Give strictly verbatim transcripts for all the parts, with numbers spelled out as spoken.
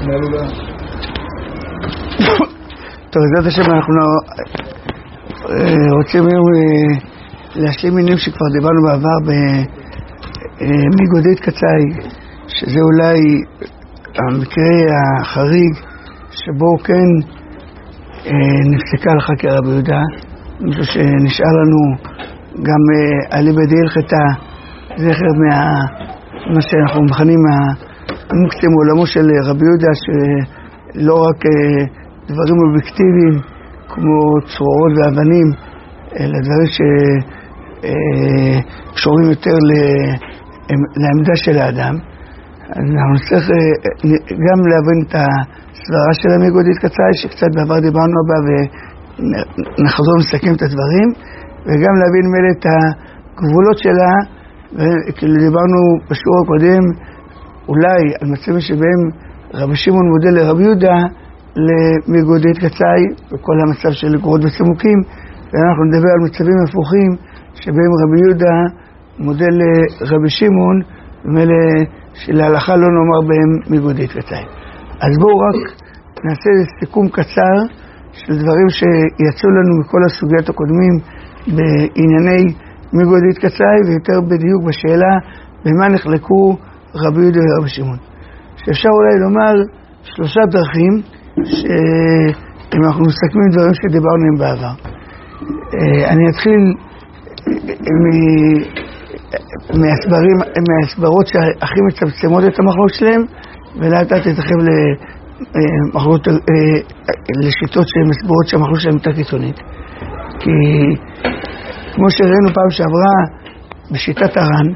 טוב, זאת השם, אנחנו רוצים היום להשלים מינים שכבר דיברנו בעבר מגודית קצאי, שזה אולי המקרה החריג שבו כן נפסקה הלכה כרבי יהודה, משהו שנשאר לנו גם עלי בדי הלכתה זכר מה שאנחנו מכנים המוקצה מעולמו של רבי יהודה, שלא רק דברים אובייקטיביים כמו צרורות ואבנים, אלא דברים שקשורים יותר לעמדה של האדם. אז אנחנו צריך גם להבין את הסברה של המגודית קצאי, שקצת בעבר דיברנו בה ונחזור ומסכם את הדברים, וגם להבין מלא את הגבולות שלה, וכאילו דיברנו בשיעור הקודם אולי על מצבים שבהם רבי שמעון מודל לרבי יהודה למגודית קצאי וכל המצב של גרורות וצימוקים, ואנחנו נדבר על מצבים הפוכים שבהם רבי יהודה מודל לרבי שמעון ומלא שלהלכה לא נאמר בהם מגודית קצאי. אז בואו רק נעשה סיכום קצר של דברים שיצאו לנו מכל הסוגיות הקודמים בענייני מגודית קצאי, ויותר בדיוק בשאלה במה נחלקו רבי יהודה ורבי שמעון. שאפשר אולי לומר שלושה דרכים שאם אנחנו מסכמים דברים שדיברנו עם בעבר. אני אתחיל מהסברים, מהסברות שהכי מצמצמות את המחלוקות שלהם, ולאט לאט תתרחב למחלוקות, לשיטות שהן מסברות שהמחלוקת שלהם יותר קיצונית. כי כמו שראינו פעם שעברה בשיטת הר"ן,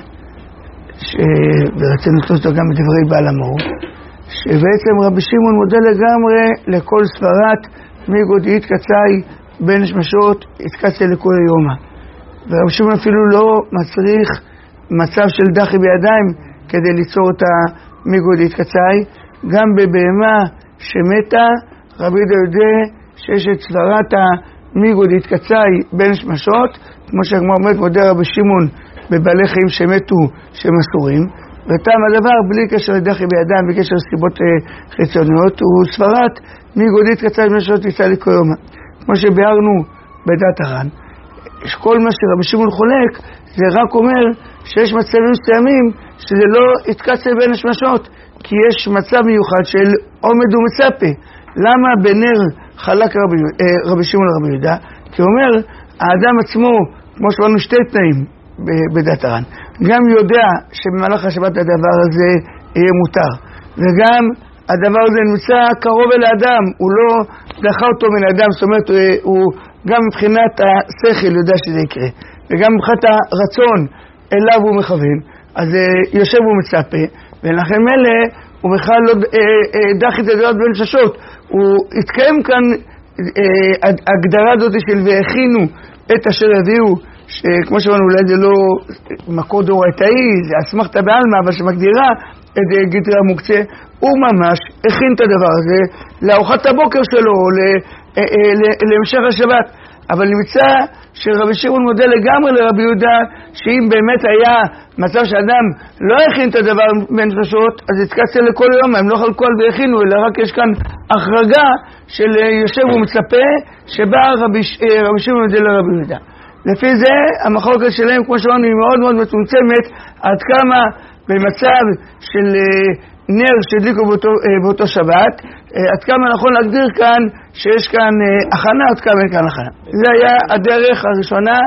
ורצינו לכתוב אותו גם בדברי בעל המאור, שבעצם רבי שמעון מודל לגמרי לכל סברת מגודית קצאי בין שמשות התקצה לכל יומה, ורבי שמעון אפילו לא מצריך מצב של דחי בידיים כדי ליצור את המגודית קצאי. גם בבהמה שמתה רבי יהודה יודע שיש את סברת המגודית קצאי בין שמשות, כמו שהגמרא אומרת מודה רבי שמעון בבעלי חיים שמתו שהם אסורים, ותם הדבר בלי קשר לדחי בידיים וקשר לסיבות חיצוניות הוא סברת מגודית קצאי בין שמשות יצא לכל יום, כמו שביארנו בדת הר"ן. כל מה שרבי שמעון חולק זה רק אומר שיש מצבים מסוימים שזה לא יתקצה בין השמשות, כי יש מצב מיוחד של עומד ומצפה. למה בנר חלק רבי, אה, רבי שמעון לרבי יהודה? כי הוא אומר האדם עצמו, כמו שאמרנו, שתי תנאים בדת הר"ן, גם יודע שבמהלך השבת הדבר הזה יהיה מותר, וגם הדבר הזה נמצא קרוב אל האדם, הוא לא דחה אותו מן האדם, זאת אומרת הוא, הוא גם מבחינת השכל יודע שזה יקרה, וגם מבחינת הרצון אליו הוא מכוון, אז יושב ומצפה, ולכן מלא הוא בכלל לא דח את הדעות בין ששות. הוא התקיים כאן הגדרה הזאת של והכינו את אשר הביאו, שכמו שאמרנו אולי זה לא מקור דורייתאי, זה אסמכתא בעלמא, אבל שמגדירה את גדרי המוקצה, הוא ממש הכין את הדבר הזה לארוחת הבוקר שלו, להמשך השבת. אבל נמצא שרבי שמעון מודה לגמרי לרבי יהודה, שאם באמת היה מצב שאדם לא הכין את הדבר בין ששות, אז התקצה לכל יום, הם לא חלקו על והכינו, אלא רק יש כאן החרגה של יושב ומצפה, שבה רבי, רבי שמעון מודה לרבי יהודה. לפי זה המחלוקת שלהם, כמו שאמרנו, היא מאוד מאוד מצומצמת, עד כמה במצב של נר שהדליקו באותו, באותו שבת, עד כמה נכון להגדיר כאן שיש כאן הכנה, עד כמה אין כאן הכנה. זה היה הדרך הראשונה,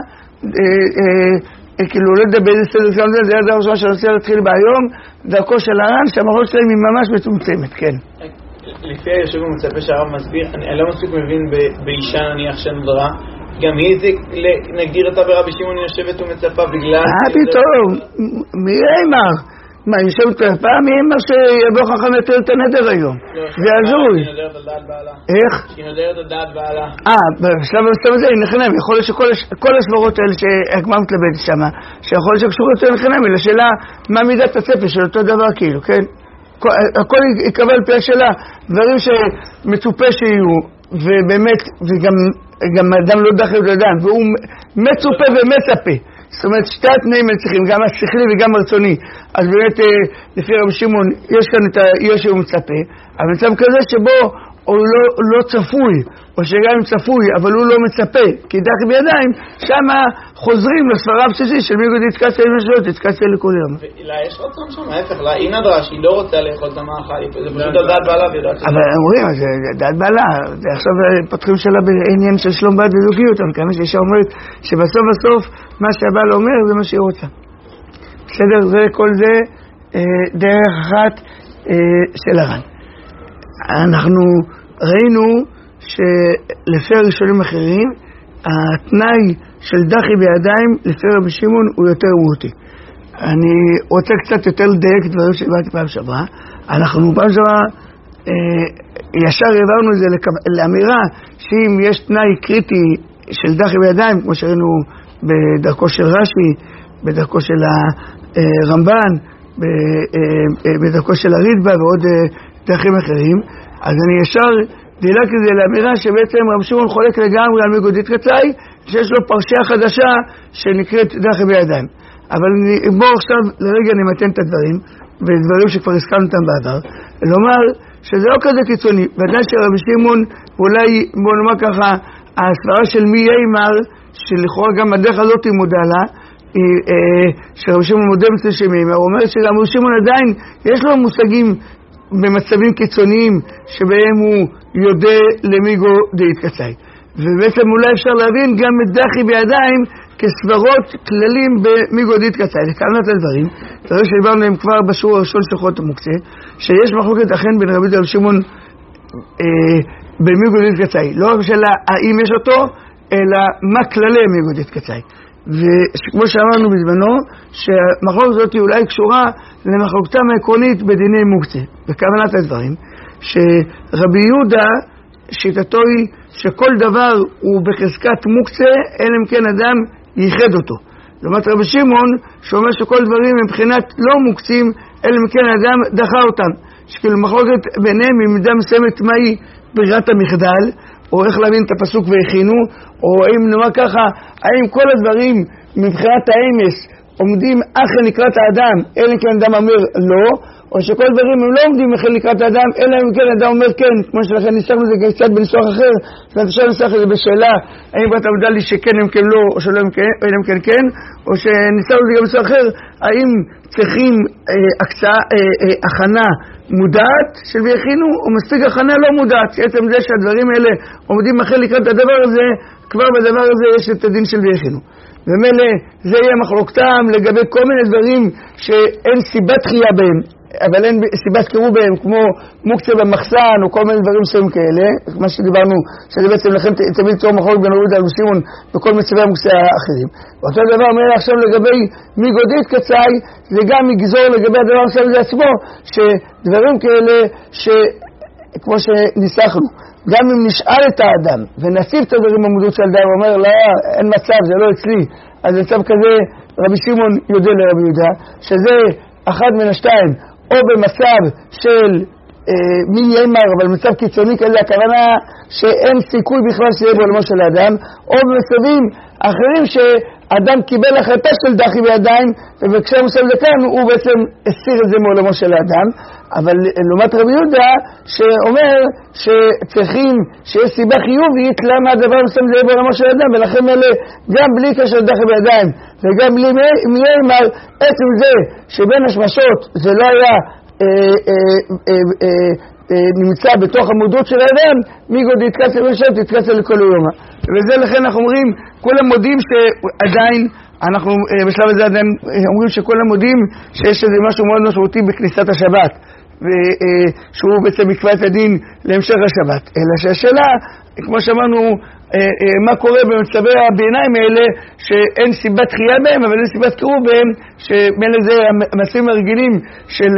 כאילו לא לדבר איזה סדר שלנו, זה היה הדרך הראשונה שאני רוצה להתחיל בהיום, דרכו של הר"ן, שהמחלוקת שלהם היא ממש מצומצמת, כן. לפי היושב ומצפה שהרב מסביר, אני לא מספיק מבין באישה נניח שנודרה, גם היא זה, נגדיר אותה ברבי שמעון יושבת ומצפה בגלל... אה, פתאום, מי אמר? מה, יושבת ומצפה? מי אמר שיבוא חכם יותר את הנדר היום? זה הזוי. שהיא נודרת על דעת בעלה. איך? שהיא נודרת על דעת בעלה. אה, בשלב הזה היא נחנם. יכול להיות שכל הסברות האלה שהגמרא מתלבטת שמה, שיכול להיות שקשורות יותר נחנם, אלא שאלה מה מידת הצפה של אותו דבר כאילו, כן? הכל יקבל פי השאלה, דברים שמצופה שיהיו, ובאמת, וגם גם אדם לא דחי את האדם, והוא מצופה ומצפה זאת אומרת, שתי התנאים האלה צריכים, גם השכלי וגם הרצוני. אז באמת, לפי רבי שמעון, יש כאן את היושר ומצפה, אבל מצב כזה שבו הוא לא, לא צפוי, או שגם אם צפוי, אבל הוא לא מצפה, כי דחי בידיים, שם חוזרים לסברה הבסיסית של מיגו דתקציה למשלות, דתקציה לכל יום. לה יש רצון שם, ההפך, לה היא נדרה שהיא לא רוצה לאכול את המאכל, זה פשוט דעת בעלה ויודעת שזה. אבל אומרים, זה דעת בעלה, עכשיו פתחים שלה בעניין של שלום בית וזוגיות, כמה שאישה אומרת שבסוף בסוף מה שהבעל אומר זה מה שהיא רוצה. בסדר, זה כל זה דרך אחת של הר"ן. אנחנו ראינו שלפי הראשונים אחרים, התנאי של דחי בידיים לפי רבי שמעון הוא יותר מהותי. אני רוצה קצת יותר לדייק דברים שדיברתי פעם שעברה. אנחנו פעם שעברה אה, ישר העברנו את זה לאמירה שאם יש תנאי קריטי של דחי בידיים, כמו שראינו בדרכו של רש"י, בדרכו של הרמב"ן, בדרכו של הרידב"א ועוד דרכים אחרים, אז אני ישר דילגתי את זה לאמירה שבעצם רבי שמעון חולק לגמרי על מיגו דתקציה, שיש לו פרשיה חדשה שנקראת דחי בידיים. אבל בואו עכשיו לרגע נמתן את הדברים, ודברים שכבר הזכרנו אותם בעבר, לומר שזה לא כזה קיצוני, ודאי שרבי שמעון, אולי בואו נאמר ככה, הסברה של מי יימר, שלכאורה גם הדרך הזאת היא מודע לה, שרבי שמעון מודה מצל שם יימר, הוא אומר שרבי שמעון עדיין יש לו מושגים במצבים קיצוניים שבהם הוא יודע למיגו דתקציה. ובעצם אולי אפשר להבין גם את דחי בידיים כסברות כללים במיגו דתקציה. לכאן את הדברים, דברים שדיברנו להם כבר בשיעור הראשון של חוות המוקצה, שיש מחלוקת אכן בין רבי רבי שמעון אה, במיגו דתקציה. לא רק שאלה האם יש אותו, אלא מה כללי מיגו דתקציה. וכמו שאמרנו בזמנו, שהמחלוקת הזאת אולי קשורה למחלוקתם העקרונית בדיני מוקצה. בכוונת הדברים, שרבי יהודה, שיטתו היא שכל דבר הוא בחזקת מוקצה, אלא אם כן אדם ייחד אותו. לעומת רבי שמעון, שאומר שכל דברים מבחינת לא מוקצים, אלא אם כן אדם דחה אותם. שכאילו מחלוקת ביניהם היא מידה מסוימת מהי ברירת המחדל, או איך להבין את הפסוק והכינו, או האם נאמר ככה, האם כל הדברים מבחינת האמס עומדים אחרי לקראת האדם, אלא אם כן אדם אומר לא, או שכל דברים הם לא עומדים אחרי לקראת האדם, אלא אם כן אדם אומר כן, כמו שלכן ניסחנו את זה קצת בניסוח אחר, זאת אומרת אפשר לנסח את זה בשאלה, האם אתה מודע לי שכן אם כן לא, או שלא אם כן, או אם כן כן, או שניסחנו את זה גם בניסוח אחר, האם צריכים אה, הקצאה, אה, אה, הכנה מודעת של ויכינו, או מספיק הכנה לא מודעת, שעצם זה שהדברים האלה עומדים אחרי לקראת הדבר הזה, כבר בדבר הזה יש את הדין של ויכינו. ומילא זה יהיה מחלוקתם לגבי כל מיני דברים שאין סיבת חייה בהם, אבל אין סיבת קירו בהם, כמו מוקצה במחסן או כל מיני דברים שהם כאלה, מה שדיברנו, שזה בעצם לכן תמיד תור מחלוק בין רבי יהודה ושמעון בכל מצבי המוקצה האחרים. ואותו דבר אומר עכשיו לגבי מיגו דתקציה, זה גם יגזור לגבי הדבר מסוים זה עצמו, שדברים כאלה שכמו שניסחנו, גם אם נשאל את האדם ונציב את הדברים במודעות של האדם ואומר לא, אין מצב, זה לא אצלי, אז במצב כזה רבי שמעון יודע לרבי יהודה שזה אחד מן השתיים, או במצב של אה, מי יימר, אבל במצב קיצוני כזה, הכוונה שאין סיכוי בכלל שיהיה בעולמו של האדם, או במצבים אחרים שאדם קיבל החלטה של דחי בידיים, וכשהם עושה את זה כאן, הוא בעצם הסיר את זה מעולמו של האדם. אבל לעומת רבי יהודה, שאומר שצריכים שיש סיבה חיובית למה הדבר מסוים זה יהיה בעולמו של האדם, ולכן אלה גם בלי קשר דחי בידיים, וגם בלי מי יימר, עצם זה שבין השמשות זה לא היה אה, אה, אה, אה, אה, נמצא בתוך המודעות של האדם, מיגו דתקציה ושת, דתקציה לכל יום. וזה לכן אנחנו אומרים, כולם מודים שעדיין, אנחנו בשלב הזה עדיין אומרים שכולם מודים שיש איזה משהו מאוד משמעותי בכניסת השבת, ושהוא בעצם יקבע את הדין להמשך השבת. אלא שהשאלה, כמו שאמרנו, מה קורה במצבי הביניים האלה, שאין סיבת חייה בהם, אבל אין סיבת קירוב בהם, שבין לזה המעשים הרגילים של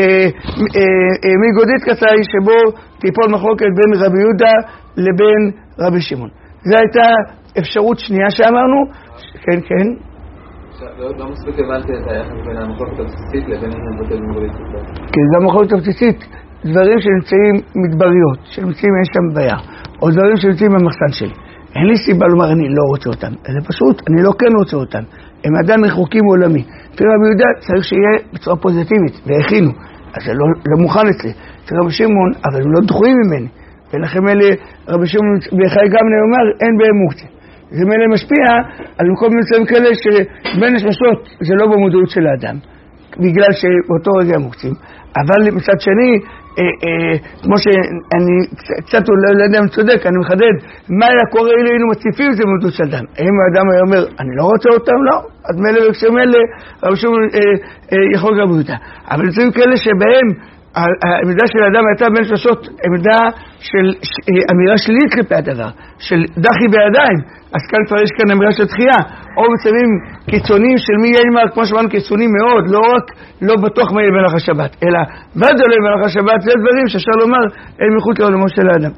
מיגו דתקציה, שבו תיפול מחלוקת בין רבי יהודה לבין רבי שמעון. זו הייתה אפשרות שנייה שאמרנו, כן, כן. לא מספיק הבנתי את היחס בין המחלוקת הבסיסית לבין המחלוקת הבסיסית. כן, גם המחלוקת הבסיסית, דברים שנמצאים מדבריות, שנמצאים אין שם בעיה, או דברים שנמצאים במחסן שלי. אין לי סיבה לומר אני לא רוצה אותם, זה פשוט, אני לא כן רוצה אותם. הם עדיין רחוקים מעולמי. תראה, רבי יהודה צריך שיהיה בצורה פוזיטיבית, והכינו. אז זה לא, לא מוכן אצלי. תראה, רבי שמעון, אבל הם לא דחויים ממני. ולכם אלה, רבי שמעון בחיי גמליאל אומר, אין בהם מוקצה. זה מלא משפיע על מקום מצבים כאלה שבין השמשות זה לא במודעות של האדם, בגלל שבאותו רגע הם מוקצים. אבל מצד שני, אה, אה, כמו שאני קצת לא יודע אם צודק, אני מחדד, מה היה קורה אילו היינו מציפים את זה במודעות של אדם? האם האדם היה אומר, אני לא רוצה אותם? לא. אז מלא וכשמלא, אבל שום אה, אה, יכול גם אותה. אבל מצבים כאלה שבהם העמדה של האדם הייתה בין שלושות עמדה של אמירה שלילית כלפי הדבר, של דחי בידיים, אז כאן כבר יש כאן אמירה של דחייה, או מצבים קיצוניים של מי יהיה מר, כמו שאמרנו קיצוניים מאוד, לא רק לא בטוח מה יהיה במהלך השבת, אלא ודאי לא יהיה במהלך השבת, זה דברים שאפשר לומר אל מחוץ לעולמו של האדם.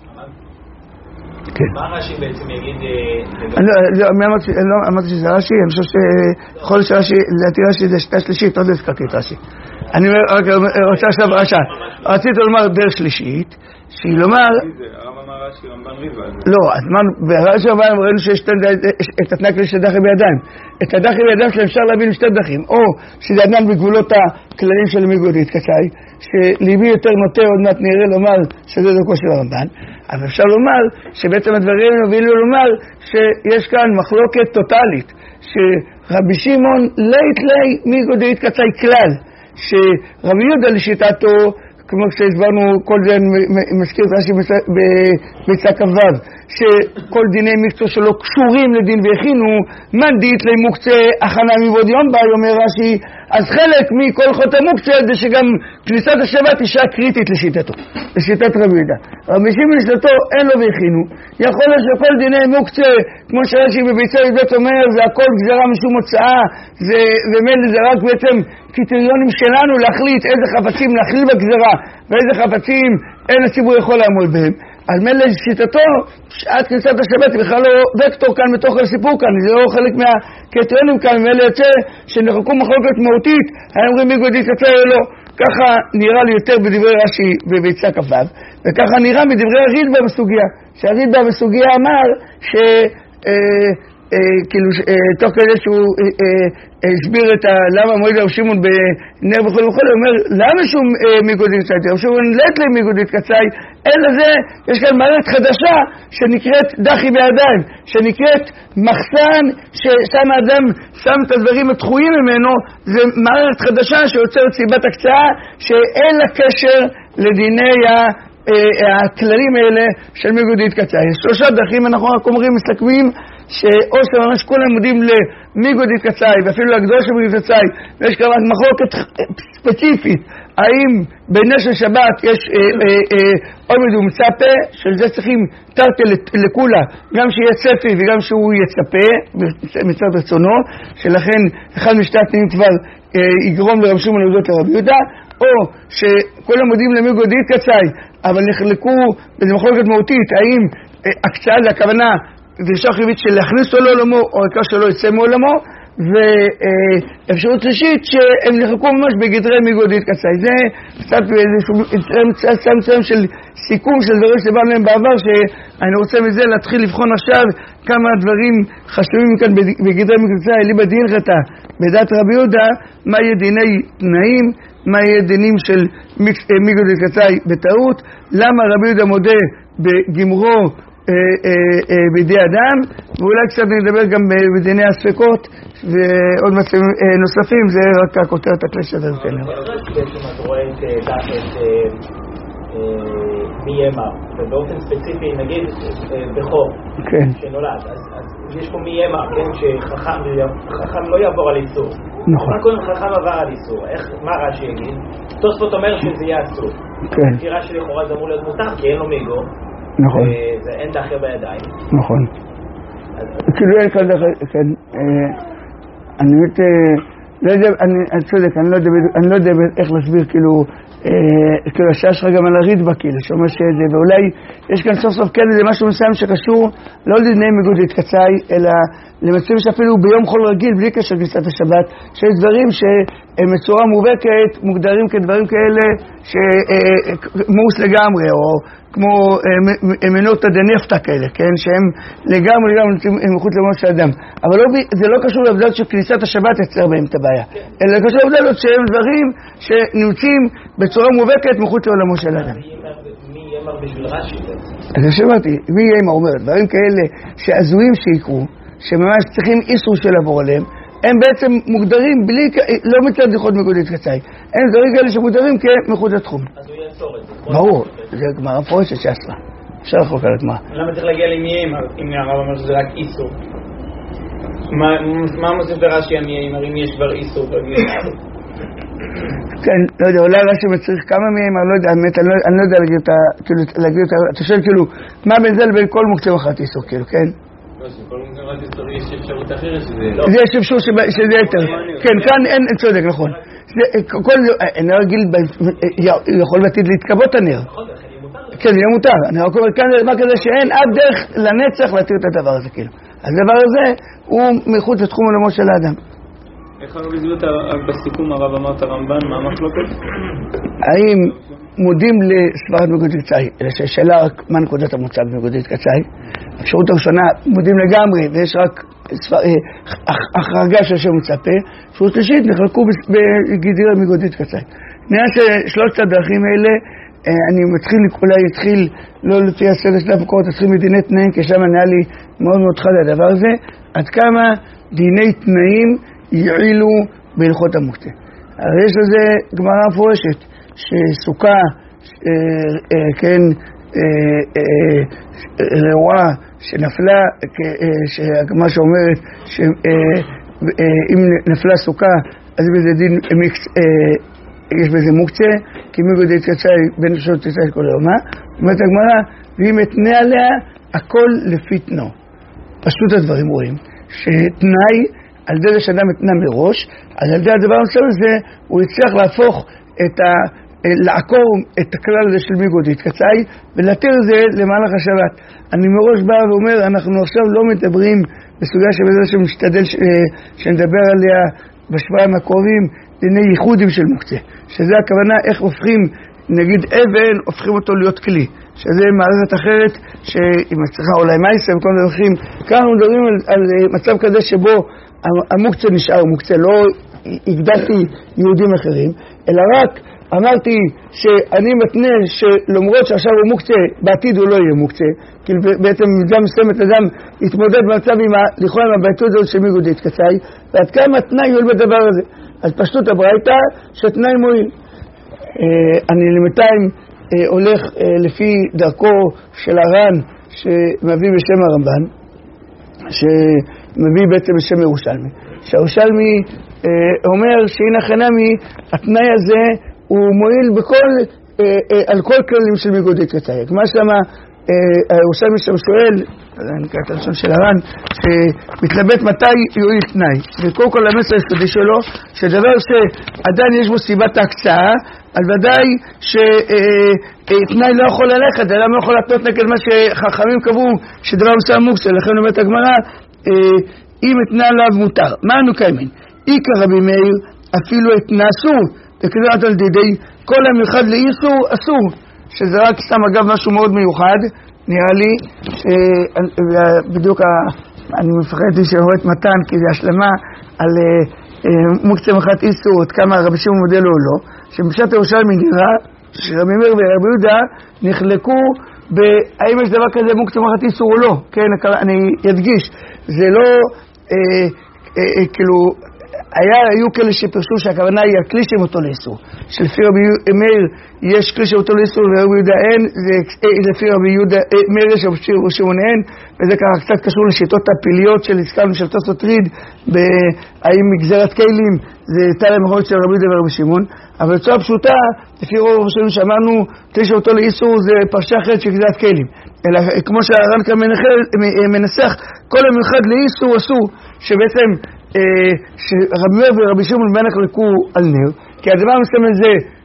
מה רש"י בעצם יגיד? לא, אמרתי שזה רש"י, אני חושב שיכול להיות שרש"י, לדעתי רש"י זה שתה שלישית, עוד לא הזכרתי את רש"י. אני רוצה עכשיו רש"י, רציתי לומר דרך שלישית, שהיא לומר... הרמב"ם רש"י, רמב"ן ריבה. לא, אז ברש"י רמב"ם ראינו שיש את התנאי כלי של דחי בידיים. את הדחי בידיים שלהם אפשר להבין בשתי דרכים, או שזה עדיין בגבולות הכללים של מיגודית קצאי, שליבי יותר נוטה, עוד מעט נראה לומר שזה דרכו של הרמב"ן, אבל אפשר לומר שבעצם הדברים נובילו לומר שיש כאן מחלוקת טוטלית, שרבי שמעון לית לי מיגודית קצאי כלל, שרבי יהודה לשיטתו, כמו שהסברנו, כל זה מזכיר את רש"י בצק הו"ב, שכל דיני מקצוע שלו קשורים לדין והכינו, מנדית למוקצה הכנה מבעוד יום בה, אומר רש"י, אז חלק מכל חוט המוקצה זה שגם כניסת השבת היא שעה קריטית לשיטתו, לשיטת רבי יהודה. רבי שמעון לשיטתו אין לו והכינו, יכול להיות שכל דיני מוקצה, כמו שרש"י בביצה י"ב אומר, זה הכל גזרה משום הוצאה, זה, ומילא זה רק בעצם קריטריונים שלנו להחליט איזה חפצים להכליל בגזרה, ואיזה חפצים אין הציבור יכול לעמוד בהם. על מילא שיטתו, עד כניסת השבת בכלל לא וקטור כאן בתוך הסיפור כאן, זה לא חלק מהקריטריונים כאן, מילא יוצא שנחלקו מחלוקת מהותית, הם אומרים מיגודית קצאי או לא. ככה נראה לי יותר בדברי רש"י בצק הו"ב, וככה נראה בדברי הרידב"א בסוגיה, שהרידב"א בסוגיה אמר ש... כאילו, תוך כדי שהוא הסביר את למה מועד רבי שמעון בנר בכל וכל, הוא אומר, למה שהוא מיגודית קצאי? רבי שמעון לית לי מיגודית קצאי, אלא זה, יש כאן מערכת חדשה שנקראת דחי בידיים, שנקראת מחסן, ששם האדם שם את הדברים הדחויים ממנו, זה מערכת חדשה שיוצרת סיבת הקצאה, שאין לה קשר לדיני ה... הכללים האלה של מיגודית קצאי. שלושה דרכים אנחנו רק אומרים, מסתכמים, שאו שממש כולם מודים למיגודית קצאי, ואפילו להגדול של מיגודית קצאי, ויש כמובן מחלוקת ספציפית, האם בנר של שבת יש עומד ומצפה, של זה צריכים תרתי לכולה, גם שיהיה צפי וגם שהוא יצפה, מצד רצונו, שלכן אחד משתי התנאים כבר יגרום לרבי שמעון להודות לרבי יהודה, או שכולם מודים למיגודית קצאי, אבל נחלקו באיזו מחלוקת מהותית, האם הקצאה זה הכוונה דרישה חיובית של להכניס אותו לעולמו, או העיקר שלא יצא מעולמו, ואפשרות שלישית שהם נחלקו ממש בגדרי מיגודית קצאי. זה קצת איזשהו מצב של סיכום של דברים שדיברנו להם בעבר, שאני רוצה מזה להתחיל לבחון עכשיו כמה דברים חשובים כאן בגדרי מיגודית קצאי. ליבא דהלכתא בדעת רבי יהודה, מה יהיה דיני תנאים, מה יהיה דינים של מיגודית קצאי בטעות, למה רבי יהודה מודה בגמרו בידי אדם, ואולי קצת נדבר גם בדיני הספקות ועוד מצבים נוספים, זה רק הכותרת הכלי של זה. בעצם את רואה את דעת מי יאמר, ובאופן ספציפי נגיד בכור שנולד, אז יש פה מי יאמר, שחכם לא יעבור על איסור. נכון. קודם חכם עבר על איסור, מה רש"י יגיד? תוספות אומר שזה יהיה אסור. כי רש"י לכאורה זה אמור להיות מותר, כי אין לו מיגו. נכון. ואין דחיה בידיים. נכון. כאילו אין כאן דחיה, כן. אני באמת, לא יודע, אני צודק, אני לא יודע איך להסביר כאילו כאילו השעה שלך גם על הרידבה, כאילו, שאומר שזה, ואולי יש כאן סוף סוף כן איזה משהו מסוים שקשור לא לדיני מגודית קצאי, אלא למצבים שאפילו ביום חול רגיל, בלי קשר לכניסת השבת, שיש דברים שהם בצורה מובהקת, מוגדרים כדברים כאלה שמוס לגמרי, או כמו מנותא דנפתא כאלה, כן? שהם לגמרי לגמרי מחוץ למות של אדם. אבל לא, זה לא קשור לעבודות שכניסת השבת יצר בהם את הבעיה, אלא קשור לעבודות שהם דברים שנמצאים בצורה מובהקת מחוץ לעולמו של אדם. מי יאמר בשביל רש"י? אז שמעתי, מי יאמר אומר, דברים כאלה שעזויים שיקרו, שממש צריכים איסור של עבור עליהם, הם בעצם מוגדרים בלי, לא מצד הלכות מגודית קצאי, הם דברים כאלה שמוגדרים כמחוץ לתחום. אז הוא יעצור את זה. ברור, זה גמרא מפורשת שעשרה. אפשר לחלוק על הגמרא. למה צריך להגיע למי יאמר, אם הרב אומר שזה רק איסור? מה מוסיף לרש"י המי יאמר, אם יש כבר איסור בגלל? כן, לא יודע, אולי רש"י מצריך כמה מהם, אני לא יודע, באמת, אני לא יודע להגיד אותה, כאילו, להגיד אותה, אתה שואל כאילו, מה בין זה לבין כל מוקצה מחת איסור, כאילו, כן? לא, שכל מוקצה מחת איסור יש אפשרות אחרת שזה לא. זה יש אפשרות שזה יותר, כן, כאן אין צודק, נכון. כל זה, נר רגיל, יכול בעתיד להתקבות הנר. כן, זה יהיה מותר, אני רק אומר, כאן זה דבר כזה שאין אף דרך לנצח להתיר את הדבר הזה, כאילו. הדבר הזה הוא מחוץ לתחום עולמו של האדם. איך הרב הסביר בסיכום הרב אמר את הרמב"ן, מה המחלוקת? האם מודים לסברת מגודית קצאי, אלא שהשאלה רק מה נקודת המוצא במגודית קצאי. האפשרות הראשונה מודים לגמרי ויש רק החרגה של שם מצפה. אפשרות שלישית נחלקו בגדיר מגודית קצאי. נראה ששלושת הדרכים האלה אני מתחיל, אולי התחיל לא לפי הסדר של הפקורות, התחיל מדיני תנאים, כי שם נראה לי מאוד מאוד חד הדבר הזה, עד כמה דיני תנאים יעילו בהלכות המוקצה. הרי יש לזה גמרא מפורשת, שסוכה, כן, רעועה, שנפלה, מה שאומרת, שאם נפלה סוכה, אז בזה דין יש בזה מוקצה, כי מגודית קצאי בין שעות קצאי כל יומה. אומרת הגמרא, ואם אתנה עליה, הכל לפי תנו. פשוט הדברים רואים, שתנאי, על ידי שאדם התנה מראש, אז על ידי הדבר הנוסף הזה, הוא יצליח להפוך את ה... לעקור את הכלל הזה של מגודית קצאי, ולהתיר זה למהלך השבת. אני מראש בא ואומר, אנחנו עכשיו לא מדברים בסוגיה שבזה שמשתדל ש... שנדבר עליה בשבועיים הקרובים, דיני ייחודים של מוקצה. שזה הכוונה איך הופכים, נגיד אבן, הופכים אותו להיות כלי. שזה מערכת אחרת, שהיא מצליחה אולי מייסה וכל מיני דרכים. כאן אנחנו מדברים על, על מצב כזה שבו המוקצה נשאר מוקצה, לא הגדלתי יהודים אחרים, אלא רק אמרתי שאני מתנה שלמרות שעכשיו הוא מוקצה, בעתיד הוא לא יהיה מוקצה, כי בעצם גם מסוימת אדם יתמודד במצב עם לכאורה עם הבעייתות הזאת של מגודית קצאי, ועד כמה התנאי יועיל בדבר הזה. על פשטות הברייתא שתנאי מועיל. אני למתיים הולך לפי דרכו של הר"ן שמביא בשם הרמב"ן, שמביא בעצם בשם ירושלמי. שהירושלמי אומר שהנה חנמי, התנאי הזה הוא מועיל בכל, על כל כללים של מגודית קצאי. כמו שמה הירושלמי שם שואל, אני קראת על לשון של הר"ן, שמתלבט מתי יועיל תנאי. וקודם כל המסר היסודי שלו, שדבר שעדיין יש בו סיבת ההקצאה, אז ודאי שתנאי לא יכול ללכת, אדם לא יכול להתנות נגד מה שחכמים קבעו שדבר מסוים מוקצה. לכן אומרת הגמרא, אם התנה עליו מותר. מה אנו קיימים? עיקר רבי מאיר אפילו התנה אסור, וכדעת על ידי כל המיוחד לאיסור אסור, שזה רק סתם אגב משהו מאוד מיוחד, נראה לי, בדיוק אני מפחדתי שאומרת מתן, כי זה השלמה על מוקצה מחת איסור, עד כמה רבי שמעון מודה לו או לא, שבפשט ירושלמי נראה שרבי מאיר ורבי יהודה נחלקו בהאם יש דבר כזה מוקצה מחת איסור או לא. כן, אני אדגיש, זה לא כאילו, היו כאלה שפרשו שהכוונה היא הכלי שהם אותו לאיסור, שלפי רבי מאיר יש כלי שהם אותו לאיסור ורבי יהודה אין, לפי רבי מאיר יש רבי שמעון אין, וזה ככה קצת קשור לשיטות הפיליות של הסכמנו של תוספות ריד, האם מגזרת כלים זה תלה למחורת של רבי יהודה ורבי שמעון, אבל בצורה פשוטה, לפי רוב ראשונים שאמרנו, כלי שאותו לאיסור זה פרשה אחרת של גזרת כלים, אלא כמו שהר"ן כאן מנסח, כל המיוחד לאיסור אסור, שבעצם שרבי מאיר ורבי שמעון נחלקו על נר, כי הדבר מסוים הזה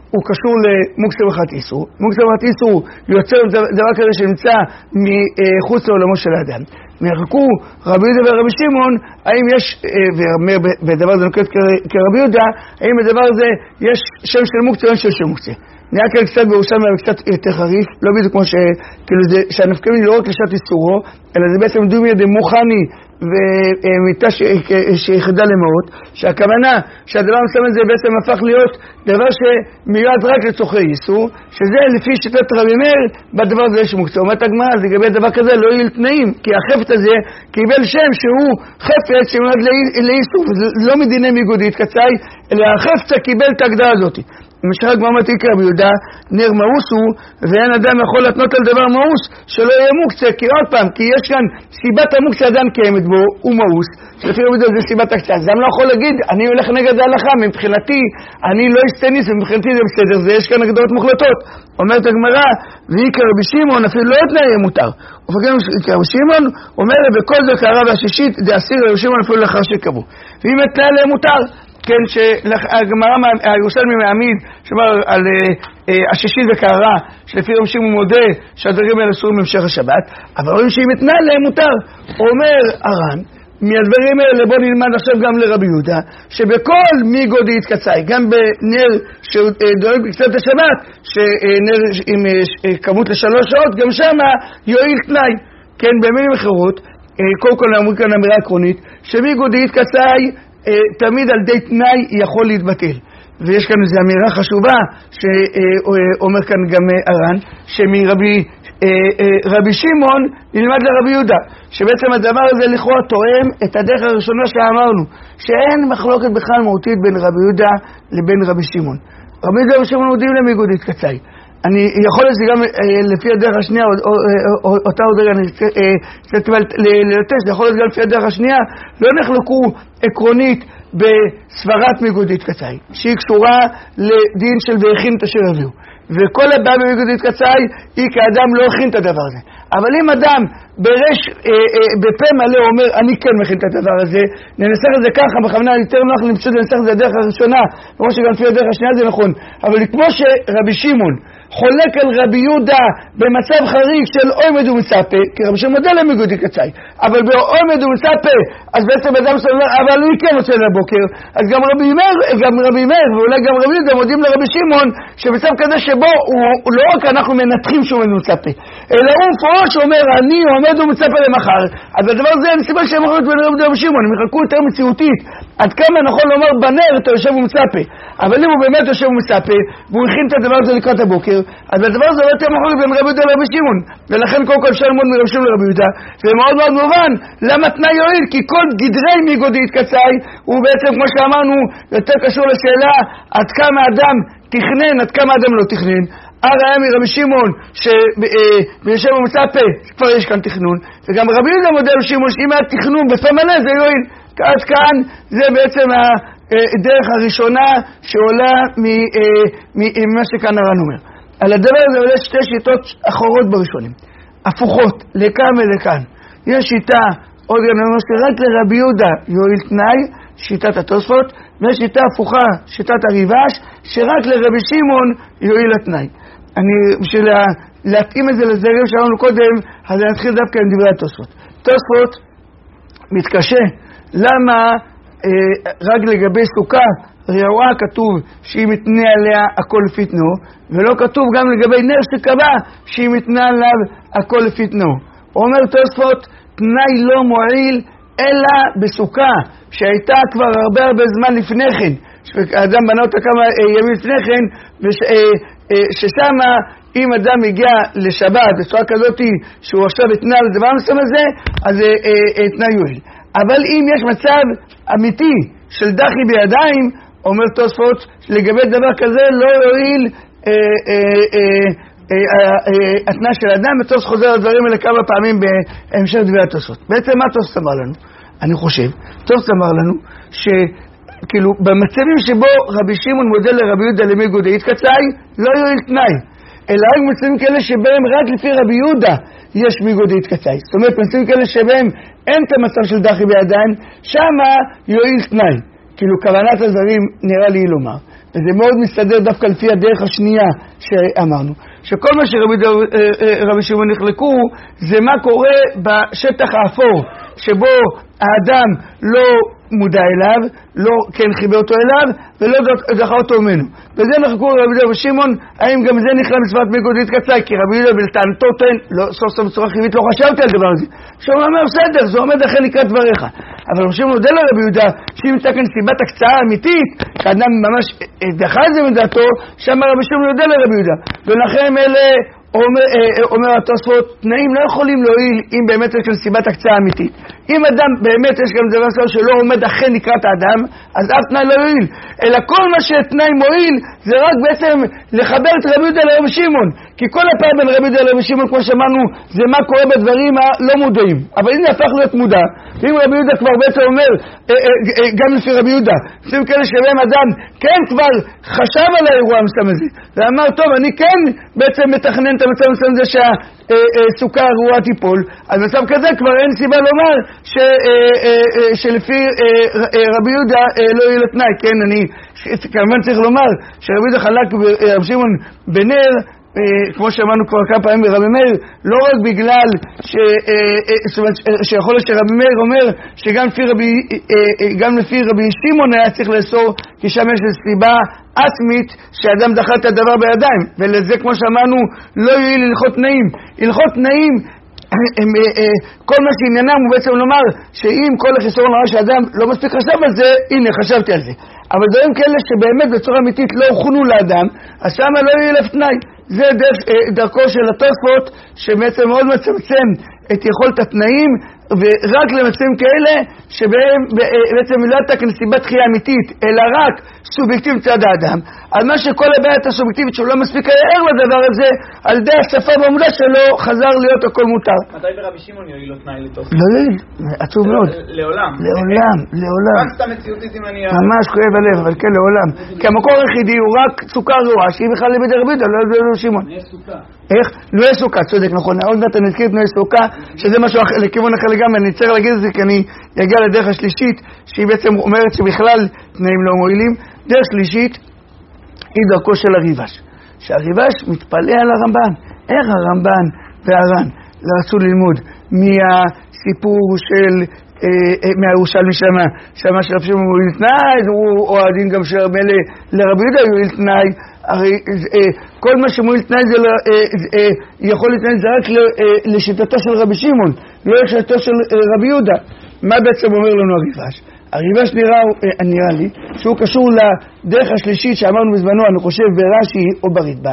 הוא קשור למוקצה וחת איסור. מוקצה וחת איסור יוצר דבר כזה שנמצא מחוץ לעולמו של האדם. מחלקו רבי יהודה ורבי שמעון, האם יש, ואומר בדבר זה נוקט כרבי יהודה, האם בדבר הזה יש שם של מוקצה או שם של מוקצה. נהיה כאן קצת בירושלמי, אבל קצת יותר חריף, לא בדיוק כמו שהנפקמיני לא רק לשעת איסורו, אלא זה בעצם דומיה דמוכני ומיטה שיחדה למאות, שהכוונה שהדבר מסוים הזה בעצם הפך להיות דבר שמיועד רק לצורכי איסור, שזה לפי שיטת רבי מאיר, בדבר הזה יש מוקצה. אומרת הגמרא, אז לגבי דבר כזה לא יהיו תנאים, כי החפץ הזה קיבל שם שהוא חפץ שמיועד לאיסור, וזה לא מדיני מיגודית קצאי, אלא החפץ קיבל את ההגדרה הזאת. למשל הגמרא אומרת עיקר רבי יהודה, נר מאוס הוא, ואין אדם יכול להתנות על דבר מאוס שלא יהיה מוקצה, כי עוד פעם, כי יש כאן סיבת המוקצה אדם קיימת בו, הוא מאוס, שלפי רבי יהודה זה סיבת הקצה. אז אני לא יכול להגיד, אני הולך נגד ההלכה, מבחינתי, אני לא אסתניס, ומבחינתי זה בסדר, זה יש כאן הגדרות מוחלטות. אומרת הגמרא, ועיקר רבי שמעון אפילו לא יתנאי יהיה מותר. ופגן עיקר רבי שמעון, אומר בכל זה קרה והשישית, דאסיר רבי שמעון אפילו לאחר שקבעו. ואם יתנאי יהיה מותר, כן, שהגמרא הירושלמי מעמיד, שאומר על השישית וקערה, שלפי רבי שמעון מודה שהדברים האלה אסורים במשך השבת, אבל רואים שאם יתנאי להם מותר. אומר הר"ן, מהדברים האלה בוא נלמד עכשיו גם לרבי יהודה, שבכל מיגודי התקצאי, גם בנר שדואג בקצת השבת, שנר עם כמות לשלוש שעות, גם שם יועיל תנאי. כן, במילים אחרות, קודם כל נאמר כאן אמירה עקרונית, שמיגודי התקצאי תמיד על די תנאי יכול להתבטל. ויש כאן איזו אמירה חשובה שאומר כאן גם הר"ן, שמרבי רבי שמעון נלמד לרבי יהודה, שבעצם הדבר הזה לכאורה תואם את הדרך הראשונה שאמרנו, שאין מחלוקת בכלל מהותית בין רבי יהודה לבין רבי שמעון. רבי יהודה ורבי שמעון מודים למיגודית קצאי. אני יכול לזה גם לפי הדרך השנייה, אותה עוד רגע אני צריך ללטש, יכול להיות גם לפי הדרך השנייה, לא נחלקו עקרונית בסברת מיגודית קצאי, שהיא קשורה לדין של והכין את אשר הביאו. וכל הבא במיגודית קצאי היא כאדם לא הכין את הדבר הזה. אבל אם אדם ברש, אה, אה, בפה מלא אומר אני כן מכין את הדבר הזה, ננסח את זה ככה, בכוונה יותר נוח למצוא לנסח את זה הדרך הראשונה, כמו שגם לפי הדרך השנייה זה נכון. אבל כמו שרבי שמעון חולק על רבי יהודה במצב חריג של עומד ומצפה, כי רבי שמעון מודה למיגודית קצאי, אבל בעומד ומצפה, אז בעצם אדם אומר, אבל אני כן רוצה לבוקר, אז גם רבי מאיר, גם רבי מאיר, ואולי גם רבי יהודה מודים לרבי שמעון, שבמצב כזה שבו הוא, הוא לא רק אנחנו מנתחים שהוא עומד ומצפה, אלא הוא מפורש שאומר, אני עומד ומצפה למחר, אז הדבר הזה אין סיבה שהם יכולים בין רבי יהודה ורבי שמעון, הם יחלקו יותר מציאותית, עד כמה נכון לומר בנר אתה יושב ומצפה, אבל אם הוא באמת יושב ומצפה, והוא הכין את הדבר הזה לקראת הבוקר, אז הדבר הזה לא יותר מחלוקת בין רבי יהודה לרבי שמעון, ולכן קודם כל אפשר ללמוד מרבי שמעון לרבי יהודה, זה מאוד מאוד מובן, למה תנאי יועיל? כי כל גדרי מיגודית קצאי הוא בעצם כמו שאמרנו יותר קשור לשאלה עד כמה אדם תכנן, עד כמה אדם לא תכנן. הראיה מרבי שמעון שביושב ומצפה כבר יש כאן תכנון, וגם רבי יהודה מודה לרבי שמעון שאם היה תכנון בפה מלא זה יועיל. עד כאן זה בעצם הדרך הראשונה שעולה ממה שכאן הר"ן אומר. על הדבר הזה עולה שתי שיטות אחרות בראשונים, הפוכות, לכאן ולכאן. יש שיטה, עוד גם אומר שרק לרבי יהודה יועיל תנאי, שיטת התוספות, ויש שיטה הפוכה, שיטת הריבש, שרק לרבי שמעון יועיל התנאי. אני, בשביל להתאים את זה לזרים שאמרנו קודם, אז אני אתחיל דווקא עם דברי התוספות. תוספות מתקשה, למה אה, רק לגבי סוכה, ראועה כתוב שהיא מתנה עליה הכל לפי תנאו, ולא כתוב גם לגבי נר שקבע שהיא מתנה עליו הכל לפי תנאו. הוא אומר תוספות, תנאי לא מועיל אלא בסוכה, שהייתה כבר הרבה הרבה זמן לפני כן, שהאדם בנה אותה כמה ימים לפני כן, ששם אם אדם הגיע לשבת בצורה כזאת שהוא עכשיו התנה על הדבר מסוים הזה, אז תנאי יועיל. אבל אם יש מצב אמיתי של דחי בידיים, אומר תוספות, לגבי דבר כזה לא יועיל התנאי של אדם, ותוספות חוזר על הדברים האלה כמה פעמים בהמשך דברי התוספות. בעצם מה תוספות אמר לנו? אני חושב, תוספות אמר לנו שכאילו במצבים שבו רבי שמעון מודה לרבי יהודה למיגודית קצאי, לא יועיל תנאי, אלא רק מצבים כאלה שבהם רק לפי רבי יהודה יש מיגודית קצאי. זאת אומרת, מצבים כאלה שבהם אין את המצב של דחי בידיים, שמה יועיל תנאי. כאילו כוונת הדברים נראה לי לומר, וזה מאוד מסתדר דווקא לפי הדרך השנייה שאמרנו, שכל מה שרבי שמעון נחלקו זה מה קורה בשטח האפור, שבו האדם לא מודע אליו, לא כן חיבר אותו אליו, ולא דחה אותו ממנו. וזה נחלקו רבי יהודה ושמעון, האם גם זה נכלל מצוות מי גודית קצאי, כי רבי יהודה בלטענתו טוען, לא, סוף סוף בצורה חיובית לא חשבתי על דבר הזה. שהוא אומר, בסדר, זה עומד אחרי לקראת דבריך. אבל רבי שמעון מודה לרבי יהודה, שאם יצא כאן סיבת הקצאה אמיתית, שאדם ממש דחה את זה מדעתו, שם רבי שמעון יודע לרבי יהודה. ולכן אלה אומר, אומר התוספות, תנאים לא יכולים להועיל אם באמת יש כאן סיבת הקצאה אמיתית. אם אדם באמת יש כאן דבר שלא עומד אחרי לקראת האדם, אז אף תנאי לא יועיל. אלא כל מה שתנאי מועיל זה רק בעצם לחבר את רבי יהודה לרבי שמעון. כי כל הפער בין רבי יהודה לרבי שמעון, כמו שאמרנו, זה מה קורה בדברים הלא מודעים. אבל אם זה הפך להיות מודע, ואם רבי יהודה כבר בעצם אומר, גם לפי רבי יהודה, לפי כאלה שבהם אדם כן כבר חשב על האירוע המסתם הזה, ואמר, טוב, אני כן בעצם מתכנן את המצב המסתם הזה שהסוכה הרוע תיפול, אז במצב כזה כבר אין סיבה לומר שלפי רבי יהודה לא יהיה לתנאי. כן, אני כמובן צריך לומר שרבי יהודה חלק רבי שמעון בנר, כמו שאמרנו כבר כמה פעמים ברבי מאיר, לא רק בגלל ש, שיכול להיות שרבי מאיר אומר שגם לפי רבי, גם לפי רבי שמעון היה צריך לאסור, כי שם יש סיבה אסמית שאדם דחה את הדבר בידיים, ולזה כמו שאמרנו לא יהיה ללכות תנאים. הלכות תנאים, כל מה שעניינם הוא בעצם לומר שאם כל החיסרון הרע שאדם לא מספיק חשב על זה, הנה חשבתי על זה. אבל דברים כאלה שבאמת בצורה אמיתית לא הוכנו לאדם, אז שם לא יהיה לב תנאי. זה דרך, דרכו של התוספות שבעצם מאוד מצמצם את יכולת התנאים, ורק למצבים כאלה שבהם בעצם לא הייתה כאן סיבת דחייה אמיתית, אלא רק סובייקטיב מצד האדם. על מה שכל הבעיה הסובייקטיבית שהוא לא מספיק היה ער לדבר הזה, על ידי השפה במודע שלו חזר להיות הכל מותר. מתי ברבי שמעון יועיל לו תנאי לתוספות? לא יועיל, עצוב מאוד. לעולם. לעולם, לעולם. רק סתם מציאותית אם אני... ממש כואב הלב, אבל כן לעולם. כי המקור היחידי הוא רק סוכה רעועה, שהיא בכלל לבית רבי יהודה, לא לרבי שמעון. נהיה סוכה. איך? לא יש סוכה, צודק, נכון. עוד מעט אני אזכיר את נועה סוכה, שזה משהו לכיוון אחר לגמרי. אני צריך להגיד את זה כי אני אגיע לדרך השלישית, שהיא בעצם אומרת שבכלל תנאים לא מועילים. דרך שלישית היא דרכו של הריבש. שהריבש מתפלא על הרמב"ן. איך הרמב"ן והר"ן לא רצו ללמוד מהסיפור של, מהירושלמי שמה, שמה שרב שמעון מועיל תנאי, או הדין גם של מלא לרבי יהודה יועיל תנאי. הרי כל מה שמועיל תנאי זה יכול להתנאי זה רק לשיטתו של רבי שמעון, לא לשיטתו של רבי יהודה. מה בעצם אומר לנו הריבש? הריבש נראה, נראה לי שהוא קשור לדרך השלישית שאמרנו בזמנו, אני חושב ברש"י או בריטב"א,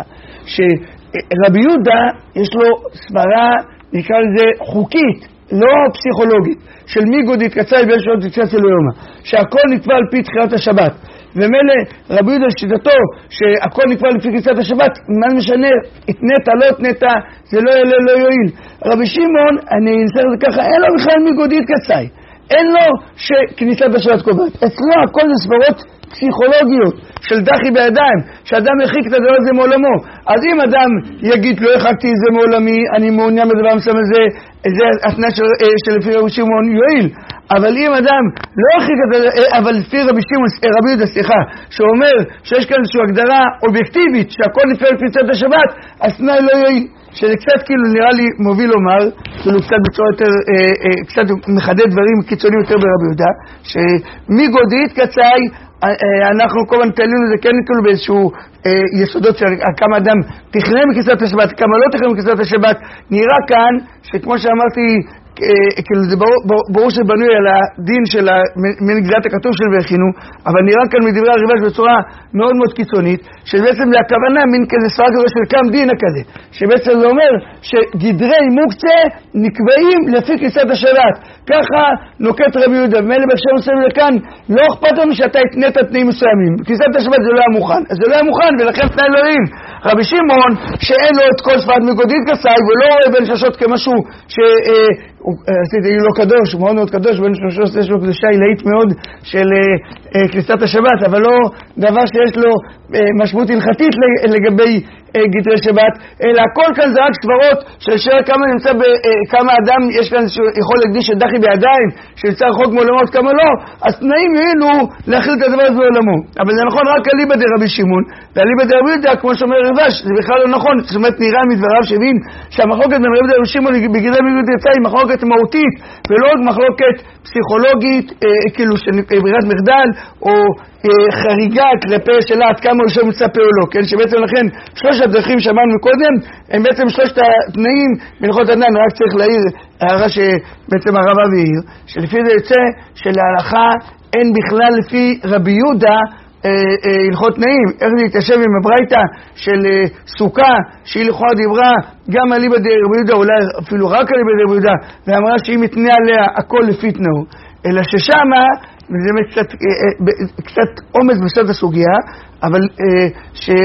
שרבי יהודה יש לו סברה, נקרא לזה חוקית, לא פסיכולוגית, של מי גודית קצאי ואין שעות תקצה אצל יומא, שהכל נקבע על פי תחילת השבת. ומילא רבי יהודה שיטתו שהכל נקבע לפי כניסת השבת, מה משנה, התנתה, לא התנתה, זה לא יעלה, לא יועיל. רבי שמעון, אני אנסר את זה ככה, אין לו בכלל מי גודית קצאי, אין לו שכניסת השבת קובעת. אצלו הכל זה סברות פסיכולוגיות של דחי בידיים, שאדם יחיק את הדבר הזה מעולמו. אז אם אדם יגיד לא יחקתי את זה מעולמי, אני מעוניין בדבר מסוים הזה, זה התנאי של, של לפי רבי שמעון יועיל. אבל אם אדם לא יחיק את זה, אבל לפי רבי שמעון, רבי יהודה, סליחה, שאומר שיש כאן איזושהי הגדרה אובייקטיבית שהכל נפעל לפי צד השבת, אז תנאי לא יועיל. שזה קצת כאילו נראה לי מוביל לומר, כאילו קצת בצורה יותר, אה, אה, קצת מחדד דברים קיצוניים יותר ברבי יהודה, שמי גודית קצאי, אה, אה, אנחנו כל הזמן תעלינו לזה כן נתנו באיזשהו אה, יסודות של כמה אדם תכנן מכניסת השבת, כמה לא תכנן מכניסת השבת. נראה כאן שכמו שאמרתי, כאילו זה ברור, ברור שבנוי על הדין של מנגזרת הכתוב של והכינו, אבל נראה כאן מדברי הריבש בצורה מאוד מאוד קיצונית, שבעצם זה הכוונה מין כזה ספרה כזו של קם דין כזה, שבעצם זה אומר שגדרי מוקצה נקבעים לפי כניסת השבת. ככה נוקט רבי יהודה, ומילא בהקשר מסוים לכאן לא אכפת לנו שאתה התנית תנאים מסוימים, כניסת השבת זה לא היה מוכן, אז זה לא היה מוכן ולכן תנאי לא יועיל. רבי שמעון שאין לו את כל שפת מגודית קצאי ולא רואה בין ששות כמשהו ש... עשיתי לא קדוש, הוא מאוד מאוד קדוש, בין שלושה יש לו קדושה עילאית מאוד של כניסת השבת, אבל לא דבר שיש לו משמעות הלכתית לגבי גדרי שבת, אלא הכל כאן זה רק סברות של שאלה כמה נמצא, כמה אדם יש כאן יכול להקדיש את דחי בידיים, שנמצא רחוק מעולמות כמה לא, אז תנאים יהיו להכיל את הדבר הזה בעולמו. אבל זה נכון רק על ליבא דרבי שמעון, ועל ליבא דרבי יהודה, כמו שאומר רבש, זה בכלל לא נכון. זאת אומרת, נראה מדבריו שבין שהמחלוקת בין רבי דרבי שמעון בגדרי מיגוד יצא היא מחלוקת מהותית, ולא עוד מחלוקת פסיכולוגית, אה, כאילו של ברירת מחדל, או אה, חריגה כלפי שאלה עד כמה הוא שם מצפה או לא, כן? שבעצם לכן שלושת הדרכים שאמרנו מקודם, הם בעצם שלושת התנאים בהלכות אדן. רק צריך להעיר הערה שבעצם הרב אבי העיר, שלפי זה יוצא שלהלכה אין בכלל לפי רבי יהודה הלכות תנאים. איך זה להתיישב עם הברייתא של סוכה, שהיא לכאורה דיברה גם על ליבא דרבי יהודה, אולי אפילו רק על ליבא דרבי יהודה, ואמרה שהיא מתנה עליה הכל לפי תנאו, אלא ששמה, וזה קצת, קצת עומס בסוד הסוגיה, אבל שה...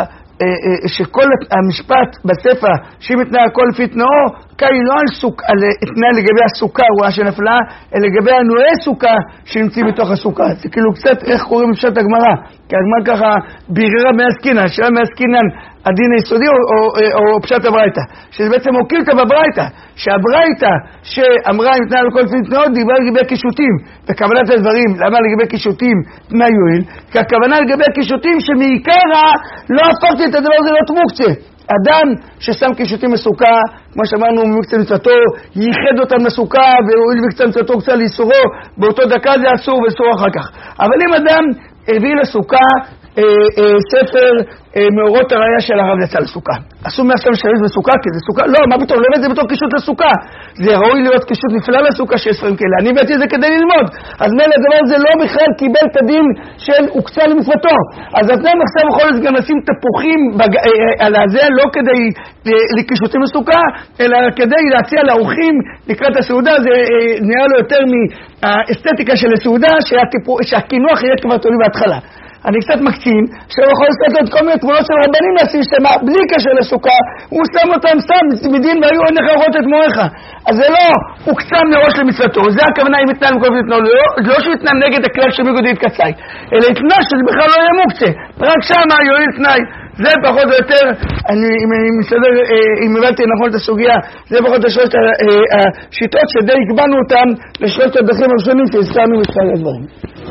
שכל המשפט בספר שהיא מתנאה הכל לפי תנאו, היא לא על, סוק, על תנאה לגבי הסוכה, רואה שנפלה, אלא לגבי הנואי סוכה שנמצאים בתוך הסוכה. זה כאילו קצת איך קוראים בפשט הגמרא, כי הגמרא ככה ביררה מעסקינן, שאלה מעסקינן הדין היסודי או, או, או, או פשט הברייתא, שזה בעצם הוקילתא בברייתא, שהברייתא שאמרה אם תנאה לכל לפי תנאו דיברה לגבי קישוטים, וקבלת הדברים, למה לגבי קישוטים תנאי יועיל? כי הכוונה לגבי קישוטים שמעיקרה לא הפכתי את הדבר הזה להיות מוקצה. אדם ששם קישוטים בסוכה, כמו שאמרנו ממקצה מצוותו, ייחד אותם בסוכה והואיל מקצה מצוותו קצה לאיסורו, באותו דקה זה אסור ואסור אחר כך. אבל אם אדם הביא לסוכה אה, אה, ספר אה, מאורות הראייה של הרב יצא לסוכה, אסור מעכשיו לשלש בסוכה, כי זה סוכה, לא, מה פתאום, לא הבאת זה בתור קישוט לסוכה, זה ראוי להיות קישוט נפלא לסוכה שיש ספרים כאלה, אני הבאתי את זה כדי ללמוד, אז מילא הדבר הזה לא בכלל קיבל את הדין של הוקצה למצוותו, אז אדם עכשיו יכול גם לשים תפוחים בג... על הזה, לא כדי לקישוטים לסוכה, אלא כדי להציע לאורחים לקראת הסעודה, זה נראה לו יותר מהאסתטיקה של הסעודה, שהטיפו... שהכינוח יהיה כבר תולי בהתחלה. אני קצת מקצין, שהוא יכול לעשות עוד כל מיני תמונות של רבנים לשים שמה, בלי קשר לסוכה, הוא שם אותם סתם, מדין והיו עיניך לראות את מוריך. אז זה לא, הוא קצם לראש למצוותו, זה הכוונה אם יתנן מכל יתנן, לא, לא שהוא יתנן נגד הכלל של מיגוד יתקצאי, אלא יתנן שזה בכלל לא יהיה מוקצה, רק שמה יועיל תנאי. זה פחות או יותר, אני, אם אני מסתדר, אם הבנתי נכון את הסוגיה, זה פחות או שלושת השיטות שדי הקבענו אותם לשלושת הדרכים הראשונים שהזכרנו מספר הדברים.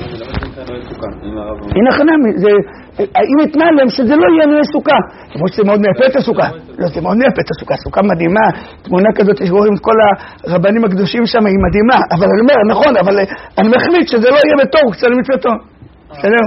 הנה חנמי, אם יתנן להם שזה לא יהיה נהיה סוכה, כמו שזה מאוד מייפה את הסוכה, לא, זה מאוד מייפה את הסוכה, סוכה מדהימה, תמונה כזאת שרואים את כל הרבנים הקדושים שם, היא מדהימה, אבל אני אומר, נכון, אבל אני מחליט שזה לא יהיה בתור, קצת למצוותו, בסדר?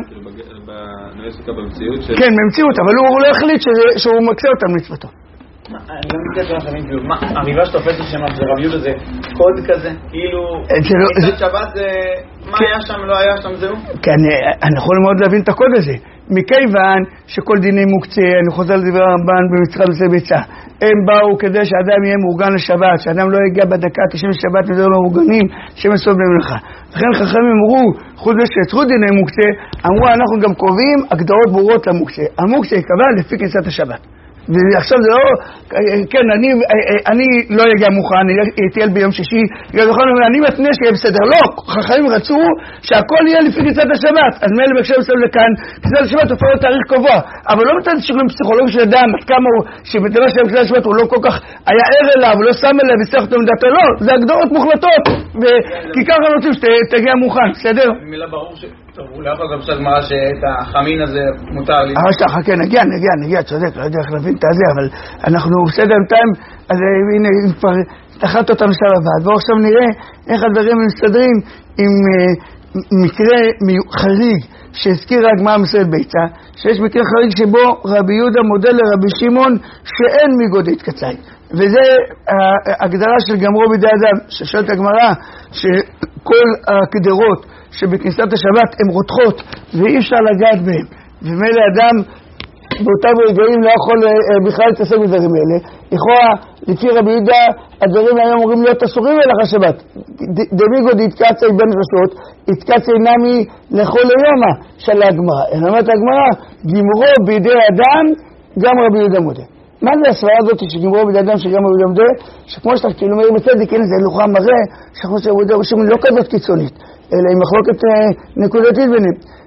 כן, במציאות, אבל הוא לא החליט שהוא מקצה אותם למצוותו. אני לא מתקצה לכם, מה, הריבה שתופסת שם זה רב יהודה, זה קוד כזה? כאילו, מצד שבת זה, מה היה שם, לא היה שם, זהו? כן, אני יכול מאוד להבין את הקוד הזה. מכיוון שכל דיני מוקצה, אני חוזר לדבר הרמב"ן במצחד עושה ביצה, הם באו כדי שאדם יהיה מאורגן לשבת, שאדם לא יגיע בדקה תשעים לשבת וזה לא מאורגנים, שמסוב במלאכה. לכן חכמים אמרו, חוץ שיצרו דיני מוקצה, אמרו אנחנו גם קובעים הגדרות ברורות למוקצה. המוקצה יקבע לפי כניסת השבת. ועכשיו זה לא, כן, אני, אני לא אגיע מוכן, אני אטייל ביום שישי, אני מתנה שיהיה בסדר. לא, חכמים רצו שהכל יהיה לפי כניסת השבת. אז מילא בקשר מסביב לכאן, כניסת השבת הוא פעול תאריך קבוע, אבל לא מצד שיקולים פסיכולוגיים של אדם, עד כמה הוא, שבדבר של כניסת השבת הוא לא כל כך היה ער אליו, הוא לא שם אליו וצריך אותו מדעתו, לא, זה הגדרות מוחלטות, כי ככה רוצים שתגיע מוכן, בסדר? מילה ברור ש... טוב, הוא לא יכול גם שאת מראה שאת החמין הזה מותר לי. אבל שכה, כן, נגיע, נגיע, נגיע, צודק, לא יודע איך להבין את הזה, אבל אנחנו בסדר בינתיים, אז הנה, כבר תחת אותם שער הבא, ובואו עכשיו נראה איך הדברים מסתדרים עם מקרה חריג שהזכיר הגמרא מסעד ביצה, שיש מקרה חריג שבו רבי יהודה מודה לרבי שמעון שאין מיגוד יתקצאי. וזה ההגדרה של גמרו בידי אדם, ששאלת הגמרא שכל הקדרות שבכניסת השבת הן רותחות ואי אפשר לגעת בהן, ומילא אדם באותם רגעים לא יכול בכלל להתעסק בדברים האלה. לכאורה, לפי רבי יהודה, הדברים האלה אמורים להיות אסורים אליך השבת. דמיגוד יתקצאי בין רשות, יתקצאי נמי לכל היומה של הגמרא. אלא אומרת הגמרא, גמרו בידי אדם, גם רבי יהודה מודה. מה זה הסברה הזאת שגמרו בידי אדם שגם רבי יהודה מודה? שכמו שאתה כאילו אומר בצדק, הנה זה הלוכה מראה, שכמו שרבי יהודה רשום לא כזאת קיצונית, אלא היא מחלוקת נקודתית ביניהם.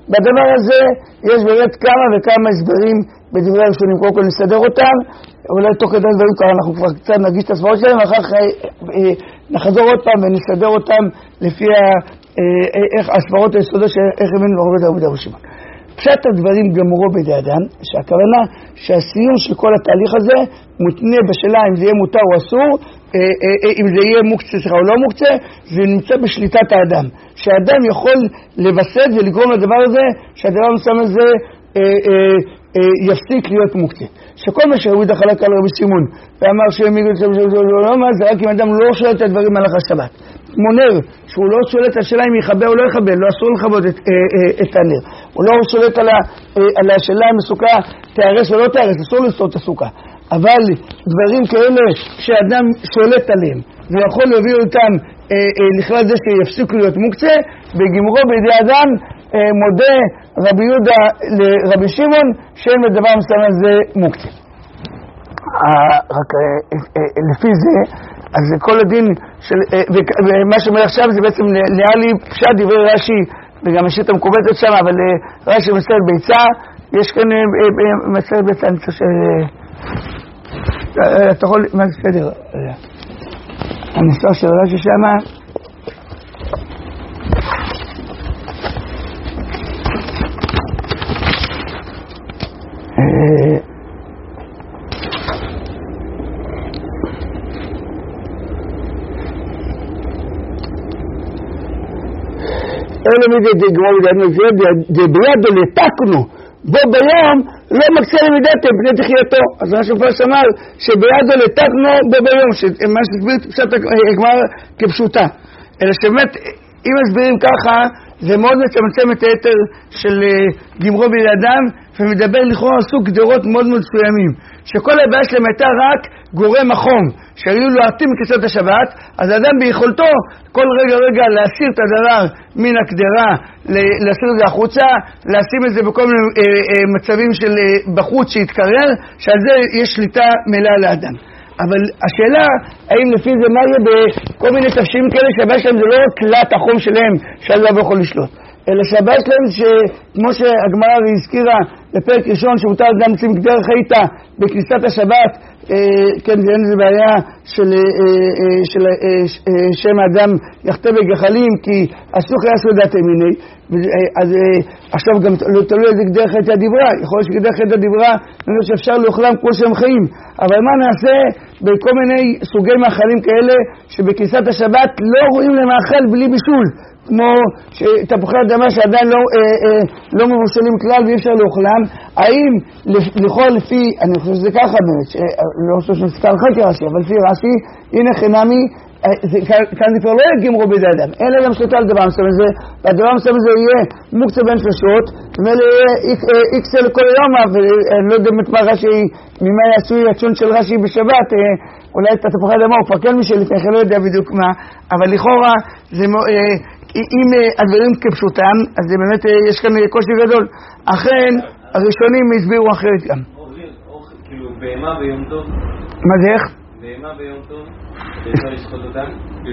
בדבר הזה יש באמת כמה וכמה הסברים בדברי הראשונים. קודם כל נסדר אותם, אולי תוך כדי דברים כאלה אנחנו כבר קצת נגיש את הסברות שלהם, אחר כך נחזור עוד פעם ונסדר אותם לפי איך הסברות היסודות איך הם עובד עבודה ושמעון. פשט הדברים גמורו בידי אדם, שהכוונה שהסיום של כל התהליך הזה מותנה בשאלה אם זה יהיה מותר או אסור, אם זה יהיה מוקצה או לא מוקצה, זה נמצא בשליטת האדם. שהאדם יכול לבסד ולגרום לדבר הזה, שהדבר מסוים הזה יפסיק להיות מוקצה. שכל מה שרבי יהודה חלק על רבי שמעון ואמר זה רק אם אדם לא שואל את הדברים על השבת. כמו נר, שהוא לא שולט על השאלה אם יכבה או לא יכבה, לא אסור לכבות את, את הנר. הוא לא שולט על, על השאלה אם הסוכה תארס או לא תארס, אסור לסתור את הסוכה. אבל דברים כאלה שאדם שולט עליהם ויכול להביא אותם אה, אה, לכלל זה שיפסיקו להיות מוקצה, בגמרו בידי אדם אה, מודה רבי יהודה לרבי שמעון שאין בדבר מסוים הזה מוקצה. אה, רק אה, אה, לפי זה, אז כל הדין של, אה, ומה שאומר עכשיו זה בעצם נראה לי פשט דברי רש"י וגם השאית המקובצת שם, אבל אה, רש"י מסתכל ביצה, יש כאן אה, אה, מסתכל ביצה, אני חושב ש... אתה יכול, מה זה סדר? הנסוע של רש"י שמה אלו מידי דגמור דבידו לתקנו בו ביום לא מקצה למידתם פני תחייתו. אז מה שפרס אמר שבידו לתקנו בו ביום, מה שתסביר פשוט הגמר כפשוטה, אלא שבאמת אם מסבירים ככה זה מאוד מצמצם את היתר של גמרו בידי אדם ומדבר לכאורה סוג גדרות מאוד מאוד מסוימים, שכל הבעיה שלהם הייתה רק גורם החום שהיו לו עטים מכסות השבת, אז האדם ביכולתו כל רגע רגע להסיר את הדבר מן הקדרה, להסיר את זה החוצה, לשים את זה בכל מיני אה, אה, מצבים של אה, בחוץ שהתקרר, שעל זה יש שליטה מלאה לאדם. אבל השאלה האם לפי זה מה יהיה בכל מיני תפשיעים כאלה שהבעיה שלהם זה לא תלת החום שלהם שעל זה לא יכול לשלוט, אלא שהבעיה שלהם שכמו שהגמרא הזכירה בפרק ראשון שמותר גם לשים גדר חיטה בכניסת השבת, אה, כן, זה אין איזה בעיה של, אה, אה, של אה, אה, שם האדם יחטא בגחלים כי אסור היה סעודת ימיני, אז אה, עכשיו גם לא תלוי איזה גדר חיטה דיברה, יכול להיות שגדר חיטה דיברה נראה שאפשר לאוכלם כל שהם חיים, אבל מה נעשה בכל מיני סוגי מאכלים כאלה שבכניסת השבת לא רואים למאכל בלי בישול, כמו תפוחי אדמה שעדיין לא, אה, אה, לא מבושלים כלל ואי אפשר לאוכלם, האם לכאורה לפי, אני חושב שזה ככה באמת, לא חושב שנזכר לך כרש"י, אבל לפי רש"י, הנה חינמי, כאן זה כבר לא יהיה גמרו בידי אדם, אין להם שליטה על דבר מסוים הזה, והדבר מסוים הזה יהיה מוקצה בין שלושות, ומאלה יהיה איקסל לכל יום, ואני לא יודע מה רש"י, ממה יעשוי הצ'ון של רש"י בשבת, אולי את התפוחי אדמה הוא פרקל משלפני, אני לא יודע בדיוק מה, אבל לכאורה זה אם הדברים כפשוטם, אז זה באמת יש כאן קושי גדול. אכן, הראשונים הסבירו אחרת גם. כאילו, בהמה ביום טוב? מה זה איך? בהמה ביום טוב? שאפשר לשחוט אותה?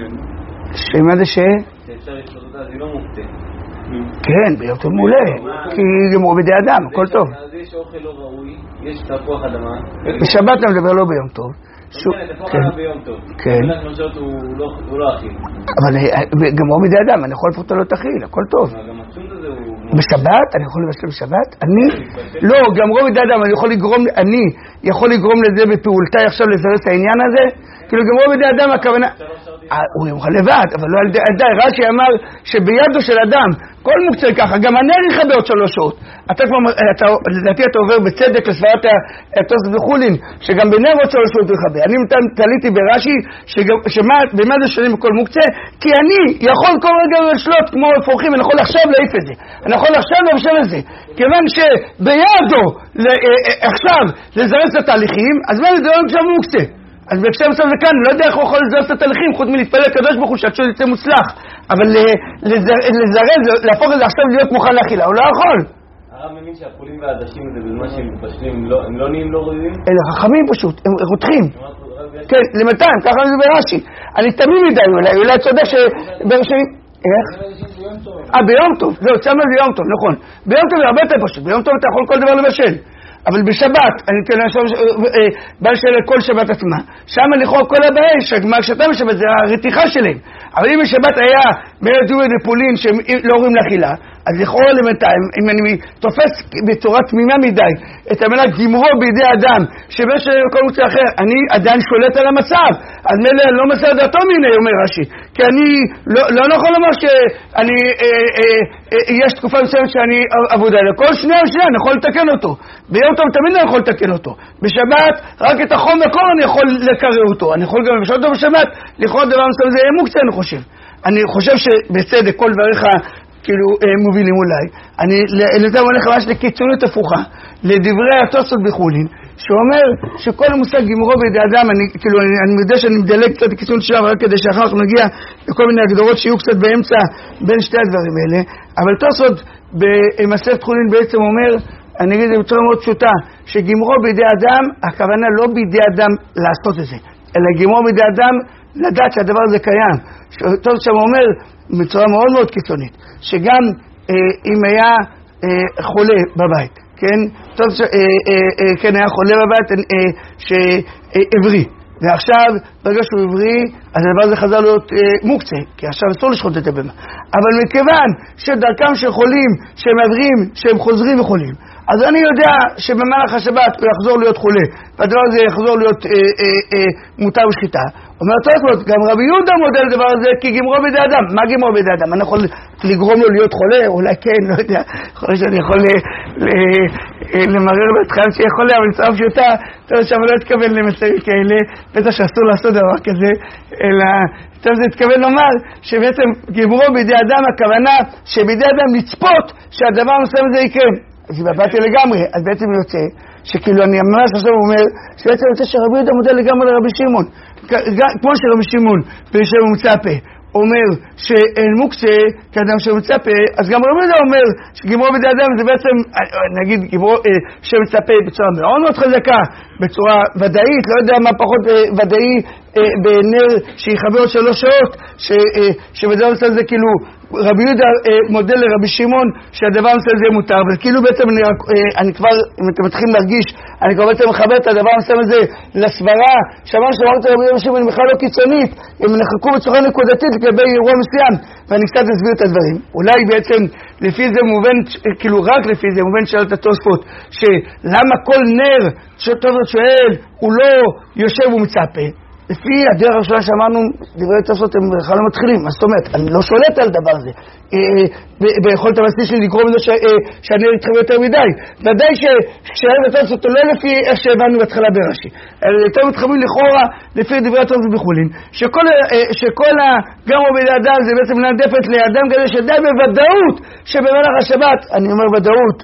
שמה זה ש? שאפשר לשחוט אותה, זה לא מוקצה. כן, ביום טוב מעולה. כי גמרו בידי אדם, הכל טוב. אז יש אוכל לא ראוי, יש תפוח אדמה. בשבת אני מדבר לא ביום טוב. תפוח אדמה ביום טוב. כן. הוא לא אכיל. אבל גמרו בידי אדם, אני יכול לפחות לא תכיל, הכל טוב. גם הצ'ונט הזה הוא... בשבת? אני יכול לבשל בשבת? אני? לא, גמרו בידי אדם, אני יכול לגרום, אני יכול לגרום לזה בפעולתיי עכשיו לזרז את העניין הזה? כאילו גמרו בידי אדם הכוונה... הוא יוכל לבד, אבל לא על ידי. רש"י אמר שבידו של אדם כל מוקצה ככה, גם הנר יכבה עוד שלוש שעות. אתה כבר, לדעתי אתה עובר בצדק לסברת התוספות וחולין, שגם בנר עוד שלוש שעות יכבה. אני תליתי ברש"י, שבמה זה שונים בכל מוקצה? כי אני יכול כל רגע לשלוט כמו אפרוחים, אני יכול עכשיו להעיף את זה. אני יכול עכשיו לבשל את זה. כיוון שבידו עכשיו לזרז את התהליכים, אז מה זה לא עכשיו מוקצה? אז בהקשר מסוים זה כאן, לא יודע איך הוא יכול לזרז את התהליכים, חוץ מלהתפלל לקדוש ברוך הוא שהצ'ון יצא מוצלח, אבל לזרז, להפוך את זה עכשיו להיות מוכן לאכילה, הוא לא יכול. הרב מבין שהחולים והעדשים זה בזמן שהם מתפשלים, הם לא נהיים לא ראויים? אלה חכמים פשוט, הם רותחים. כן, למתיים, ככה זה ברש"י. אני תמים מדי אולי, אולי צודק שבראשי... איך? אה, ביום טוב, זהו, צמא זה יום טוב, נכון. ביום טוב זה הרבה יותר פשוט, ביום טוב אתה יכול כל דבר לבשל. אבל בשבת, אני כן עכשיו בעל של כל שבת עצמה, שם לכאורה כל הבעיה, שהגמר שאתה בשבת זה הרתיחה שלהם. אבל אם בשבת היה מרד יורד לפולין שהם לא רואים לאכילה, אז לכאורה למתיים, אם אני תופס בצורה תמימה מדי את המילה גמרו בידי אדם, שבש כל מוצא אחר, אני עדיין שולט על המצב, אז מלא לא מסר דעתו מיני, אומר רש"י, כי אני לא, לא יכול לומר שאני, אה, אה, אה, יש תקופה מסוימת שאני עבודה, כל שנייה ושנייה אני יכול לתקן אותו, ביום טוב תמיד אני יכול לתקן אותו, בשבת רק את החום והקור אני יכול לקרר אותו, אני יכול גם בשעות טוב בשבת, לכאורה דבר מסוים זה מוקצה אני חושב, אני חושב שבצדק כל דבריך כאילו מובילים אולי. אני לזה הולך ממש לקיצונית הפוכה, לדברי התוספות בחולין, שאומר שכל המושג גמרו בידי אדם, אני כאילו אני, אני יודע שאני מדלג קצת לקיצונית שלו, רק כדי שאחר כך נגיע לכל מיני הגדרות שיהיו קצת באמצע בין שתי הדברים האלה, אבל תוספות במסכת חולין בעצם אומר, אני אגיד את זה בצורה מאוד פשוטה, שגמרו בידי אדם, הכוונה לא בידי אדם לעשות את זה, אלא גמרו בידי אדם לדעת שהדבר הזה קיים. טוב שם אומר בצורה מאוד מאוד קיצונית, שגם אה, אם היה אה, חולה בבית, כן? טוב ש... אה, אה, אה, כן, היה חולה בבית אה, שעברי, ועכשיו ברגע שהוא עברי, אז הדבר הזה חזר להיות אה, מוקצה, כי עכשיו אסור לשחוט את הבמה. אבל מכיוון שדרכם של חולים, שהם עברים, שהם חוזרים וחולים, אז אני יודע שבמהלך השבת הוא יחזור להיות חולה, והדבר הזה יחזור להיות אה, אה, אה, מותר ושחיטה. אומר תוספות, גם רבי יהודה מודל לדבר הזה, כי גמרו בידי אדם. מה גמרו בידי אדם? אני יכול לגרום לו להיות חולה? אולי כן, לא יודע. יכול להיות שאני יכול למרר בהתחלה שיכול להיות, אבל נצטרה פשוטה, טוב שם לא התכוון למצבים כאלה, בטח שאסור לעשות דבר כזה, אלא טוב זה התכוון לומר שבעצם גמרו בידי אדם, הכוונה שבידי אדם לצפות שהדבר מסוים הזה יקרה. אז הבאתי לגמרי, אז בעצם יוצא, שכאילו אני ממש עכשיו אומר, שבעצם יוצא שרבי יהודה מודל לגמרי לרבי שמעון, כמו שרבי שמעון בישב ומצפה אומר שאין מוקצה כאדם שמצפה, אז גם רבי יהודה אומר שגמרו בידי אדם זה בעצם, נגיד גמרו שמצפה בצורה מאוד מאוד חזקה, בצורה ודאית, לא יודע מה פחות ודאי בנר שיחבר עוד שלוש שעות, שבדבר מסוים זה כאילו רבי יהודה מודל לרבי שמעון שהדבר מסוים זה מותר, וכאילו בעצם אני, אני כבר, אם אתם מתחילים להרגיש, אני כבר בעצם מחבר את הדבר מסוים הזה לסברה, שאמר שאמרת רבי יהודה שמעון בכלל לא קיצונית, הם נחלקו בצורה נקודתית לגבי אירוע מסוים, ואני קצת אסביר את הדברים. אולי בעצם לפי זה מובן, כאילו רק לפי זה מובן שאלת התוספות, שלמה כל נר שתוספות שואל הוא לא יושב ומצפה, לפי הדרך הראשונה שאמרנו, דברי תוספות הם בכלל לא מתחילים, מה זאת אומרת? אני לא שולט על דבר זה. ביכולת המעשית שלי לקרוא מזה שאני אתחבר יותר מדי. ודאי שכשאלה תוספות לא לפי איך שהבנו בהתחלה ברש"י, אלא יותר מתחברים לכאורה לפי דברי תוספות בחולין, שכל הגמרו בידי אדם זה בעצם נעדפת לאדם כזה שדי בוודאות שבמהלך השבת, אני אומר ודאות,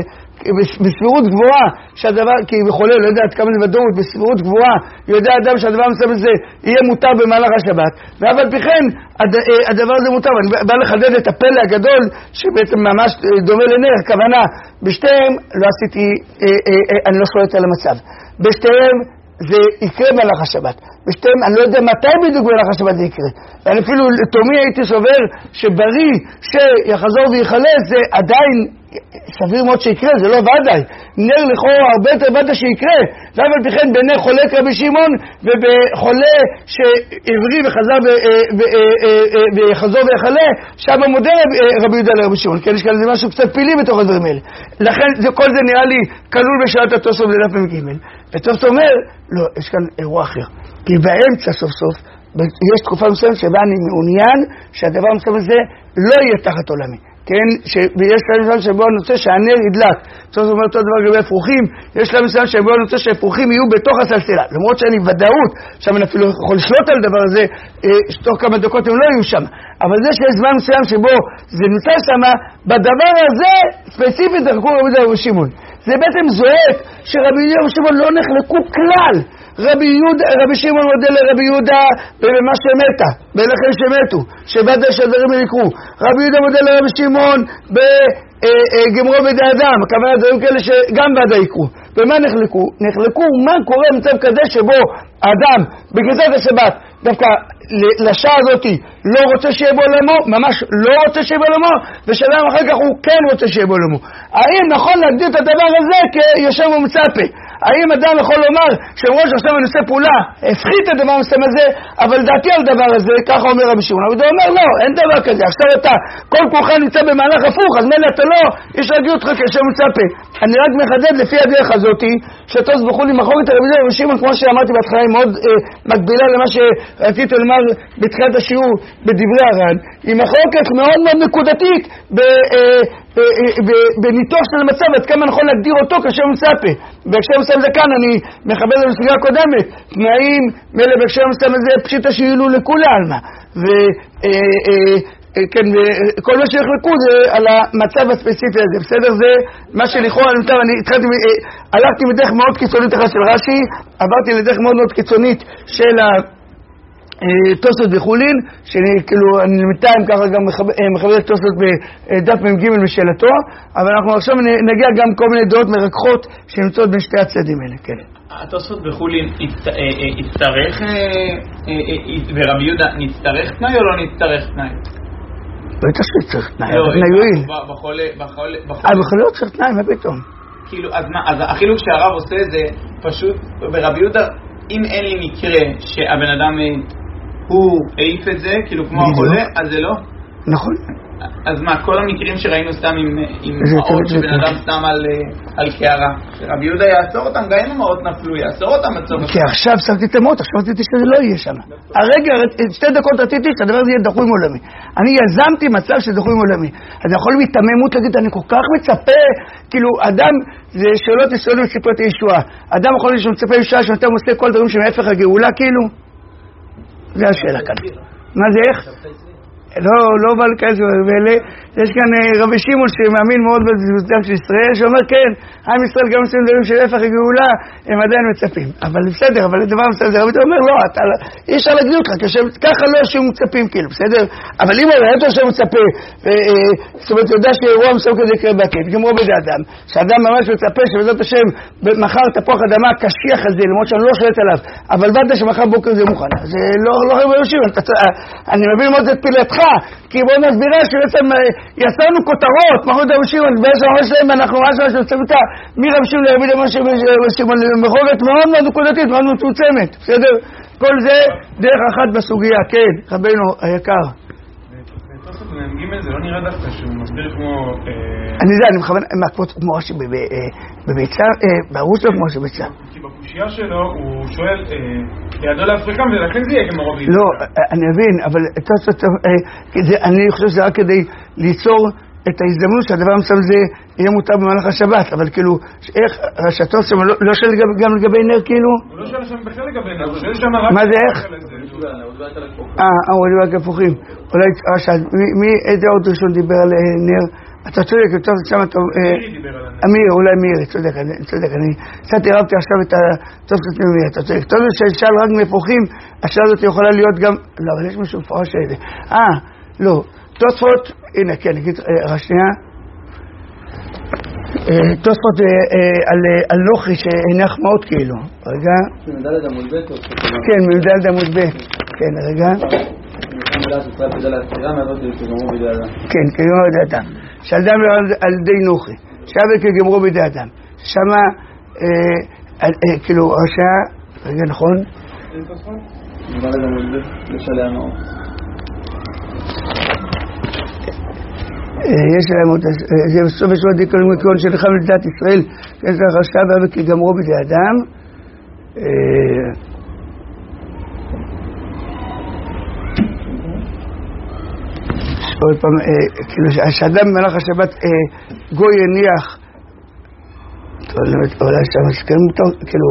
בסבירות גבוהה שהדבר, כי בחולה לא יודע עד כמה זה ודאות, בסבירות גבוהה יודע אדם שהדבר מסוים הזה יהיה מותר במהלך השבת, ואף על פי כן הדבר הזה מותר. אני בא לחדד את הפלא הגדול שבעצם ממש דומה לנר, הכוונה בשתיהם לא עשיתי, אני לא שולט על המצב, בשתיהם זה יקרה במהלך השבת, בשתיהם אני לא יודע מתי בדיוק במהלך השבת זה יקרה, ואני אפילו לתומי הייתי סובר שבריא שיחזור ויחלס זה עדיין סביר מאוד שיקרה, זה לא ודאי, נר לכאורה הרבה יותר ודאי שיקרה, ואף על פי כן בעיני חולה כרבי שמעון ובחולה שעברי וחזר ויחזור ויחלה, שם מודה רבי יהודה לרבי שמעון, כן יש כאן זה משהו קצת פילי בתוך הדברים האלה, לכן זה, כל זה נראה לי כלול בשאלת התוספות בדף מ"ג, ותוספות אומר, לא, יש כאן אירוע אחר, כי באמצע סוף סוף יש תקופה מסוימת שבה אני מעוניין שהדבר מסוים הזה לא יהיה תחת עולמי, כן, שיש להם מסוים שבו אני רוצה שהנר ידלק. זאת אומרת, אותו דבר לגבי אפרוחים, יש להם מסוים שבו אני רוצה שהאפרוחים יהיו בתוך הסלסלה, למרות שאני ודאות, שם אני אפילו יכול לשלוט על דבר הזה, שתוך כמה דקות הם לא יהיו שם, אבל זה שיש זמן מסוים שבו זה נמצא שם, בדבר הזה ספציפית דרכו רבי יהודה ורבי שמעון, זה בעצם זועק שרבי יהודה ורבי שמעון לא נחלקו כלל. רבי יהודה, רבי שמעון מודה לרבי יהודה במה שמתה, בלכן שמתו, שבדע שהדברים יקרו. רבי יהודה מודה לרבי שמעון בגמרו בידי אדם, הכוונה דברים כאלה שגם בדע יקרו. במה נחלקו? נחלקו מה קורה במצב כזה שבו האדם, בגזרת השבת, דווקא לשעה הזאת לא רוצה שיהיה בעולמו, ממש לא רוצה שיהיה בעולמו, ושלם אחר כך הוא כן רוצה שיהיה בעולמו. האם נכון להגדיר את הדבר הזה כיושב ומצפה? האם אדם יכול לומר שמראש עכשיו אני עושה פעולה, הפחית את הדבר המסתם הזה, אבל דעתי על דבר הזה, ככה אומר רבי שמעון. אבל הוא אומר לא, אין דבר כזה, עכשיו אתה כל כולך נמצא במהלך הפוך, אז מילא אתה לא, יש להגיד אותך כיושב ומצפה. אני רק מחדד לפי הדרך הזאת, שתוס בחול לי מחורת הרבי רבי שמעון, כמו שאמרתי בהתחלה, היא מאוד אה, מקבילה למה שרציתי לומר בתחילת השיעור בדברי הר"ן, היא מחוקת מאוד מאוד נקודתית ב, אה, בניתוח של המצב, עד כמה נכון להגדיר אותו כשם מצפה. בהקשר מסתם זה כאן, אני מכבד על הסוגיה הקודמת, תנאים, מלא בהקשר מסתם הזה, פשיטה שיהיו לכולי עלמא. וכן, כל מה שיחלקו זה על המצב הספציפי הזה, בסדר? זה מה שלכאורה, אני התחלתי, הלכתי מדרך מאוד קיצונית אחת של רש"י, עברתי לדרך מאוד מאוד קיצונית של ה... תוספות בחולין, שאני כאילו, אני למתיים ככה גם מכבד את תוספות בדף מ"ג משאלתו, אבל אנחנו עכשיו נגיע גם כל מיני דעות מרככות שנמצאות בין שתי הצדדים האלה, כן. התוספות בחולין יצטרך, ברבי יהודה, נצטרך תנאי או לא נצטרך תנאי? בטח שצריך תנאי, אבל תנאי יועיל. אה, בחולה לא צריך תנאי, מה פתאום? כאילו, אז מה, אז החילוק שהרב עושה זה פשוט, ברבי יהודה, אם אין לי מקרה שהבן אדם הוא העיף את זה, כאילו כמו החולה, אז זה לא? נכון. אז מה, כל המקרים שראינו סתם עם מעות שבן אדם שם על קערה, רבי יהודה יעצור אותם, גם אם המעות נפלו, יעצור אותם עד סוף. כי עכשיו שמתי את המעות, עכשיו רציתי שזה לא יהיה שם. הרגע, שתי דקות רציתי שהדבר הזה יהיה דחוי מעולמי. אני יזמתי מצב של דחוי מעולמי. אז יכול מתממות להגיד, אני כל כך מצפה, כאילו, אדם, זה שאלות יסודות וציפות הישועה. אדם יכול להיות שמצפה ישועה, שאתה עושה כל דברים שמהפך הגאולה, כאילו? זה השאלה כאן. מה זה איך? לא, לא בא לכזה, יש כאן רבי שמעון שמאמין מאוד בזהותם של ישראל, שאומר כן, עם ישראל גם עושים דברים של הפך הגאולה, הם עדיין מצפים. אבל בסדר, אבל לדבר בסדר, רבי אומר לא, אי אפשר להגדיר אותך, ככה לא שהם מצפים, כאילו, בסדר? אבל אם הוא ראית שהוא מצפה, זאת אומרת, יודע שאירוע מסוים כזה יקרה בעתיד, גמרו בידי אדם, שאדם ממש מצפה שבעזרת השם, מחר תפוח אדמה קשיח הזה, למרות שאני לא שולט עליו, אבל באת שמחר בוקר זה מוכן. זה לא רבי שמעון, אני מבין מאוד את פילתך, כי בואו נסבירה שבעצם יצרנו כותרות, מחרות רבי שמעון, בעצם ממש להם אנחנו ממש ממש נצטרך אותה מרבי שמעון לרבי שמעון למחורת מאוד מאוד נקודתית, מאוד מצומצמת, בסדר? כל זה דרך אחת בסוגיה, כן, רבינו היקר. בתוספות ג' זה לא נראה דווקא שהוא מסביר כמו... אני יודע, אני מכוון, מה, כמו רש"י בביצה, בערוץ לא כמו שביצה. כי בקושייה שלו הוא שואל, ידו להפריקם ולכן זה יהיה כמו רבי. לא, אני מבין, אבל אני חושב שזה רק כדי ליצור את ההזדמנות שהדבר המסוים הזה יהיה מותר במהלך השבת, אבל כאילו, איך, רשתות שם לא שואל גם לגבי נר כאילו? הוא לא שואל שם בכלל לגבי נר, הוא שואל שם רק... מה זה איך? אה, הוא דיבר על הפוכים. אולי, רשת, מי, איזה עוד ראשון דיבר על נר? אתה צודק, אתה שם אתה... אמיר, אולי אמיר, צודק, צודק, אני קצת הרבתי עכשיו את התוספות ממיר, אתה צודק. אתה יודע ששאל רק מפוחים, השאלה הזאת יכולה להיות גם... לא, אבל יש משהו מפורש שזה. אה, לא. תוספות, הנה, כן, נגיד, השנייה, תוספות על נוחי שהניח מאוד כאילו, רגע. מדלת עמוד ב' כן, מדלת עמוד ב', כן, רגע. כן, כגמרו בידי אדם. שעלדם על די נוחי, שווה כגמרו בידי אדם. שמה, כאילו, השעה, רגע, נכון? מדלת עמוד ב', לשלם המאור. יש להם עוד, זה בסוף יש עוד דיקולים מכיוון שלכם לדת ישראל, כן, זה הרשתה והווה כי גמרו בידי אדם. עוד פעם, כאילו שהאדם במהלך השבת גוי יניח, אולי שם הסכם אותו, כאילו...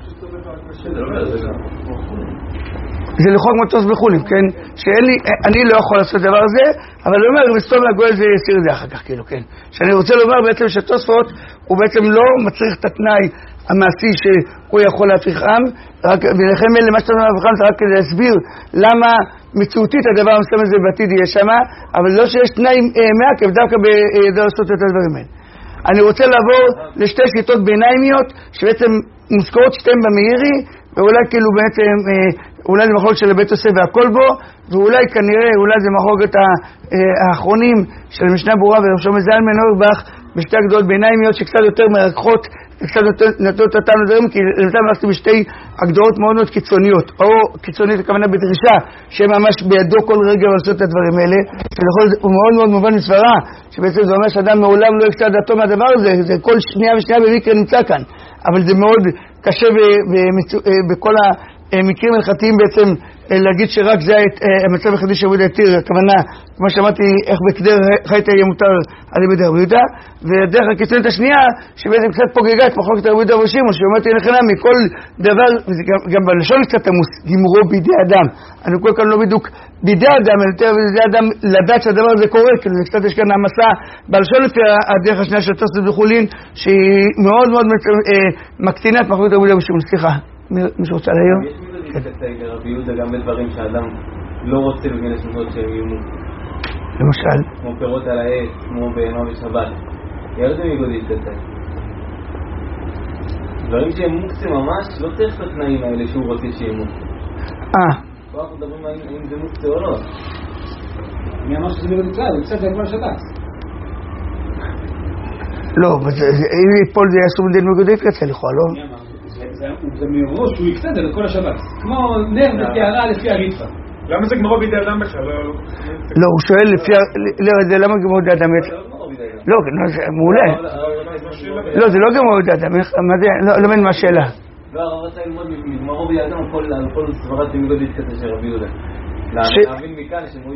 זה לחוק מטוס בחולים, כן? שאין לי, אני לא יכול לעשות דבר הזה, אבל אני אומר, מסתום לגואל זה יסיר את זה אחר כך, כאילו, כן? שאני רוצה לומר בעצם שתוספות, הוא בעצם לא מצריך את התנאי המעשי שהוא יכול להפריך עם, ולכן אלה, מה שאתה אומר להפריך עם זה רק כדי להסביר למה מציאותית הדבר המסתם הזה בעתיד יהיה שמה, אבל לא שיש תנאי מעכב, דווקא בידי לעשות את הדברים האלה. אני רוצה לעבור לשתי שיטות ביניימיות, שבעצם מוזכרות שתיהן במאירי, ואולי כאילו בעצם, אולי זה מחלוקת של בית יוסף והכל בו, ואולי כנראה, אולי זה מחלוקת האחרונים של משנה ברורה ורב שלמה זלמן אוירבך, בשתי הגדולות ביניימיות שקצת יותר מרככות, קצת נתנות אותנו דברים, כי למצב הלכתי בשתי הגדולות מאוד מאוד קיצוניות, או קיצונית הכוונה בדרישה, שהם ממש בידו כל רגע לעשות את הדברים האלה, הוא מאוד מאוד מובן מסברה, שבעצם זה אומר שאדם מעולם לא יקצת דעתו מהדבר הזה, זה כל שנייה ושנייה במקרה נמצא כאן, אבל זה מאוד קשה בכל המקרים הלכתיים בעצם להגיד שרק זה המצב היחידי שעבוד היתיר, הכוונה, כמו שאמרתי, איך בקדר חייתה יהיה מותר על ידי רבי יהודה, ודרך הקיצונית השנייה, שבעצם קצת פוגגה את מחלוקת רבי יהודה ושמעון, שאומרת נכונה מכל דבר, וזה גם, גם בלשון קצת עמוס, גמרו בידי אדם. אני כל כאן לא בדיוק בידי אדם, אלא יותר בידי אדם לדעת שהדבר הזה קורה, כאילו זה קצת יש כאן המסע בלשון לפי הדרך השנייה של תוספות וחולין, שהיא מאוד מאוד מקטינה את מחלוקת רבי יהודה ושמעון. סליחה, מישהו רוצה להעיר? רבי יהודה גם בדברים שהאדם לא רוצה בגלל שמות שהם יומו. למשל? כמו פירות על העץ, כמו בהמה בשבת. ירדו מגודית קצת. דברים שהם מוקצה ממש, לא צריך את התנאים האלה שהוא רוצה שימו. אה. פה אנחנו מדברים האם זה מוקצה או לא. מי אמר שזה מגודית קצת? זה קצת זה כבר שבת. לא, אם יפול זה יעשו מדין מגודית קצת לכאורה, לא? מי אמר? זה מראש שהוא יקצה את זה לכל השבת, כמו נר בקערה לפי הריטפה. למה זה גמרו בידי אדם בכלל? לא, הוא שואל לפי... לא, למה גמרו בידי אדם? לא, זה מעולה. לא, זה לא גמרו בידי אדם, לא מבין מה השאלה. לא, הרב רצה ללמוד מגמרו בידי אדם על כל סברת מגודית כזה של רבי יהודה. להבין מכאן שמועיל...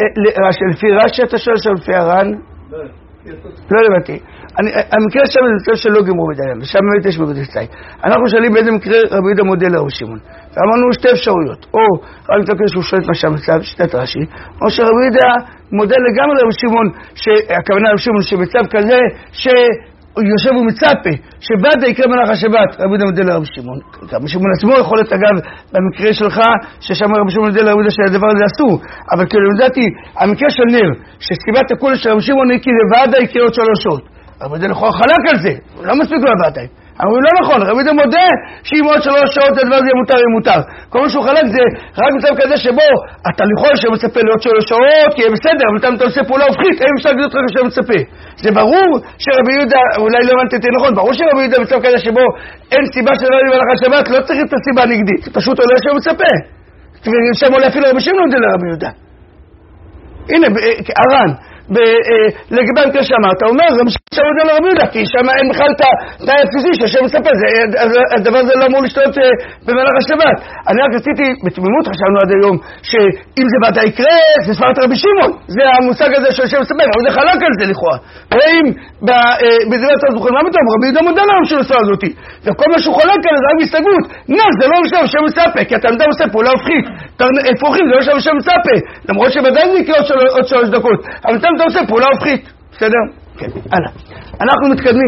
לפי רש"י אתה שואל שלפי הר"ן? לא, לא לבטי. המקרה שם זה מצב שלא גמרו בידי אדם, ושם באמת יש מגודית קצת. אנחנו שואלים באיזה מקרה רבי יהודה מודה לרבי שמעון. ואמרנו שתי אפשרויות, או רק מתקן שהוא שואל את מה שהמצב, שיטת רש"י, או שרבי יהודה מודה לגמרי לרבי שמעון, הכוונה לרבי שמעון שבצו כזה, שיושב ומצפה, שבדה יקרה מלאך השבת, רבי יהודה מודה לרבי שמעון. רבי שמעון עצמו יכול להיות אגב במקרה שלך, ששם רבי שמעון מודה לרבי יהודה שהדבר הזה אסור, אבל כאילו לדעתי, המקרה של נר, שסיבת הכול של רבי שמעון היא כי לבדה יקרה עוד שלוש שעות. רבי יהודה יכול חלק על זה, לא מספיק לו לבדה. אמרו לא נכון, רבי יהודה מודה שאם עוד שלוש שעות הדבר זה יהיה מותר, יהיה מותר. כל מה שהוא חלק זה רק מצב כזה שבו אתה יכול שמצפה לעוד שלוש שעות, כי יהיה בסדר, אבל אתה עושה פעולה הופכית, אין אפשר להגיד אותך שמצפה. זה ברור שרבי יהודה, אולי לא הבנתי נכון, ברור שרבי יהודה מצב כזה שבו אין סיבה שלא יהיה מלאך השבת, לא צריך את הסיבה הנגדית, פשוט עולה שמצפה. שם עולה אפילו רבי שמעון זה לרבי יהודה. הנה, הר"ן. לגבי המקרה שאמרת, אתה אומר, גם שם זה לא רבי יהודה, כי שם אין בכלל את התנאי הבסיסי שהשם מספר, הדבר הזה לא אמור לשתות במהלך השבת. אני רק רציתי, בתמימות חשבנו עד היום, שאם זה ודאי יקרה, זה סברת רבי שמעון, זה המושג הזה שהשם מספר, אבל זה חלק על זה לכאורה. ואם בזירת הזוכן, מה פתאום, רבי יהודה מודה לנו של הסועה הזאתי, וכל מה שהוא חולק על זה רק בהסתגרות, נס, זה לא משהו השם מספר, כי אתה נדע מספר, פעולה הופכית, אפרוחים, זה לא משהו השם מספר, למרות שבוודאי זה יקרה עוד שלוש דקות, אבל אתה עושה פעולה הופכית, בסדר? כן, הלאה. אנחנו מתקדמים.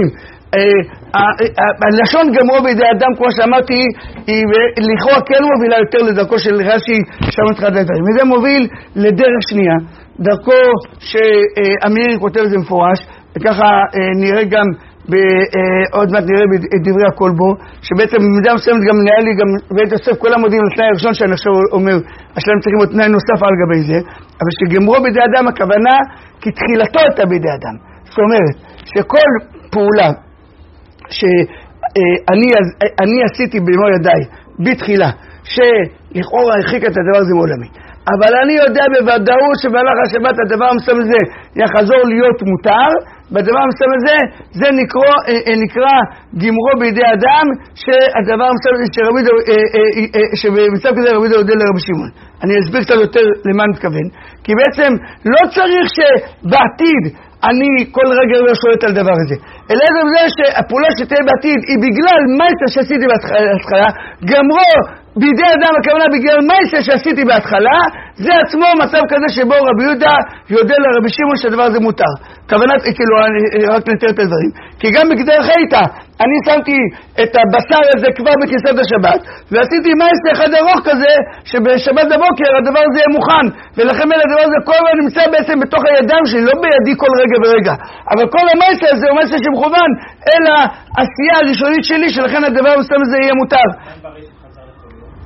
הלשון גמרו בידי אדם, כמו שאמרתי, היא לכאורה כן מובילה יותר לדרכו של רש"י, שם מתחילת הדברים. וזה מוביל לדרך שנייה, דרכו שאמירי כותב את זה מפורש, וככה נראה גם, עוד מעט נראה את דברי הכל בו, שבעצם במידה מסוימת גם נראה לי, גם בית יוסף כל המודים לתנאי הראשון שאני עכשיו אומר, השלם צריכים עוד תנאי נוסף על גבי זה, אבל שגמרו בידי אדם הכוונה כי תחילתו הייתה בידי אדם. זאת אומרת, שכל פעולה שאני עשיתי במו ידיי בתחילה, שלכאורה הרחיק את הדבר הזה מעולמי, אבל אני יודע בוודאות שבהלך השבת הדבר המסוים הזה יחזור להיות מותר, בדבר המסוים הזה זה נקרא, נקרא גמרו בידי אדם, שהדבר המסוים הזה שרבי דו, שבמצב כזה רבי דו יודע לרבי שמעון. אני אסביר קצת יותר למה אני מתכוון, כי בעצם לא צריך שבעתיד אני כל רגע לא שואלת על דבר הזה, אלא זה שהפעולה שתהיה בעתיד היא בגלל מייסר שעשיתי בהתחלה, גמרו בידי אדם הכוונה בגלל מייסר שעשיתי בהתחלה, זה עצמו מצב כזה שבו רבי יהודה יודע לרבי שמעון שהדבר הזה מותר. כוונת, כאילו, רק נתאר את הדברים. כי גם בגדר חיתה, אני שמתי את הבשר הזה כבר בכניסת השבת, ועשיתי מייסר אחד ארוך כזה, שבשבת בבוקר הדבר הזה יהיה מוכן, ולכן אלה הדבר הזה כל הזמן נמצא בעצם בתוך הידיים שלי, לא בידי כל רגע ורגע. אבל כל המייסר הזה הוא מייסר שמכוון אל העשייה הראשונית שלי, שלכן הדבר המסוים הזה יהיה מותר.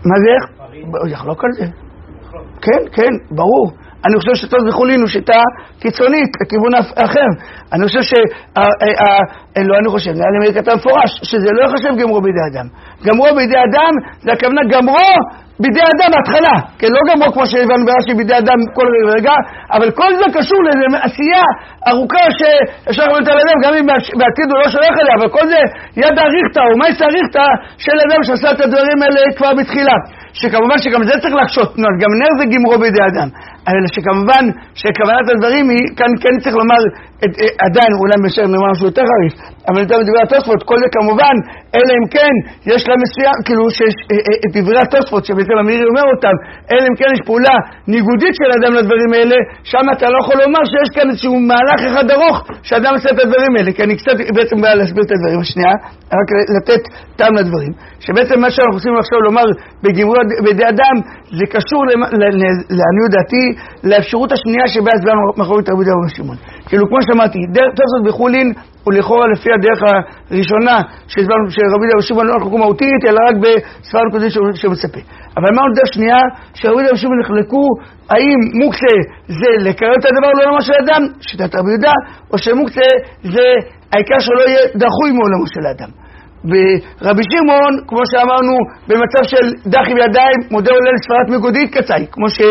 מה זה? יחלוק על זה. כן, כן, ברור. אני חושב שטוב בחולין הוא שיטה קיצונית לכיוון אחר. אני חושב ש... לא, אני חושב, נראה לי מי כתב מפורש, שזה לא יחשב גמרו בידי אדם. גמרו בידי אדם, זה הכוונה גמרו בידי אדם בהתחלה. כן, לא גמרו כמו שהבנו ברש"י בידי אדם כל רגע, אבל כל זה קשור לאיזו עשייה ארוכה שאפשר לבנות על אדם, גם אם בעתיד הוא לא שולח אליה, אבל כל זה יד הריכתא, או מייס הריכתא של אדם שעשה את הדברים האלה כבר בתחילה. שכמובן שגם זה צריך לחשות, גם נר זה גמרו בידי אדם. אבל שכמובן שכוונת הדברים היא, כאן כן צריך לומר, את, עדיין אולי בשם נאמר משהו יותר חריף, אבל יותר בדברי התוספות, כל זה כמובן, אלא אם כן יש לה מסוים, כאילו שיש את דברי התוספות, שבעצם אמירי אומר אותם, אלא אם כן יש פעולה ניגודית של אדם לדברים האלה, שם אתה לא יכול לומר שיש כאן איזשהו מהלך אחד ארוך, שאדם עושה את הדברים האלה, כי אני קצת בעצם בא להסביר את הדברים. השנייה, רק לתת טעם לדברים, שבעצם מה שאנחנו רוצים עכשיו לומר בגמרו בידי אדם, זה קשור לעניות דעתי, לאפשרות השנייה שבה הסבר מחלוקת רבי יהודה ורבי שמעון. כאילו כמו שאמרתי, תוספות בחולין הוא לכאורה לפי הדרך הראשונה שהסברנו שרבי יהודה ורבי שמעון לא חלקו מהותית, אלא רק בסבר נקודית שמצפה. אבל מה עוד דרך שנייה? שרבי יהודה ורבי שמעון נחלקו האם מוקצה זה לקרב את הדבר לעולמו של אדם, שיטת רבי יהודה, או שמוקצה זה העיקר שלא יהיה דחוי מעולמו של האדם. ורבי שמעון, כמו שאמרנו, במצב של דחי בידיים, מודה עולה לספרת מגודית קצאי, כמו ש...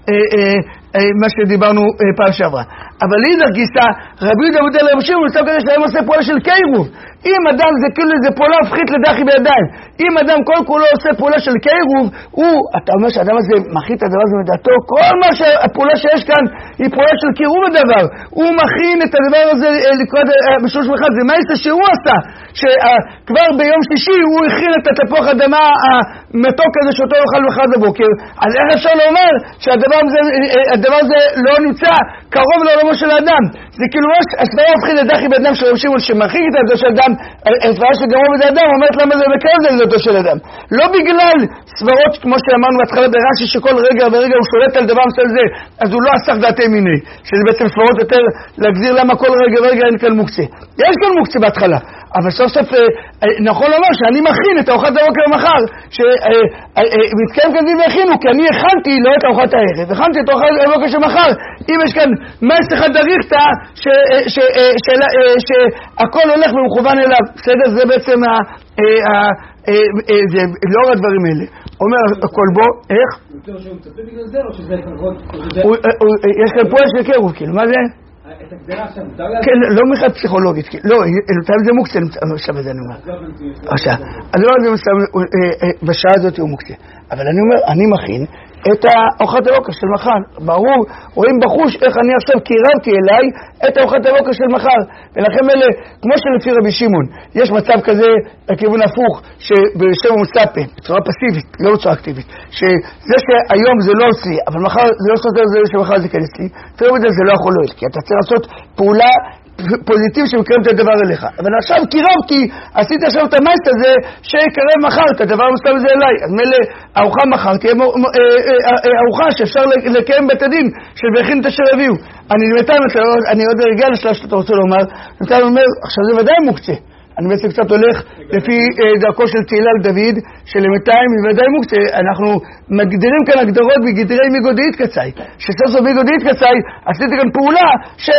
מה שדיברנו פעם שעברה. אבל לידר גיסה, רבי יהודה מודה לרבי שמעון, מצב כזה שלהם עושה פעולה של קירוב. אם אדם זה כאילו איזה פעולה הפחית לדחי בידיים, אם אדם כל כולו עושה פעולה של קירוב, הוא, אתה אומר שהאדם הזה מכין את הדבר הזה מדעתו, כל מה שהפעולה שיש כאן היא פעולה של קירוב הדבר. הוא מכין את הדבר הזה לקראת בשלוש אחד, זה מה יעשה שהוא עשה, שכבר ביום שלישי הוא הכין את התפוח אדמה המתוק הזה שאותו יאכל מחר בבוקר. אז איך אפשר לומר שהדבר הזה, הדבר הזה לא נמצא קרוב לעולמו של האדם? זה כאילו יש הסברה הפחית לדחי בידיים של רבי שמעון שמכין את הדבר של אדם, הסברה שגמרו בידי אדם אומרת למה זה מקרב זה לדעתו של אדם, לא בגלל סברות כמו שאמרנו בהתחלה ברש"י שכל רגע ורגע הוא שולט על דבר מסוים זה, אז הוא לא אסך דעתי מיני, שזה בעצם סברות יותר להגזיר למה כל רגע ורגע אין כאן מוקצה. יש כאן מוקצה בהתחלה, אבל סוף סוף נכון לומר שאני מכין את ארוחת הבוקר מחר, שמתקיים כאן דין והכינו, כי אני הכנתי לא את ארוחת הערב, הכנתי את ארוחת הבוקר של מחר. אם יש כאן מייס אחד דריכתא שהכל הולך ומכוון אליו, בסדר? זה בעצם זה לאור הדברים האלה. אומר הכל בו, איך? יותר שהוא מצפה בגלל זה או שזה כבוד? יש כאן פועל של קירוב, כאילו, מה זה? את הגדרה עכשיו, כן, לא מחד פסיכולוגית, לא, אלותיו זה מוקצה, עכשיו זה אני אומר. עכשיו, אז לא זה בשעה הזאת הוא מוקצה, אבל אני אומר, אני מכין את הארוחת הבוקר של מחר. ברור, רואים בחוש איך אני עכשיו קירבתי אליי את ארוחת הבוקר של מחר. ולכן אלה, כמו שלפי רבי שמעון, יש מצב כזה לכיוון הפוך, שבשם ומספה, בצורה פסיבית, לא בצורה אקטיבית, שזה שהיום זה לא אצלי, אבל מחר זה לא סותר זה שמחר זה כן אצלי, תראו את זה, זה לא יכול להיות, כי אתה צריך לעשות פעולה פוזיטיב שמקרב את הדבר אליך. אבל עכשיו קירבתי, עשיתי עכשיו את המייסט הזה שיקרב מחר את הדבר המסתם הזה אליי. אז מילא ארוחה מחר תהיה ארוחה שאפשר לקיים בית הדין של והכין את אשר הביאו. אני נמתן, אני עוד רגע לשלב שאתה רוצה לומר, נמתן אומר, עכשיו זה ודאי מוקצה. אני בעצם קצת הולך לפי דרכו של תהילה על דוד, שלמתיים בוודאי מוקצה. אנחנו מגדירים כאן הגדרות בגדרי מגודית קצאי, שסוף סוף מגודית קצאי, עשיתי כאן פעולה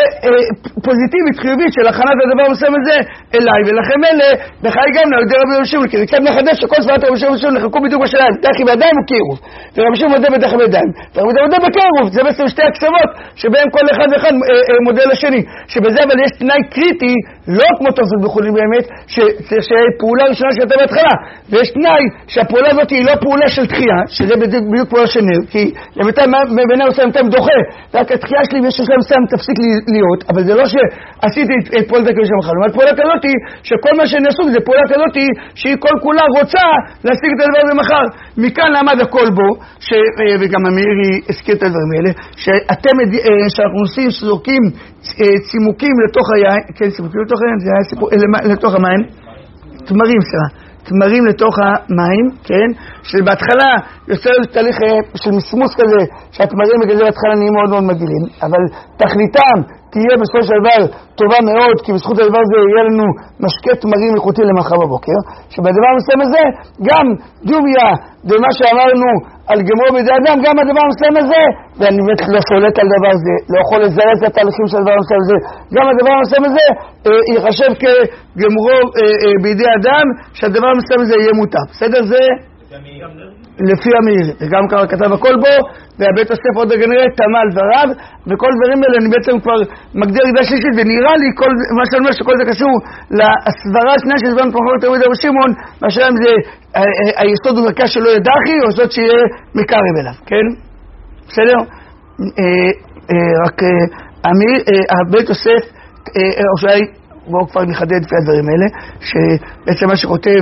פוזיטיבית, חיובית, של הכנת הדבר המסוים הזה אליי, ולכם אלה, בחיי גם נעודי רבי יהודה שמעון, כי זה קצת מחדש שכל סברת רבי יהודה שמעון נחלקו בדיוק בשלהם, דחי בידיים וקירוב, ורבי שמעון מודה בדחי בידיים, ורבי יהודה מודה בקירוב. זה בעצם שתי הקצוות שבהם כל אחד ואחד מודה לשני, שבזה אבל יש תנאי קריטי, לא כמו תוספות בחולין באמת, שפעולה ראשונה שהייתה בהתחלה, ויש תנאי שהפעולה הזאת היא לא פעולה של תחייה, שזה בדיוק פעולה של נר, כי למיטב בעיני עושה למיטב דוחה, רק התחייה שלי ויש שלהם מסוים תפסיק להיות, אבל זה לא שעשיתי את פעולת הכלל של מחר. זאת אומרת, פעולה כזאת היא שכל מה שנעשו זה פעולה כזאת היא שהיא כל כולה רוצה להשיג את הדבר הזה מחר. מכאן למד הכל בו, וגם המאירי הזכיר את הדברים האלה, שאתם, שאנחנו עושים שזורקים צימוקים לתוך היין, כן, צימוקים לתוך היין, זה היה סיפור, לתוך המים, תמרים, סליחה, תמרים לתוך המים, כן, שבהתחלה יוצא תהליך של מסמוס כזה, שהתמרים בגלל זה בהתחלה נהיים מאוד מאוד מגעילים, אבל תכליתם תהיה בסופו של דבר טובה מאוד, כי בזכות הדבר הזה יהיה לנו משקה תמרים איכותי למחר בבוקר, שבדבר המסוים הזה, גם דוביה, במה שאמרנו על גמרו בידי אדם, גם הדבר המסוים הזה, ואני באמת לא שולט על דבר זה, לא יכול לזרז את התהליכים של הדבר המסוים הזה, גם הדבר המסוים הזה אה, ייחשב כגמרו אה, אה, בידי אדם, שהדבר המסוים הזה יהיה מותר. בסדר? זה לפי המאיר, וגם ככה כתב הכל בו, והבית הספר עוד הגנראה תמה על דבריו, וכל דברים האלה אני בעצם כבר מגדיר ידה שלישית, ונראה לי כל, מה שאני אומר שכל זה קשור לסברה השנייה של זמן פרחון תלמיד רבי שמעון, מה שלהם זה היסוד וברכה שלא ידחי, או זאת שיהיה מקרב אליו, כן? בסדר? רק הבית יוסף, או שאולי בואו כבר נחדד לפי הדברים האלה, שבעצם מה שכותב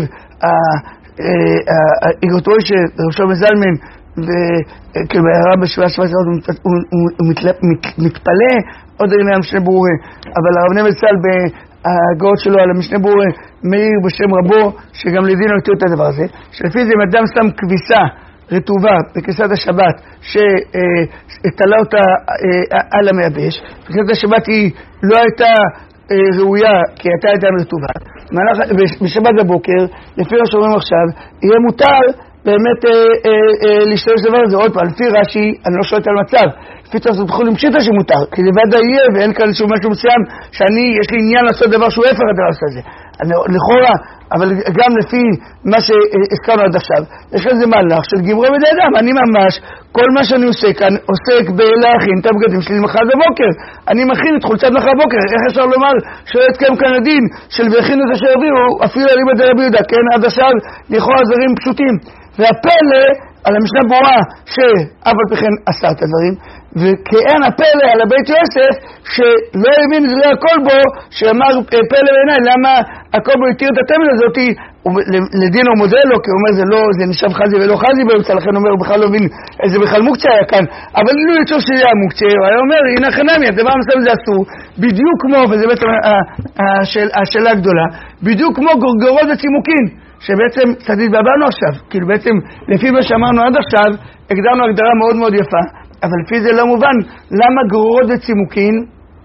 איגרטוי של רב שלמה זלמן, וכהרב בשבעה שבעה שעות הוא מתפלא עוד הנה המשנה ברורה, אבל הרב נמצל בהגאות שלו על המשנה ברורה מאיר בשם רבו, שגם לדינו יותר את הדבר הזה, שלפי זה אם אדם שם כביסה רטובה בכניסת השבת שתלה אותה על המייבש, בכניסת השבת היא לא הייתה ראויה כי הייתה עדיין רטובה, בשבת בבוקר לפי מה שאומרים עכשיו יהיה מותר באמת להשתמש דבר הזה. עוד פעם, לפי רש"י אני לא שואלת על מצב, לפי תוספות בחול עם פשיטה שמותר, כי זה ודאי יהיה ואין כאן איזשהו משהו מסוים שאני יש לי עניין לעשות דבר שהוא הפך הדבר הזה, לכאורה, אבל גם לפי מה שהזכרנו עד עכשיו, יש לזה מהלך של גמרו בידי אדם. אני ממש, כל מה שאני עושה כאן, עוסק בלהכין את הבגדים שלי למחר בבוקר. אני מכין את חולצת מחר בבוקר. איך אפשר לומר שלא יתקיים כאן הדין של והכינו את אשר הביאו, אפילו אליבא דרבי יהודה, כן, עד עכשיו לכאורה דברים פשוטים. והפלא על המשנה ברורה שאף על פי כן עשה את הדברים, וכאין הפלא על הבית יוסף שלא האמין את זה הכל בו, שאמר פלא בעיניי, למה הכל בו התיר את התמל הזאת, לדין הוא מודה לו, כי הוא אומר זה לא, זה נשאב חזי ולא חזי באמצע, לכן הוא אומר הוא בכלל לא מבין איזה בכלל מוקצה היה כאן, אבל לא יצור שזה היה מוקצה, הוא היה אומר הנה חנמי, הדבר המסוים זה אסור, בדיוק כמו, וזה בעצם השאל, השאלה הגדולה, בדיוק כמו גורגרות וצימוקין, שבעצם קצת התבלבלנו עכשיו, כאילו בעצם לפי מה שאמרנו עד עכשיו, הגדרנו הגדרה מאוד מאוד יפה, אבל לפי זה לא מובן, למה גרורות וצימוקין,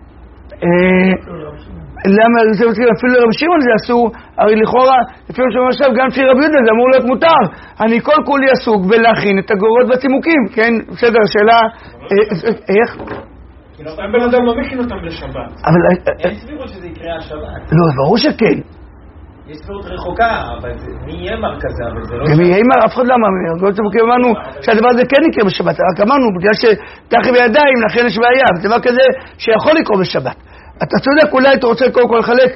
למה זה אפילו לרב שמעון זה אסור, הרי לכאורה, לפי מה שאומר עכשיו, גם לפי רבי יהודה זה אמור להיות מותר, אני כל כולי עסוק בלהכין את הגרורות והצימוקים, כן, בסדר, שאלה, איך? אין בן אדם לא מכין אותם לשבת. אין סבירות שזה יקרה השבת. לא, ברור שכן. יש סבירות רחוקה, אבל מי יהיה מר כזה, אבל זה לא... ומי יהיה מר, אף אחד לא אמר, גרורות וצימוקים אמרנו שהדבר הזה כן יקרה בשבת, רק אמרנו, בגלל שתחי בידיים, לכן יש בעיה, זה דבר כזה שיכול לקרות בשבת. אתה צודק, אולי אתה רוצה קודם כל לחלק,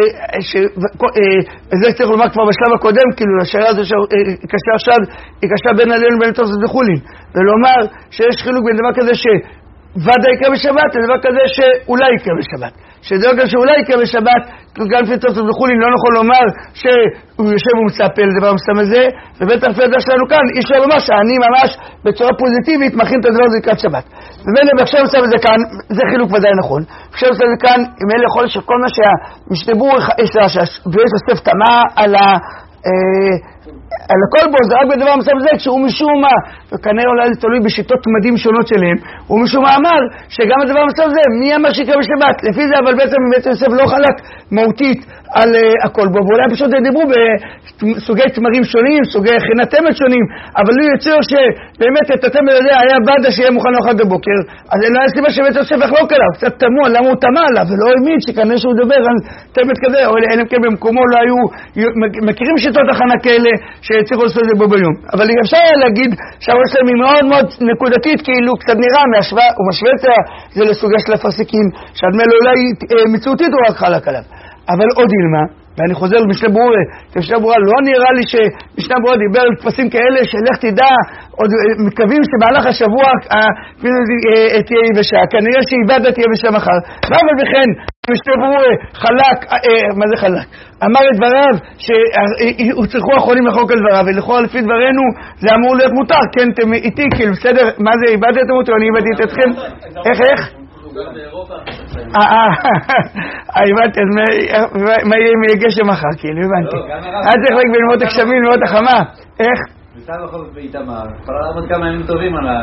וזה צריך לומר כבר בשלב הקודם, כאילו השאלה הזו שקשה עכשיו, היא קשה בין עלינו ובין תוספות וחולין, ולומר שיש חילוק בין דבר כזה שוודאי יקרה בשבת, לדבר כזה שאולי יקרה בשבת. שדבר כזה שאולי יקרה בשבת, גם לפי תוספות וחולין, לא נכון לומר שהוא יושב ומצפה לדבר המסתם הזה, ובטח לפי הדבר שלנו כאן, יש לו לומר שאני ממש בצורה פוזיטיבית מכין את הדבר הזה לקראת שבת. ומילא בהקשר מסתם הזה כאן, זה חילוק ודאי נכון. בהקשר מסתם הזה כאן, מילא יכול שכל מה שהמשתבור יש לה, ויש לסף תמה על ה... על הכל בו, זה רק בדבר המסב הזה, כשהוא משום מה, וכנראה אולי זה תלוי בשיטות מדהים שונות שלהם, הוא משום מה אמר שגם הדבר המסב הזה, מי אמר שיקרה בשבת? לפי זה, אבל בעצם בית יוסף לא חלק מהותית על uh, הכל בו, ואולי פשוט דיברו בסוגי תמרים שונים, סוגי הכנת תמל שונים, אבל לא יצור שבאמת את התמל הזה היה בדה שיהיה מוכן לאחד בבוקר, אז אין לו סיבה שבית יוסף יחלוק עליו, קצת תמוה, למה הוא תמה עליו, ולא האמין שכנראה שהוא מדבר על תמל כזה, או אלה כן במקומו לא היו מכירים שיטות הכנה כאלה שצריכו לעשות את זה בו ביום. אבל אפשר להגיד שהראש שלהם היא מאוד מאוד נקודתית, כאילו קצת נראה, הוא משווה את זה לסוגיה של הפרסיקים, שהדמל אולי מציאותית הוא רק חלק עליו. אבל עוד ילמה, ואני חוזר למשנה ברורה, משנה ברורה לא נראה לי שמשנה ברורה דיבר על תפסים כאלה שלך תדע, עוד מקווים שבהלך השבוע תהיה יבשה, כנראה שאיבדה תהיה יבשה מחר, אבל בכן משנה ברורה חלק, מה זה חלק? אמר את דבריו שהוא צריכו אחרונים לחוק על דבריו, ולכאורה לפי דברינו זה אמור להיות מותר, כן, אתם איתי, כאילו בסדר, מה זה איבדתם אותו, אני איבדתי את אתכם, איך איך? אה, אה, הבנתי, אז מה יהיה אם יהיה גשם מחר, כאילו, הבנתי. אז צריך רק בלמות הגשמים, ללמות החמה. איך? וסתם בכל זאת באיתמר, כבר לעמוד כמה ימים טובים על ה...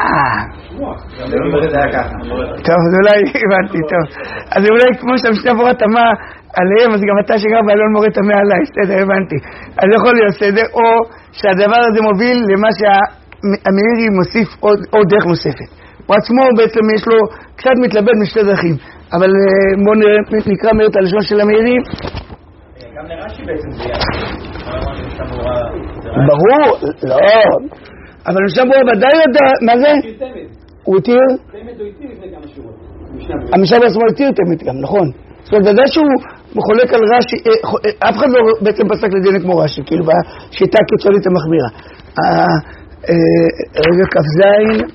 טוב, אז אולי הבנתי, טוב. אז אולי כמו שהמשנה ברורה תמה עליהם, אז גם אתה שגר באלון מורה תמה עליי, בסדר, הבנתי. אז יכול להיות בסדר, או שהדבר הזה מוביל למה שהמאירי מוסיף עוד דרך נוספת. הוא עצמו בעצם יש לו קצת מתלבט משתי דרכים, אבל בואו נקרא מהר את הלשון של המאירי. גם לרש"י בעצם זה יהיה. ברור, לא. אבל משנה ברורה ודאי יודע, מה זה? הוא התיר? תמת הוא התיר לפני כמה שורות. המשנה ברורה התיר תמת גם, נכון. זאת אומרת, ודאי שהוא חולק על רש"י, אף אחד לא בעצם פסק לדין כמו רש"י, כאילו בשיטה הקיצונית המחמירה. רגע כ"ז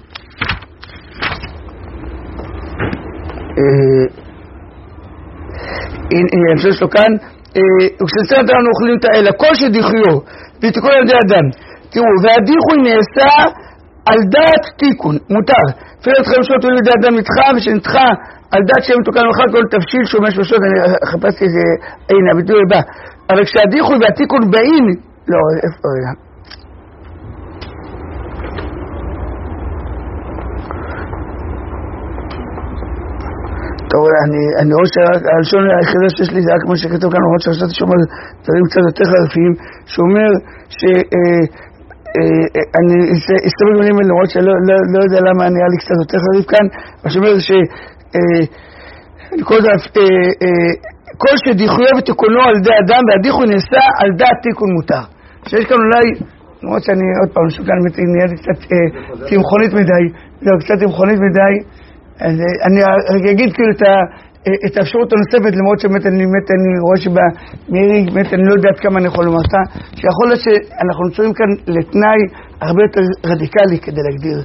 הנה, אני חושב שלו כאן, וכשלצאת אנחנו אוכלים את האלה, כל שדיחיו ותיקון על ידי אדם. תראו, והדיחוי נעשה על דעת תיקון, מותר. אפילו אתכם שעות על ידי אדם נדחה, ושנדחה על דעת שהם תוקן לך כל תבשיל שומש בשעות, אני חפשתי איזה, הנה, הביטוי הבא. אבל כשהדיחוי והתיקון באים, לא, איפה, רגע. טוב, אני רואה שהלשון היחידה שיש לי זה רק כמו שכתוב כאן, למרות שחשבתי שאומר דברים קצת יותר חריפים, שאומר ש... אני אסתכל במילים האלה, למרות שלא יודע למה נראה לי קצת יותר חריף כאן, אבל שאומר ש... כל שדיחויו ותיקונו על ידי אדם, והדיחוי נעשה על דעת תיקון מותר. שיש כאן אולי, למרות שאני עוד פעם, שוכן נהיה לי קצת צמחונית מדי, לא, קצת צמחונית מדי, אז אני אגיד כאילו את האפשרות הנוספת, למרות שבאמת אני רואה שבמירי, באמת אני לא יודע עד כמה אני יכול לומר אותה, שיכול להיות שאנחנו נצורים כאן לתנאי הרבה יותר רדיקלי כדי להגדיר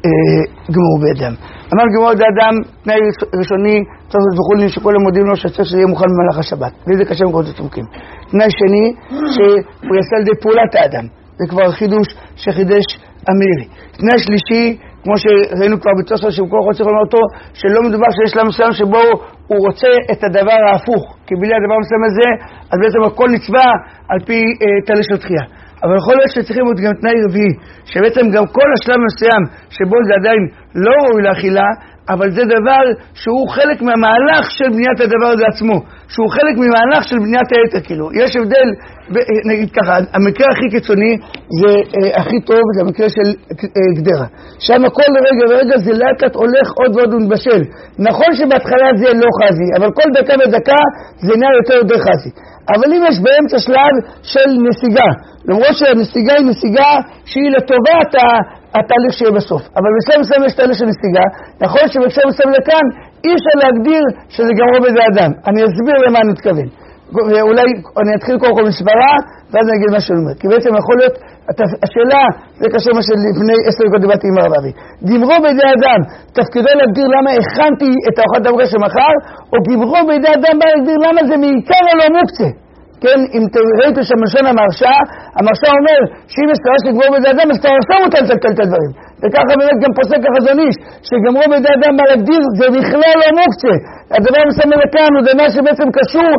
גמור בידם. אמר גמור באדם, תנאי ראשוני, צריך לבחולים שכל המודיעים לו שצריך שזה יהיה מוכן במהלך השבת, וזה קשה מקורות הצמוקים. תנאי שני, שהוא יעשה על ידי פעולת האדם, זה כבר חידוש שחידש המירי. תנאי שלישי, כמו שראינו כבר בתוספות שהוא כל רוצה לומר אותו, שלא מדובר שיש לה מסוים שבו הוא רוצה את הדבר ההפוך, כי בלי הדבר המסוים הזה, אז בעצם הכל נצבע על פי אה, תהליך של תחייה. אבל יכול להיות שצריכים עוד גם תנאי רביעי, שבעצם גם כל השלב מסוים שבו זה עדיין לא ראוי לאכילה, אבל זה דבר שהוא חלק מהמהלך של בניית הדבר הזה עצמו, שהוא חלק ממהלך של בניית היתר, כאילו. יש הבדל, נגיד ככה, המקרה הכי קיצוני זה אה, הכי טוב, זה המקרה של אה, גדרה. שם כל רגע ורגע זה לאט לאט הולך עוד ועוד ומבשל. נכון שבהתחלה זה לא חזי, אבל כל דקה ודקה זה נהיה יותר יותר חזי. אבל אם יש באמצע שלב של נסיגה, למרות שהנסיגה היא נסיגה שהיא לטובת התהליך שיהיה בסוף. אבל בשלב מסוים יש תהליך של נסיגה, נכון שבשלב מסוים לכאן אי אפשר להגדיר שזה גמרו בזה אדם. אני אסביר למה אני מתכוון. ואולי אני אתחיל קודם כל מסברה, ואז אני אגיד מה שאני אומר. כי בעצם יכול להיות, השאלה, זה קשה מה שלפני עשר דקות דיברתי עם הרב אבי. גמרו בידי אדם, תפקידו להגדיר למה הכנתי את האוכלת המוקה שמחר, או גמרו בידי אדם בא להגדיר למה זה מעיקר או לא מוקצה. כן, אם ראיתם שם לשון המרשה, המרשה אומר שאם יש תראה שגמרו בידי אדם, אז תראה שם אותה לצלצל את הדברים. וככה באמת גם פוסק החזון איש, שגמרו בידי אדם בא להגדיר, זה בכלל לא מוקצה. הדבר מסוים לכאן הוא דבר שבעצם קשור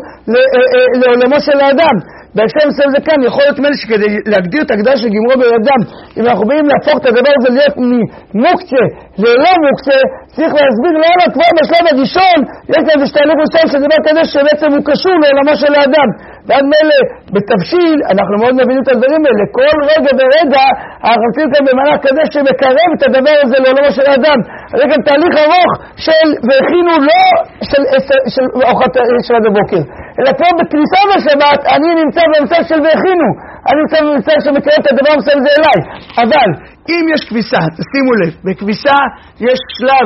לעולמו של האדם. בהקשר מסוים זה כאן, יכול להיות מלא שכדי להגדיר את ההגדרה של גמרו בידי אדם, אם אנחנו באים להפוך את הדבר הזה להיות ממוקצה ללא מוקצה, צריך להסביר למה כבר בשלב הראשון, יש איזה שתהליך מסוים של דבר כזה שבעצם הוא קשור לעולמו של האדם. ועד מלא, בתבשיל, אנחנו מאוד מבינים את הדברים האלה, כל רגע ורגע, אנחנו רוצים כאן במהלך כזה שמקרב את הדבר הזה לעולמו של האדם. זה כאן תהליך ארוך של, והכינו לא של, של, של אוכת של עד הבוקר, אלא פה בכניסה בשבת, אני נמצא במצב של והכינו, אני נמצא במצב שמקרב את הדבר המסוים הזה אליי. אבל, אם יש כביסה, תשימו לב, בכביסה יש שלב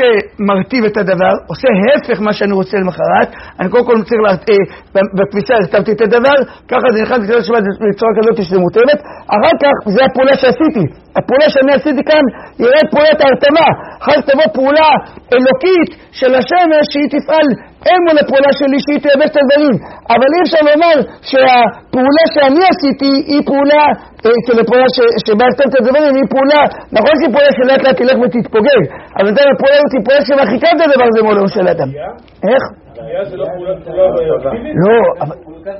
שמרטיב את הדבר, עושה הפך מה שאני רוצה למחרת, אני קודם כל צריך, לה, אה, בכביסה הרטבתי את הדבר, ככה זה נכנס לקראת שבת בצורה כזאת שזה מוטבת, אחר כך זה הפעולה שעשיתי, הפעולה שאני עשיתי כאן היא רק פעולת ההרתמה, אחר כך תבוא פעולה אלוקית של השמש שהיא תפעל אין מול הפעולה שלי שהיא תייבש את הדברים, אבל אי אפשר לומר שהפעולה שאני עשיתי היא פעולה של הפעולה שבה עשיתם את הדברים, היא פעולה, נכון שהיא פעולה שלאט לאט תלך ותתפוגג, אבל זה הפעולה היא פעולה שמחיקה את הדבר הזה מולו של אדם. איך? שנייה זה לא פעולה אקטיבית? לא, אבל...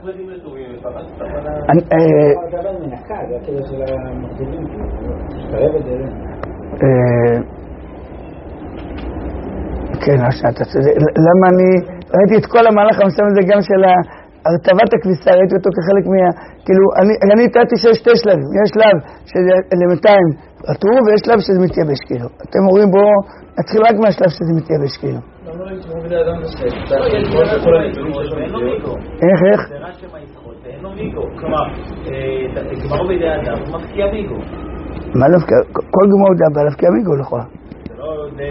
אתה לא מנקה, זה הכלל של המחזירים, שתרב את זה. כן, אתה צודק. למה אני... ראיתי את כל המהלך המסוים הזה גם של הרטבת הכביסה, ראיתי אותו כחלק מה... כאילו, אני נתתי שיש שתי שלבים. יש שלב שזה אלמנטיים רטוב, ויש שלב שזה מתייבש, כאילו. אתם רואים בו, נתחיל רק מהשלב שזה מתייבש, כאילו. לא, לא, יש מובילי אדם בסדר. איך, איך? זה רש למה ישחות, ואין לו מיגו. כלומר, גמרו בידי אדם, הוא מפקיע מיגו. מה להפקיע? כל גמרו בידי אדם, להפקיע מיגו לכאורה. זה לא די...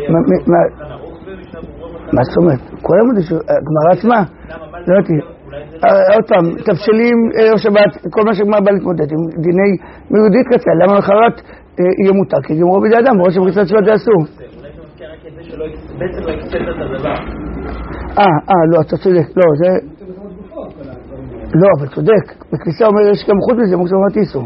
מה זאת אומרת? כל המודי, גמרה עצמה? לא יודעתי. עוד פעם, תבשלים או שבת, כל מה שגמר בא להתמודד עם דיני מיהודית קצה, למה מחרת יהיה מותר? כי גמרו בידי אדם, בראש שבריצת שבת זה אסור. אולי זה מזכיר רק את זה שלא בעצם לא יקצת את הדבר. אה, אה, לא, אתה צודק, לא, זה... לא, אבל צודק, בכניסה אומר, יש גם חוץ מזה, מוקצה אומרת איסור.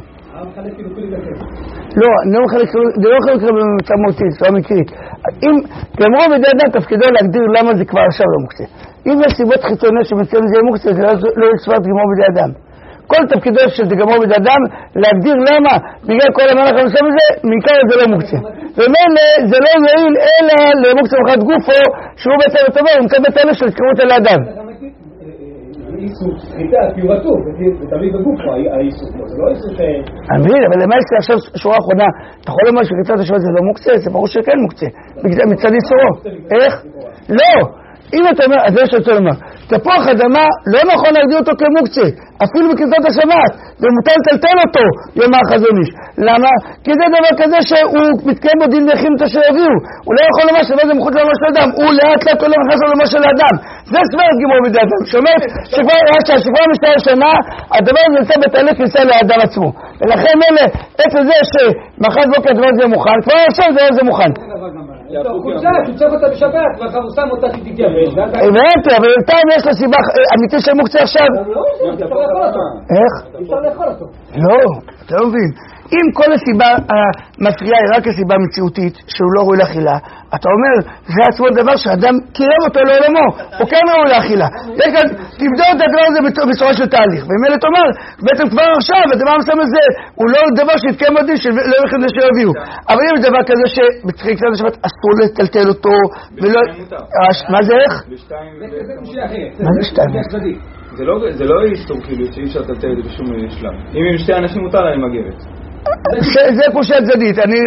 לא, זה לא חלק במצב מוציא, זה לא מקרית. אם גמרו בידי אדם, תפקידו להגדיר למה זה כבר עכשיו לא מוקצה. אם יש סיבות חיצוניות שבציון זה יהיה מוקצה, זה לא יצפת גמרו בידי אדם. כל תפקידו של גמרו בידי אדם, להגדיר למה, בגלל כל המהלך הנושא הזה, מעיקר זה לא מוקצה. ומילא זה לא יועיל אלא למוקצה מחד גופו, שהוא בעצם הטובה, הוא מקבל את אלה של קרות על האדם. איסור סחיטה, כי הוא רטוב, זה תמיד בגופו, האיסור, זה לא איסור ש... אני מבין, אבל למה יש לי עכשיו שורה אחרונה? אתה יכול לומר שקריצת השבת זה לא מוקצה? זה ברור שכן מוקצה. מצד איסורו. איך? לא! אם אתה אומר, אז זה שאתה אומר, תפוח אדמה לא נכון להגדיר אותו כמוקצה, אפילו בקריצת השבת, זה מותר לטלטל אותו, יאמר החזון איש. למה? כי זה דבר כזה שהוא מתקיים בו דין ויחים את אשר יביאו. הוא לא יכול לומר שזה מחוץ לעולמו של אדם, הוא לאט לאט לא נכנס לעולמו של האדם. זה סברת גמור בידי אדם, שאומרת שכבר משתער שנה, הדבר הזה נמצא בתהליך כניסה לאדם עצמו. ולכן אלה, עצם זה שמחר בוקר הדבר הזה מוכן, כבר עכשיו הדבר הזה מוכן. חוצה, תוצב אותה בשבת, ואחר הוא שם אותה שתתייבש. הבנתי, אבל בינתיים יש לו סיבה אמיתי של מוקצה עכשיו. איך? אפשר לאכול אותו. לא, אתה לא מבין. אם כל הסיבה המפריעה היא רק הסיבה המציאותית שהוא לא ראוי לאכילה, אתה אומר, זה עצמו דבר שאדם קירב אותו לעולמו, הוא כן ראוי לאכילה. תבדוק את הדבר הזה בצורה של תהליך, ומילא תאמר, בעצם כבר עכשיו, הדבר המסוים הזה, הוא לא דבר שיתקיים בדין שלא יכולים לזה שיביאו. אבל אם יש דבר כזה שבתחיל קצת השבת אסור לטלטל אותו, ולא... מה זה איך? מה זה שתיים? זה לא איסור כאילו שאי אפשר לטלטל את זה בשום שלב. אם עם שתי אנשים מותר להם מגרת. זה קושי צדדית, אני...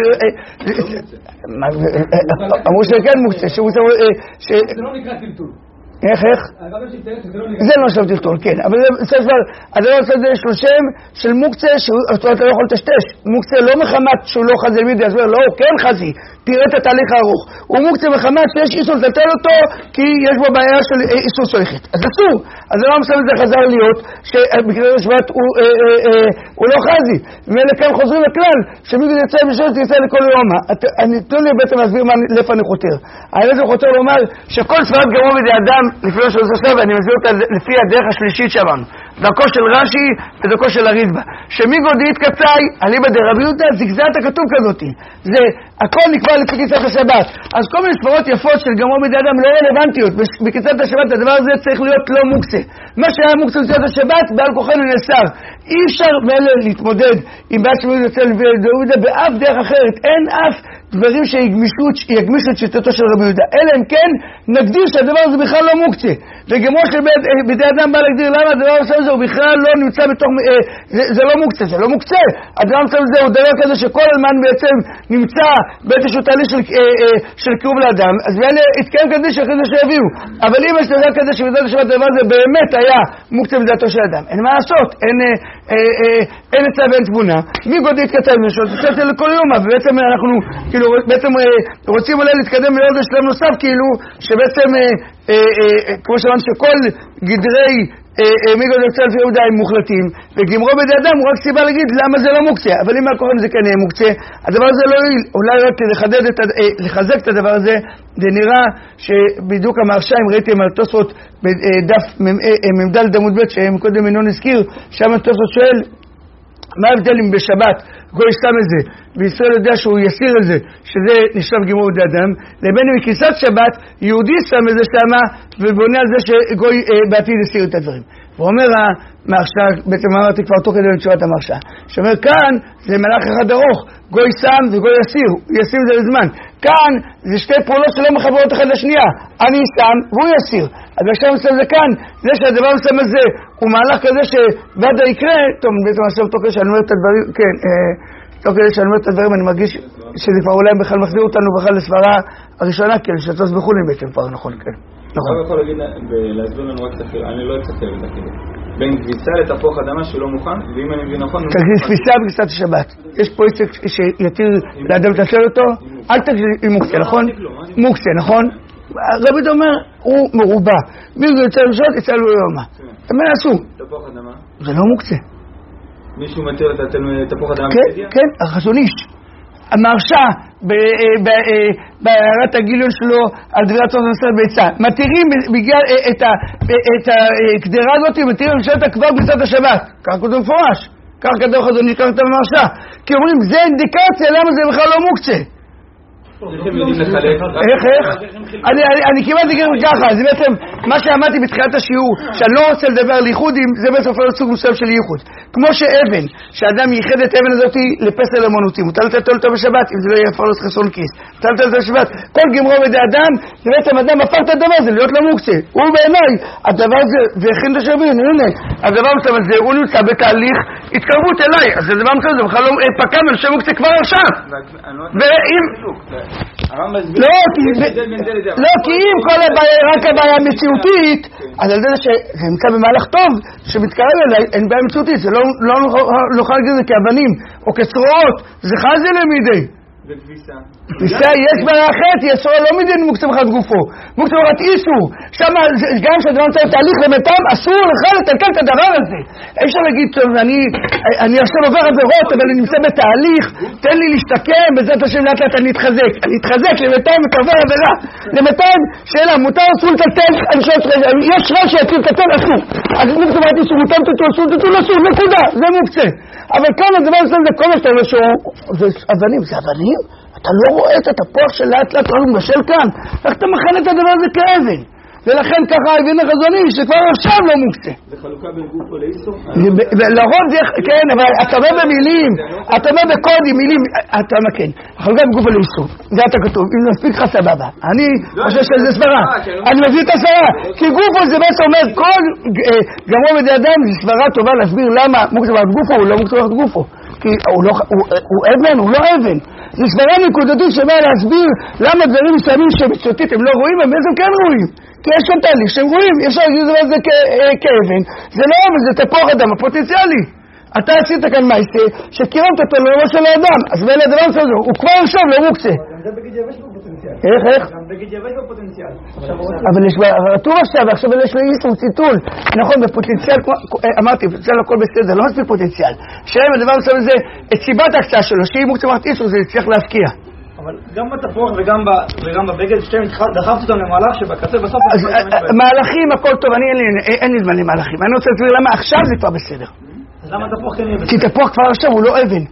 אמרו שכן מוקצה, זה לא נקרא טלטול. איך, איך? זה לא עכשיו טלטול, כן, אבל זה כבר, הדבר הזה יש לו שם של מוקצה שאתה לא יכול לטשטש. מוקצה לא מחמת שהוא לא חזי מידי, אז לא, הוא כן חזי, תראה את התהליך הארוך. הוא מוקצה מחמת שיש איסור לטלטל אותו, כי יש בו בעיה של איסור סויכת. אז אסור, אז זה לא מסוים את זה חזר להיות, שבקריאת השבת הוא לא חזי. ואלה כאן חוזרים לכלל, שמידי יצא בשבת יצא לכל יומה. תנו לי בעצם להסביר לאיפה אני חותר. אני בעצם חותר לומר שכל סברת גמור בידי אדם לפני שעושה סבב, אני מסביר אותה לפי הדרך השלישית שאמרנו. דרכו של רש"י ודרכו של הרידב"א. שמיגו דאית קצאי, אליבא דרבי יהודה, זגזגת הכתוב כזאת. זה, הכל נקבע לפי קריצת השבת. אז כל מיני סברות יפות של גמור בידי אדם לא רלוונטיות. בקריצת השבת הדבר הזה צריך להיות לא מוקצה. מה שהיה מוקצה בקריצת השבת, בעל כוחנו נאסר. אי אפשר מאלה להתמודד עם בעד שמיגו יוצא לפי יהודה באף דרך אחרת. אין אף דברים שיגמישו את שיטתו של רבי יהודה. אלא אם כן נגדיר שהדבר הזה בכלל לא מוקצה. וגמור של בידי אדם בא להגדיר למה הדבר הזה הוא בכלל לא נמצא בתוך, זה לא מוקצה, זה לא מוקצה. הדבר הזה הוא דבר כזה שכל הזמן בעצם נמצא באיזשהו תהליך של קירוב לאדם, אז ואלה התקיים כזה שאחרי זה שיביאו. אבל אם יש דבר כזה שבדעת השבת הדבר הזה באמת היה מוקצה בדעתו של אדם, אין מה לעשות, אין עצה ואין תבונה. מי גודל התקצה במשהו, זה קצת לכל יום, ובעצם אנחנו כאילו בעצם רוצים אולי להתקדם לעוד שלב נוסף, כאילו שבעצם כמו שאמרנו שכל גדרי מיגו דקצה לפי יהודה הם מוחלטים, וגמרו בידי אדם הוא רק סיבה להגיד למה זה לא מוקצה. אבל אם מהכוחם זה כן יהיה מוקצה, הדבר הזה לא יועיל. אולי רק לחדד את, לחזק את הדבר הזה, זה נראה שבדיוק המהרש"א, אם ראיתם על תוספות בדף ממדל עמוד ב' שקודם ינון הזכיר, שם תוספות שואל מה ההבדל אם בשבת גוי שם את זה, וישראל יודע שהוא יסיר את זה, שזה נשלב גימור בידי אדם, לבין אם בכניסת שבת, יהודי שם את זה שמה, ובונה על זה שגוי אה, בעתיד יסיר את הדברים. הוא אומר המרשה, בעצם אמרתי כבר תוך כדי לתשובת המרשה, שאומר כאן זה מלאך אחד ארוך, גוי שם וגוי יסיר, יסיר את זה לזמן. כאן זה שתי פעולות שלא מחברות אחד לשנייה, אני שם והוא יסיר. אז עכשיו מסתם זה כאן, זה שהדבר מסתם הזה הוא מהלך כזה שבדה יקרה, טוב, בעצם עכשיו תוך כדי שאני אומר את הדברים, כן, תוך כדי שאני אומר את הדברים אני מרגיש שזה כבר אולי בכלל מחזיר אותנו בכלל לסברה הראשונה, כן, שתוס בחולים בעצם כבר, נכון, כן. נכון. אני יכול להגיד, להסביר לנו רק תחיר, אני לא אצטר את הכאילו. בין כביסה לתפוח אדמה שלא מוכן, ואם אני מבין נכון... כביסה בכניסת השבת. יש פה עסק שיתיר לאדם לתשאל אותו, אל תגיד עם מוקצה, נכון? מוקצה, נכון? רבי אומר, הוא מרובע. מי זה יצא למשות, יצא לו יומה. מה יעשו? תפוח אדמה? זה לא מוקצה. מישהו מתיר לתפוח אדמה? כן, כן, החזון איש. המרשה בהערת הגיליון שלו על דברת סוף המסר ביצה. מתירים בגלל את הקדרה הזאת, מתירים לשאלת כבר בצד השבת. כך כתוב מפורש. כך כתוב חזון איש, כך כתוב המרשה. כי אומרים, זה אינדיקציה, למה זה בכלל לא מוקצה? איך, איך? אני כמעט אגיד ככה, זה בעצם מה שאמרתי בתחילת השיעור, שאני לא רוצה לדבר על ייחודים, זה בעצם אפילו סוג מסוים של ייחוד. כמו שאבן, שאדם ייחד את אבן הזאת לפסל אמנותי, מותר לתת אותו בשבת, אם זה לא יהיה פרלוס חסון כיס, מותר לתת אותו בשבת, כל גמרו בידי אדם, זה בעצם אדם הפך את הדבר הזה, להיות לא מוקצה. הוא בעיניי, הדבר הזה, והכין את השבים, הנה, הדבר הזה, הוא נמצא בתהליך התקרבות אליי, אז הדבר הזה, זה בכלל לא פקע מלשם מוקצה כבר עכשיו. ואם לא, כי אם כל הבעיה, רק הבעיה המציאותית, אז על זה שזה נמצא במהלך טוב, שמתקרב אליי, אין בעיה מציאותית, זה לא נוכל להגיד את זה כאבנים, או כצרועות, זה חזי למידי. וכביסה? כביסה יש בעיה אחרת, יסור לא מידי מוקצה מחד גופו, מוקצה מחד איסור, שם גם שהדבר נמצא בתהליך למתם, אסור לך לתלכל את הדבר הזה. אי אפשר להגיד, טוב, אני עכשיו עובר עבירות, אבל אני נמצא בתהליך, תן לי להשתקם, בזאת השם לאט לאט אני אתחזק, אני אתחזק למתם את עובר עבירה, למתם, שאלה, מותר אסור לטלטל, יש רע שיציר לטלטל, אסור, אז מוקצה מחד איסור, מותר תטול, אסור תטול, אסור, נקודה, זה מוקצה. אבל כאן הדבר הזה זה כל מה שאתה אומר שהוא, זה אבנים, זה אבנים? אתה לא רואה את התפוח של לאט לאט הוא משל כאן, איך אתה מכן את הדבר הזה כאבן? ולכן ככה הבין החזוני שכבר עכשיו לא מוקצה. זה חלוקה בין גופו לאיסור? לרוב זה, כן, אבל אתה אומר במילים, אתה אומר בקודים, מילים, אתה אומר כן, חלוקה בין גופו לאיסור, זה אתה כתוב, אם נספיק לך סבבה. אני חושב שזה סברה, אני מביא את הסברה, כי גופו זה בעצם אומר, כל גמרו בידי אדם זה סברה טובה להסביר למה מוקצה ועד גופו, הוא לא מוקצה ועד גופו. כי הוא אבן, הוא לא אבן. זה סברה נקודתית שבאה להסביר למה דברים מסוימים שבציאותית הם לא רואים, הם בעצם כן רואים. כי יש שם תהליך שהם רואים, אי אפשר להגיד את זה כאבן. זה לא אבן, זה תפוח אדם הפוטנציאלי. אתה עשית כאן מייסה שקירמת אותו לראש של האדם, אז ואלה הדבר הזה, הוא כבר עכשיו לא מוקצה. גם זה בגיד יבש בפוטנציאל. איך, איך? גם בגיד יבש בפוטנציאל. אבל יש רטור עכשיו, ועכשיו יש לו איסור ציטול. נכון, בפוטנציאל, אמרתי, בפוטנציאל הכל בסדר, לא מספיק פוטנציאל. שאלה הדבר הזה זה את סיבת ההקצאה שלו, שהיא מוקצה מעט איסור, זה צריך להפקיע. אבל גם בתפוח וגם בבגד, שתיים דחפת אותם למהלך שבקצה בסוף... אז מהלכים, הכל טוב, אין לי זמן למהלכים. אני רוצה להסביר למה עכשיו זה כבר בסדר. אז למה תפוח כן יהיה בסדר? כי תפוח כבר עכשיו הוא לא אבן.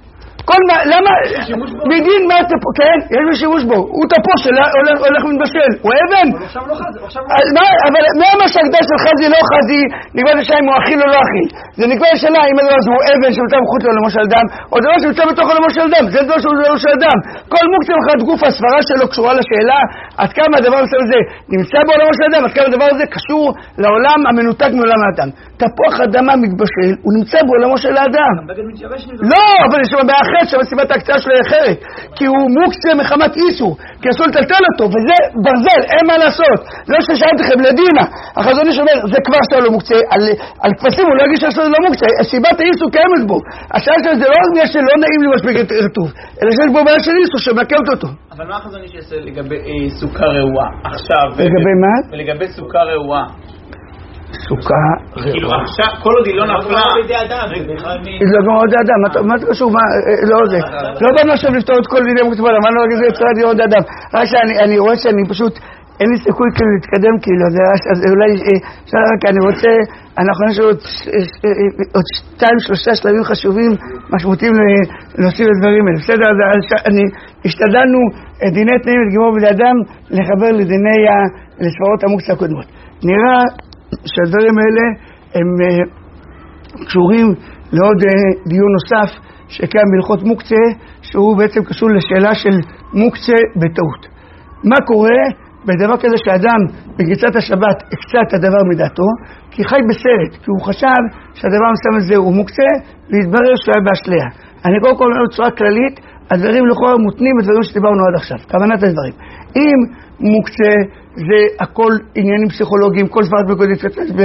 כל מה, למה, בדין מה תפוח, כן, יש לו שימוש בו, הוא תפוח שהולך מתבשל, הוא אבן? אבל עכשיו לא חזי, עכשיו לא... אבל מה שהקדש של חזי לא חזי, נקבע לשאלה אם הוא אכיל או לא אכיל. זה נקבע לשאלה אם הדבר הזה הוא אבן שנמצא מחוץ לעולמו של אדם, או דבר שנמצא בתוך עולמו של אדם, זה דבר שהוא עולמו של אדם. כל מוקצה מחד גוף הסברה שלו קשורה לשאלה, עד כמה הדבר הזה נמצא בעולמו של אדם, עד כמה הדבר הזה קשור לעולם המנותק מעולם האדם. תפוח אדמה מתבשל, הוא נמצא בעולמו של האדם. לא, אבל יש שם באחר שהסיבת ההקצאה שלו היא אחרת, כי הוא מוקצה מחמת איסור, כי אסור לטלטל אותו, וזה ברזל, אין מה לעשות. זה לא ששאלתי לכם לדינה, החזון איש אומר, זה כבר שאתה לא מוקצה, על, על כפסים הוא לא יגיד שאתה לא מוקצה, הסיבת האיסור קיימת בו. השאלה שלו זה לא רק בגלל שלא נעים לי משפיק את רטוב, אלא שיש בו בעיה של איסור שמקמת אותו. אבל מה החזון איש יעשה לגבי סוכה רעועה עכשיו? לגבי מה? ולגבי סוכה רעועה. סוכה כאילו עכשיו, כל עוד היא לא נפלה בידי אדם, היא לא גם עוד אדם, מה זה קשור? לא זה, לא באנו עכשיו לפתור את כל דיני מוקצה בעולם, אני לא אגיד זה יצרה דיני עוד אדם, רק שאני רואה שאני פשוט אין לי סיכוי כאילו להתקדם כאילו, אז אולי, רק אני רוצה, אנחנו יש עוד שתיים, שלושה שלבים חשובים, משמעותיים להוסיף את הדברים האלה. בסדר, אני השתדלנו את דיני תנאים וגמור בני אדם לחבר לדיני, לספרות המוקצה הקודמות. נראה שהדברים האלה הם קשורים לעוד דיון נוסף שקיים בהלכות מוקצה, שהוא בעצם קשור לשאלה של מוקצה בטעות. מה קורה בדבר כזה שאדם בקריצת השבת הקצה את הדבר מדעתו, כי חי בסרט, כי הוא חשב שהדבר המסוים הזה הוא מוקצה, והתברר שהוא היה באשליה. אני קודם כל אומר בצורה כללית, הדברים לכאורה מותנים בדברים שדיברנו עד עכשיו, כוונת הדברים. אם מוקצה זה הכל עניינים פסיכולוגיים, כל ספרת מגודית,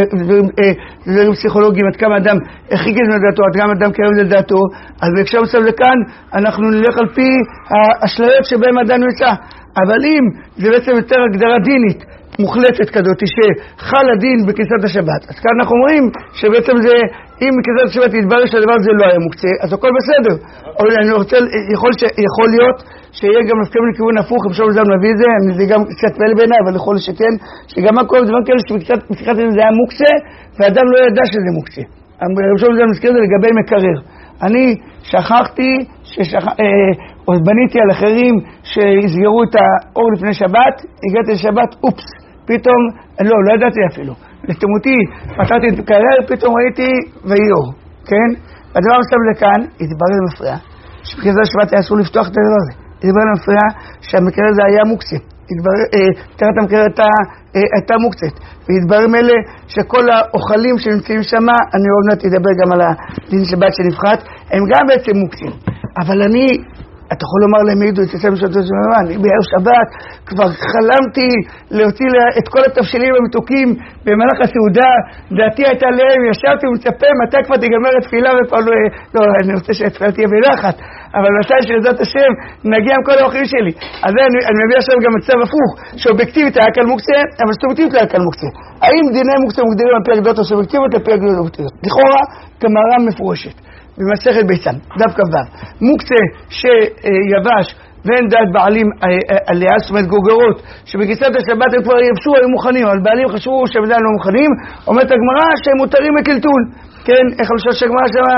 דברים פסיכולוגיים, עד כמה אדם הרחיק את מדעתו, עד כמה אדם קרב לדעתו, אז בהקשר מסב לכאן, אנחנו נלך על פי האשליות שבהם אדם נמצא. אבל אם זה בעצם יותר הגדרה דינית מוחלטת כזאת, שחל הדין בכניסת השבת, אז כאן אנחנו אומרים שבעצם זה, אם בכניסת השבת יתברר שהדבר הזה לא היה מוקצה, אז הכל בסדר. אבל אני רוצה, יכול, יכול להיות שיהיה גם מסכים לכיוון הפוך, אם שוב לזם נביא את זה, זה גם קצת פלא בעיניי, אבל יכול שכן, שגם מה קורה בדבר כאלה שבקצת זה היה מוקצה, ואדם לא ידע שזה מוקצה. שוב לזם נזכיר את זה לגבי מקרר. אני שכחתי, ששכ... אה, או בניתי על אחרים שהסגרו את האור לפני שבת, הגעתי לשבת, אופס, פתאום, לא, לא ידעתי אפילו. לתמותי, פתרתי את מקרר, פתאום ראיתי ויהי אור, כן? הדבר מסתם לכאן, התברר למפריע, שבכניסת השבת היה אסור לפתוח את הדבר הזה. התברר למפריע שהמקרר הזה היה מוקצה. תראה את המקרר הייתה מוקצת. והתברר מלא שכל האוכלים שנמצאים שם, אני עוד מעט אדבר גם על הדין שבת שנפחת, הם גם בעצם מוקצים. אבל אני, אתה יכול לומר להם עידו, את הסם שאתה זמן, אני בערב שבת כבר חלמתי להוציא את כל התבשילים המתוקים במהלך הסעודה, דעתי הייתה להם, ישבתי ומצפה מתי כבר תיגמר התפילה וכבר לא, לא, אני רוצה שהתפילה תהיה בנחת, אבל מתי שעזרת השם נגיע עם כל האוכלים שלי. אז אני, אני מביא עכשיו גם מצב הפוך, שאובייקטיבית היה כאן מוקצה, אבל סובייקטיבית לא היה כאן מוקצה. האם דיני מוקצה מוגדרים על פי הגדרות או סובייקטיביות על פי הגדרות אובייקטיביות? לכאורה, גמרא מפורשת. במסכת ביצה, דף כ"ו, מוקצה שיבש ואין דעת בעלים עליה, זאת אומרת גוגרות, שבכניסת השבת הם כבר יבשו, היו מוכנים, אבל בעלים חשבו שהם עדיין לא מוכנים, אומרת הגמרא שהם מותרים לטלטול. כן, איך למשל שהגמרא שמה?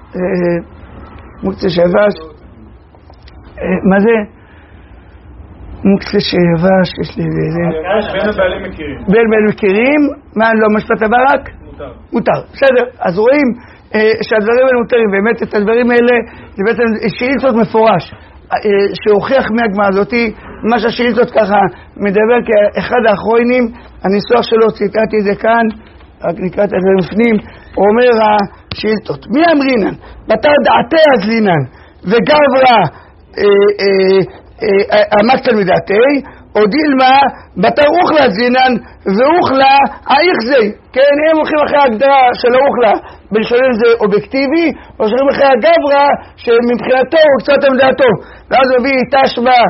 מוקצה שיבש, מה זה? מוקצה שיבש, יש לי זה... בין הבעלים מכירים. בין הבעלים מכירים, מה, לא משפט הברק? מותר. מותר, בסדר, אז רואים שהדברים האלה מותרים, באמת את הדברים האלה זה בעצם שאילתות מפורש שהוכיח מהגמרא הזאת, מה שהשאילתות ככה מדבר כאחד האחרונים, הניסוח שלו, ציטטתי את זה כאן, רק נקרא את זה לפנים, הוא אומר השאילתות, מי אמרינן? בתר דעתי אזלינן וגברא עמק תלמידתי, או דילמה בתר אוכלה אזלינן ואוכלה האיכזי, כן, הם הולכים אחרי ההגדרה של האוכלה בלשוננו זה אובייקטיבי, או שולחים אחרי הגברא שמבחינתו הוא קצת עמדתו, ואז הוא מביא תשמע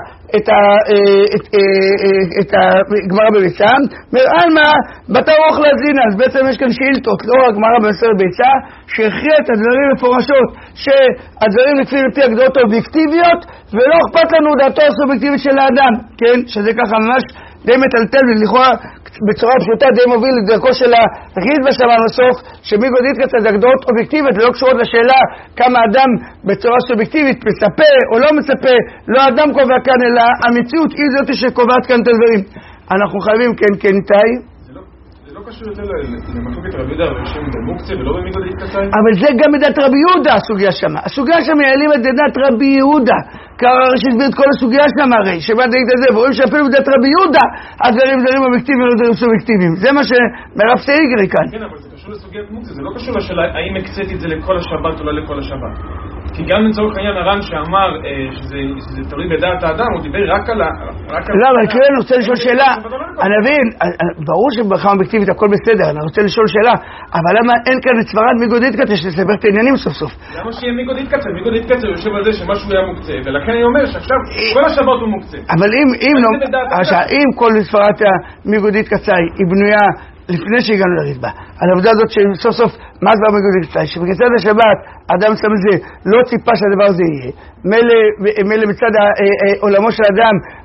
את הגמרא בביצה, מראה מה בתר אוכלה אזלינן. אז בעצם יש כאן שאילתות, לא הגמרא במסכת ביצה, שהכריע את הדברים מפורשות, שהדברים לפי לפי הגדרות האובייקטיביות, ולא אכפת לנו דעתו הסובייקטיבית של האדם, כן, שזה ככה ממש די מטלטל, ולכאורה בצורה פשוטה די מוביל לדרכו של הרידב"א שאמרנו בסוף, שמגודית כזה זה הגדרות אובייקטיביות ולא קשורות לשאלה כמה אדם בצורה סובייקטיבית מצפה או לא מצפה, לא האדם קובע כאן אלא המציאות היא זאת שקובעת כאן את הדברים. אנחנו חייבים, כן, כן, איתי? זה לא קשור יותר למחלוקת רבי יהודה ושם במוקצה ולא במגודית קצאי? אבל זה גם בדעת רבי יהודה הסוגיה שמה. הסוגיה שמה יעלים את דעת רבי יהודה. ככה שהסביר את כל הסוגיה שמה הרי, שבא דעת את זה, ורואים שאפילו בדעת רבי יהודה, הדברים דברים אובייקטיביים ולא דברים סובייקטיביים. זה מה שמרב סייגרי כאן. כן, אבל זה קשור לסוגיית מוקצה, זה לא קשור לשאלה האם הקציתי את זה לכל השבת או לא לכל השבת. כי גם לצורך העניין הר"ן שאמר שזה תלוי בדעת האדם, הוא דיבר רק על ה... לא, אבל כאילו אני רוצה לשאול שאלה, אני מבין, ברור שבחמה אובייקטיבית הכל בסדר, אני רוצה לשאול שאלה, אבל למה אין כאן את סברת מגודית קצה שתסבר את העניינים סוף סוף? למה שיהיה מגודית קצה? מגודית קצה יושב על זה שמשהו היה מוקצה, ולכן אני אומר שעכשיו כל השבת הוא מוקצה. אבל אם כל סברת המגודית קצה היא בנויה לפני שהגענו לרידב"א, על העבודה הזאת שסוף סוף מה כבר מגודית קצה, שבכניסת השבת אדם שם את זה, לא ציפה שהדבר הזה יהיה, מלא מצד עולמו של אדם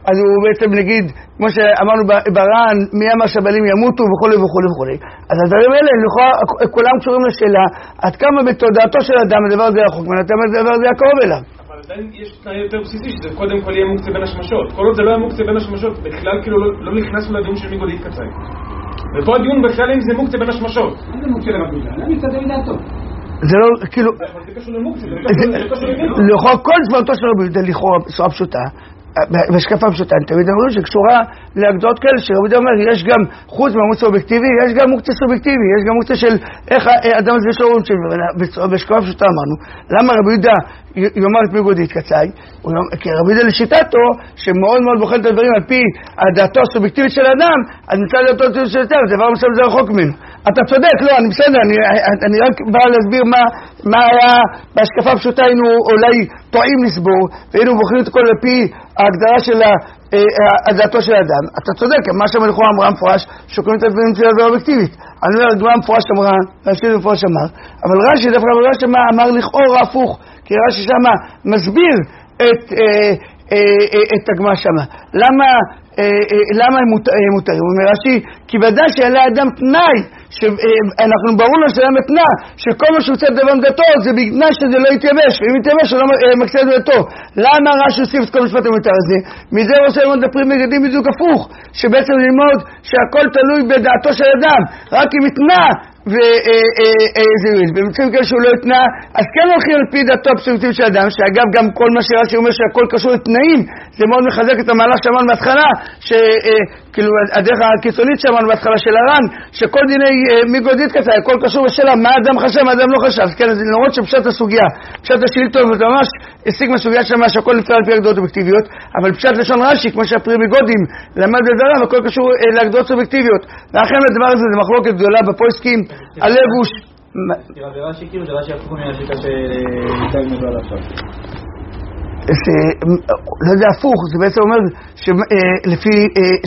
אז הוא בעצם נגיד, כמו שאמרנו בר"ן, מי אמר שהבעלים ימותו וכו' וכו' וכו'. אז הדברים האלה, כולם קשורים לשאלה, עד כמה בתודעתו של אדם הדבר הזה רחוק ממנו, הדבר הזה הקרוב אליו. אבל עדיין יש תנאי יותר בסיסי, שזה קודם כל יהיה מוקצה בין השמשות. כל עוד זה לא יהיה מוקצה בין השמשות, בכלל כאילו לא נכנסנו לדיון של מי גודית קצאי. ופה הדיון בכלל אם זה מוקצה בין השמשות. אין זה מוקצה למקבילה, אני מצטער מדעתו. זה לא, כאילו... זה קשור למוקצה, זה קשור למוקצה. לכאורה כל זמנתו של רבי יהודה לכאורה בצורה פשוטה, בהשקפה פשוטה, אני תמיד אומרים שקשורה להגדרות כאלה, שרבי יהודה אומר, יש גם, חוץ מהמוקצה אובייקטיבי, יש גם מוקצה סובייקטיבי, יש גם מוקצה של איך האדם הזה יש לו רעיון שלו, בהשקפה פשוטה אמרנו, למה רבי יהודה יאמר את מי גודית קצאי? כי רבי יהודה לשיטתו, שמאוד מאוד בוחן את הדברים על פי הדעתו הסובייקטיבית של האדם, אז מצד דעתו הסובייקטיבית של האדם, זה דבר מסוים זה רחוק ממנו. אתה צודק, לא, אני בסדר, אני, אני רק בא להסביר מה, מה היה בהשקפה פשוטה, היינו אולי טועים לסבור, והיינו בוחרים את הכל לפי ההגדרה של הדעתו של האדם. אתה צודק, מה שהמלכות אמרה מפורש, שוקרים את הדברים של הדבר אובייקטיבית. אני אומר, הגמרא מפורש אמרה, רש"י מפורש אמר, אבל רש"י דווקא רש"י אמר לכאורה הפוך, כי רש"י שמה מסביר את, את הגמרא שמה. למה... למה הם מותרים? הוא אומר רש"י, כי ודאי שאלה אדם תנאי, אנחנו ברור לנו שאלה מתנה, שכל מה שהוא צד דבר מדתו זה בתנאי שזה לא יתייבש, ואם יתייבש הוא לא מקצה את דתו. למה רש"י הוסיף את כל משפט המותר הזה? מזה הוא עושה ללמוד לפרי מגדים בדיוק הפוך, שבעצם ללמוד שהכל תלוי בדעתו של אדם, רק אם יתנה וזה יועיל. במצבים כאלה שהוא לא יתנה, אז כן הולכים על פי דעתו הפסוקטיבית של אדם, שאגב גם כל מה שרש"י אומר שהכל קשור לתנאים, זה מאוד מחזק את המהלך שאמרנו בהתחלה, שכאילו הדרך הקיצונית שאמרנו בהתחלה של הר"ן, שכל דיני מי גודית קצאי, הכל קשור בשאלה מה אדם חשב, מה אדם לא חשב. כן, אז למרות שפשט הסוגיה, פשט השאילתות, וזה ממש השיג מהסוגיה שמה שהכל נפתר על פי הגדרות אובייקטיביות, אבל פשט לשון רש"י, כמו שהפרי מגודים למד בדבריו, הכל קשור להגדרות אובייקטיביות. ואכן הדבר הזה זה מחלוקת גדולה בפוסקים, הלבוש. רבי רש"י כאילו זה רש"י הפכו מהשיטה שניתן מדבר עכשיו. לא יודע, הפוך, זה בעצם אומר שלפי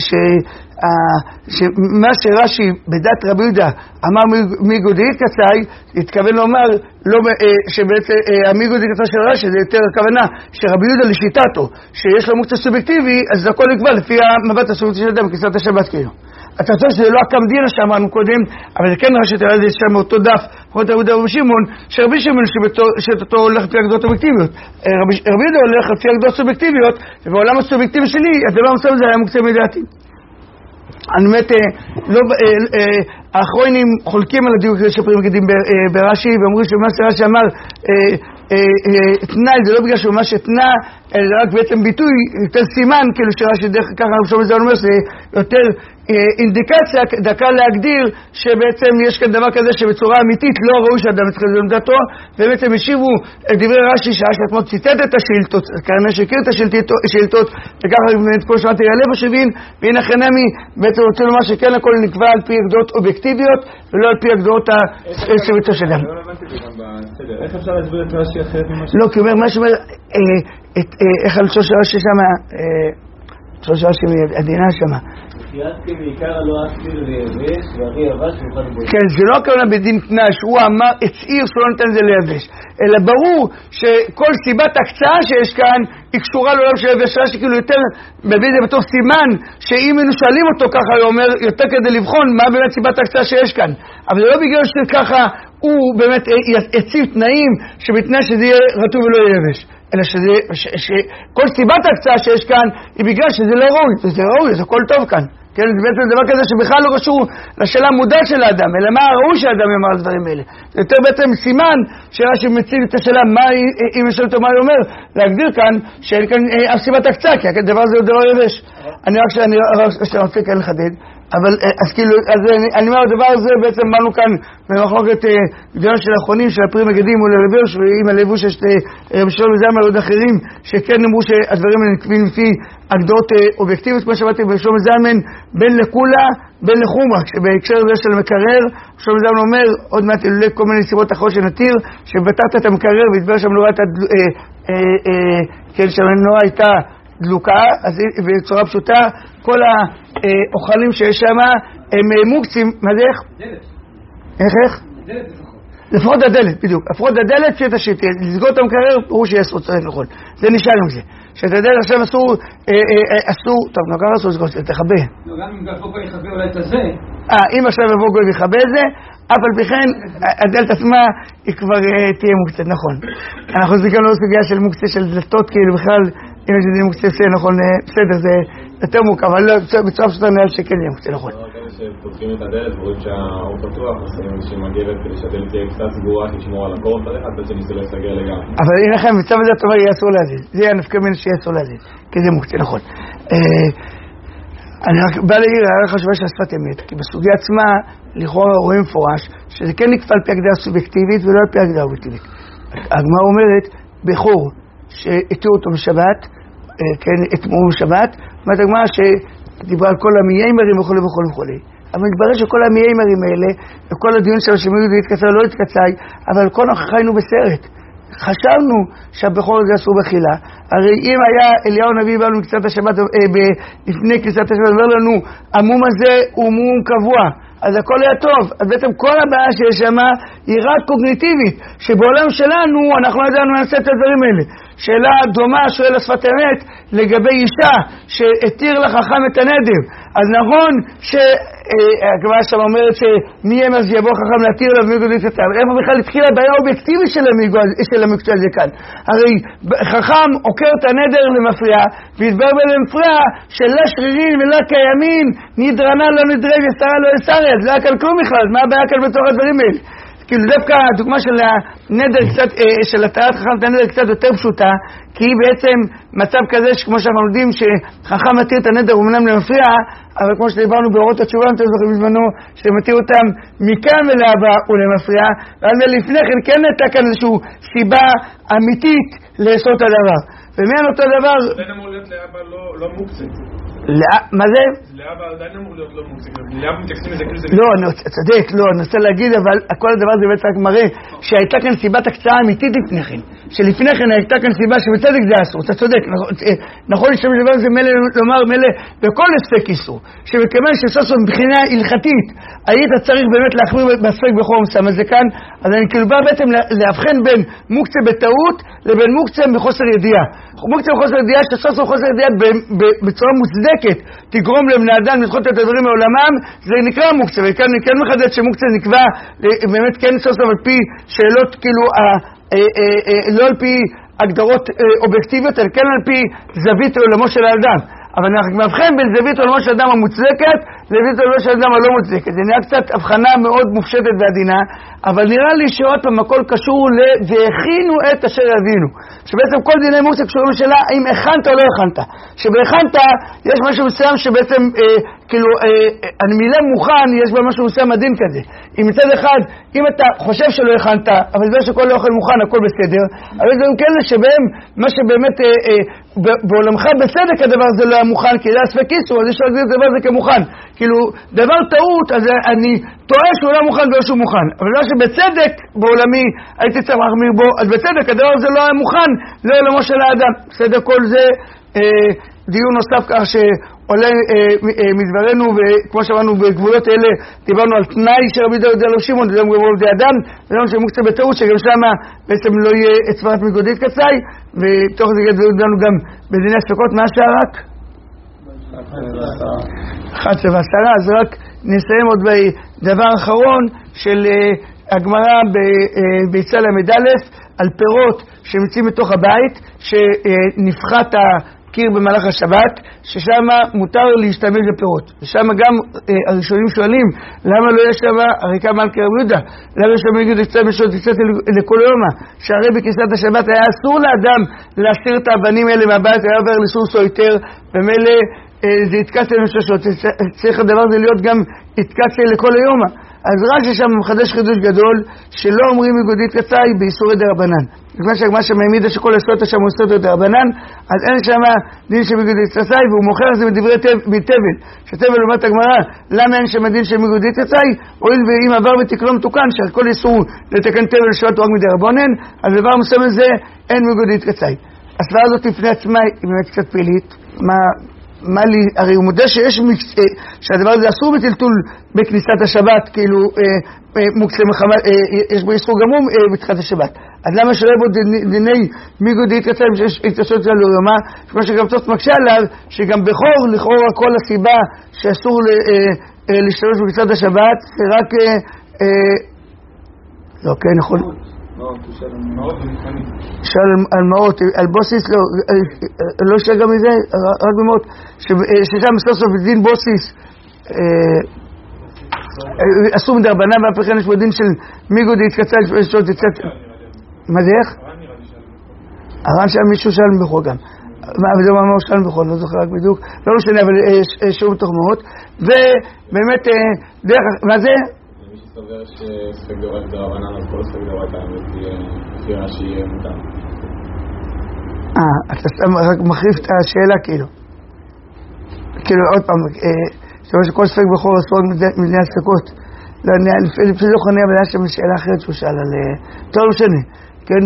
שמה שרש"י בדת רבי יהודה אמר מי גודית קצאי, התכוון לומר שבעצם המי גודית קצאי של רש"י זה יותר הכוונה שרבי יהודה לשיטתו שיש לו מוקצה סובייקטיבי, אז זה הכל נקבע לפי המבט הסובייקטיבי של אדם בכניסת השבת כאילו. אתה חושב שזה לא הקמדינה שאמרנו קודם, אבל זה כן רש"י תראה את זה שם מאותו דף, פחות רבי יהודה ורבי שמעון, שרבי שמעון שאותו הולך לפי הגדרות אובייקטיביות. רבי יהודה הולך לפי הגדרות סובייקטיביות, ובעולם הסובייקטיבי שלי, הדבר מסוים זה היה מוקצה מדעתי. אני באמת, האחרונים חולקים על הדיוק של פרי מגדים ברש"י, ואומרים שמה שרש"י אמר, תנאי זה לא בגלל שהוא ממש תנא, אלא רק בעצם ביטוי, יותר סימן, כאילו שרש"י דרך ככה רשום את זה, אומר שזה יותר אינדיקציה, דקה להגדיר שבעצם יש כאן דבר כזה שבצורה אמיתית לא ראוי שאדם יתחיל לדעתו, ובעצם השיבו את דברי רש"י שרש"י עצמו ציטט את השאילתות, כנראה שהכיר את השאילתות, וככה כמו שאמרתי הלב השבין, והנה חנמי בעצם רוצה לומר שכן הכל נקבע על פי הגדרות אובייקטיביות, ולא על פי הגדרות הסביבתו של אדם. איך אפשר להסביר את רש"י אחרת ממה ש... לא, כי אומר, מה שאומר, איך על שושי רש"י שמה, שושי רש"י עדינה שמה. חייתתי בעיקר לא אסיר ליבש, ואחי יבש ובחד בו. כן, זה לא הכוונה בדין תנאי, שהוא אמר, הצעיר שהוא לא נותן זה ליבש. אלא ברור שכל סיבת הקצאה שיש כאן, היא קשורה לעולם של יבש. רש"י כאילו יותר מביא את זה בתור סימן, שאם היינו שואלים אותו ככה, הוא אומר, יותר כדי לבחון מה באמת סיבת הקצאה שיש כאן. אבל זה לא בגלל שככה, הוא באמת יציב תנאים, שבתנאי שזה יהיה רטוב ולא יהיה יבש. אלא שזה, שכל סיבת הקצאה שיש כאן, היא בגלל שזה לא ראוי, וזה ראוי, זה הכל טוב כאן. כן, זה בעצם דבר כזה שבכלל לא קשור לשאלה המודעת של האדם, אלא מה הראוי שהאדם יאמר על דברים האלה. זה יותר בעצם סימן שרש"י מציג את השאלה, מה, אם יש לו מה הוא אומר, להגדיר כאן שאין כאן אף סיבת הקצאה, כי הדבר הזה הוא דבר יבש. אני רק שאני רוצה כאן לחדד, אבל אז כאילו, אז אני אומר, הדבר הזה בעצם באנו כאן במחלוקת גדולה של האחרונים, של הפרי מגדים מול הלבוש, ועם הלבוש יש רבי שלום זלמן ועוד אחרים, שכן אמרו שהדברים האלה נקבים לפי הגדרות אובייקטיביות, כמו שאמרתי בשלום זלמן, בין לקולה, בין לחומרה, בהקשר הזה של מקרר, שלום זלמן אומר, עוד מעט אלולי כל מיני סיבות אחרות שנתיר, שבטרת את המקרר והתבר שם נורא, כן, שהנורא הייתה דלוקה, אז בצורה פשוטה, כל האוכלים שיש שם הם מוקצים, מה זה איך? דלת. איך איך? דלת לפחות. לפחות הדלת, בדיוק. לפחות הדלת שאתה שתהיה, לסגור את המקרר, ברור שיעשו, צריך נכון. זה נשאר עם זה. שאת הדלת עכשיו אסור, אסור, טוב, נקר אסור לסגור, תחבא. לא, גם אם יבוא גוי יחבא אולי את הזה. אה, אם עכשיו יבוא גוי ויחבא את זה, אף על פי כן, הדלת עצמה היא כבר תהיה מוקצת, נכון. אנחנו זיכרנו לא סוגיה של מוקצה של דלתות, כאילו בכלל, אם יש לזה מוקצה, נכון, בסדר, זה יותר מורכב, אבל בצורה פשוטה נראה שכן יהיה מוקצה, נכון. שפותחים את הדלת ורואים שהאור פתוח, עושים איזושהי מגבת כדי שהדלת תהיה קצת סגורה, שתשמור על הקור צד אחד, בעצם ניסו להסגר לגמרי. אבל הנה לכם, מצב הזה אתה אומר, יהיה אסור להזיז. זה יהיה נפקא מינה שיהיה אסור להזיז, כי זה מוקצה, נכון. אני רק בא להעיר, הערה חשובה של השפת אמת, כי בסוגיה עצמה, לכאורה רואים מפורש, שזה כן נקבע על פי הגדרה סובייקטיבית ולא על פי הגדרה אובייקטיבית. הגמרא אומרת, בחור שהתירו אותו בשבת, כן, התמרו בשבת, אומרת הגמרא שדיברה על כל המיימרים וכו' וכו' וכו'. אבל מתברר שכל המיימרים האלה, וכל הדיון שלו שמי יהודי התקצר לא התקצר, אבל כל אנחנו חיינו בסרט. חשבנו שהבכור הזה אסור בחילה. הרי אם היה אליהו הנביא בא לנו מקצת השבת, לפני כניסת השבת, אומר לנו, המום הזה הוא מום קבוע. אז הכל היה טוב. אז בעצם כל הבעיה שיש שם היא רק קוגניטיבית, שבעולם שלנו אנחנו לא ידענו לעשות את הדברים האלה. שאלה דומה, שואל השפת אמת, לגבי אישה שהתיר לחכם את הנדר. אז נכון שהגמרא שם אומרת שמי יהיה אז יבוא חכם להתיר לה ומיגוד יתקצר. אבל איפה בכלל התחילה הבעיה האובייקטיבית של המקצוע הזה כאן? הרי חכם עוקר את הנדר למפריע, והתברר למפריע שלא שרירים ולא קיימים, נדרנה לא נדרי וסרה לא יסרה. אז לא היה כאן כלום בכלל, מה הבעיה כאן בתוך הדברים האלה? כאילו דווקא הדוגמה של הנדר קצת, של התרת חכם את הנדר קצת יותר פשוטה, כי היא בעצם מצב כזה שכמו שאנחנו יודעים שחכם מתיר את הנדר אומנם למפריע, אבל כמו שדיברנו באורות התשובה, אתם זוכרים בזמנו, שמתיר אותם מכאן ולהבא ולמפריע, ואז לפני כן כן הייתה כאן איזושהי סיבה אמיתית לעשות את הדבר. ומעין אותו דבר... זה אמור להיות לאבא לא מוקצה. מה זה? לאבא עדיין אמור להיות לא מוקצה. לאבא מתייחסים לזה כאילו זה... לא, צודק, לא, אני רוצה להגיד, אבל כל הדבר הזה בעצם רק מראה שהייתה כאן סיבת הקצאה אמיתית לפני כן. שלפני כן הייתה כאן סיבה שבצדק זה אסור, אתה צודק. נכון להשתמש לדבר הזה מלא לומר מלא בכל הספק איסור. שבכיוון שסוף סוף מבחינה הלכתית היית צריך באמת להחמיר בספק בכל מסם הזה כאן, אז אני כאילו בא בעצם להבחן בין מוקצה בטעות לבין מוקצה בחוסר ידיעה. מוקצה בחוסר ידיעה שסוף סוף חוסר ידיעה בצורה מוצדקת תגרום לבני אדם לדחות את הדברים מעולמם, זה נקרא מוקצה, וכאן אני כן מחדד שמוקצה נקבע באמת כן סוף סוף על פי שאלות כאילו לא על פי הגדרות אובייקטיביות, אלא כן על פי זווית עולמו של האדם. אבל אנחנו מבחן בין זווית עולמו של האדם המוצדקת לזווית עולמו של האדם הלא מוצדקת. זה נראה קצת הבחנה מאוד מופשטת ועדינה, אבל נראה לי שעוד פעם הכל קשור ל... והכינו את אשר יבינו. שבעצם כל דיני מוקצה קשורים לשאלה האם הכנת או לא הכנת. שבהכנת יש משהו מסוים שבעצם אה, כאילו אה, המילה מוכן יש בה משהו מסוים מדהים כזה. אם מצד אחד, אם אתה חושב שלא הכנת, אבל זה שכל אוכל מוכן הכל בסדר, אבל זה גם כאלה שבהם מה שבאמת אה, אה, בעולמך בצדק הדבר הזה לא היה מוכן, כי זה הספק איסור, אז יש להגדיר את הדבר הזה כמוכן. כאילו, דבר טעות, אז אני טועה שהוא לא מוכן ולא שהוא מוכן. אבל לא שבצדק בעולמי הייתי צריך להחמיר בו, אז בצדק הדבר הזה לא היה מוכן לעולמו של האדם. בסדר, כל זה אה, דיון נוסף כך שעולה אה, אה, מדברנו, וכמו שאמרנו בגבולות האלה, דיברנו על תנאי שרבי דוד אלו שמעון, זה גבול עובדי אדם, ודיברנו שמוקצה בטעות, שגם שם בעצם לא יהיה את סברת מגודית קצאי, ותוך זה דיברנו גם בדיני הספקות, מה השעה רק? אחת עשרה ועשרה, אז רק נסיים עוד בדבר אחרון של הגמרא ביצא למד א' על פירות שמצאים בתוך הבית, שנפחת הקיר במהלך השבת, ששם מותר להשתמש בפירות. ושם גם הראשונים שואלים, למה לא יש שם, הרי כמה על קרב יהודה, למה יש שם יגיד קצת בשעות קצת לכל יומה, שהרי בכניסת השבת היה אסור לאדם להסיר את האבנים האלה מהבית, היה עובר לסוס או יותר, ומילא זה התקצה למששות, צריך הדבר הזה להיות גם התקצה לכל היומה. אז רק ששם מחדש חידוש גדול, שלא אומרים מגודית קצאי באיסורי דרבנן. לפני שהגמרא שם העמידה שכל הסוטה שם הוא סוטה דרבנן, אז אין שם דין של מגודית קצאי, והוא מוכר את זה בדברי תבל. שתבל אומרת הגמרא, למה אין שם דין של מגודית קצאי? הואיל ואם עבר בתקלו מתוקן, שכל איסור לתקן תבל לשבת רק מדרבנן, אז דבר מסוים הזה אין מגודית קצאי. הסברה הזאת לפני עצמה היא באמת קצת פעילית. מה מה לי, הרי הוא מודה שיש מקצה, שהדבר הזה אסור בטלטול בכניסת השבת, כאילו מוקצה מחמת, יש בו איסור גמור בתחילת השבת. אז למה שלא יבוא דיני מיגו דאיתקצה שיש התקשרות על יומה, כמו שגם תוס מקשה עליו, שגם בכור לכאורה כל הסיבה שאסור להשתמש בכניסת השבת, זה רק, לא, כן, נכון. שאל על מאות, על בוסיס, לא שאל גם מזה, רק במאות, ששם סוף סוף דין בוסיס, אסור מדרבנן, ואף אחד יש בו דין של מיגו דאיתקצה, מה זה איך? הר"ן שאל מישהו שאל מבחור גם, וזה מה הוא שאל מבחור, לא זוכר רק בדיוק, לא משנה, אבל שוב בתוך מאות, ובאמת, דרך, מה זה? סובר שספק דאורייתא דרבנן, אז כל ספק דאורייתא לפי רש"י מותר. אה, אתה סתם רק מחריף את השאלה כאילו. כאילו עוד פעם, זאת אומרת שכל ספק בכור אסור מדיני הספקות. לפי זו חוני, אבל היה שם שאלה אחרת שהוא שאל על... טוב, לא משנה. כן,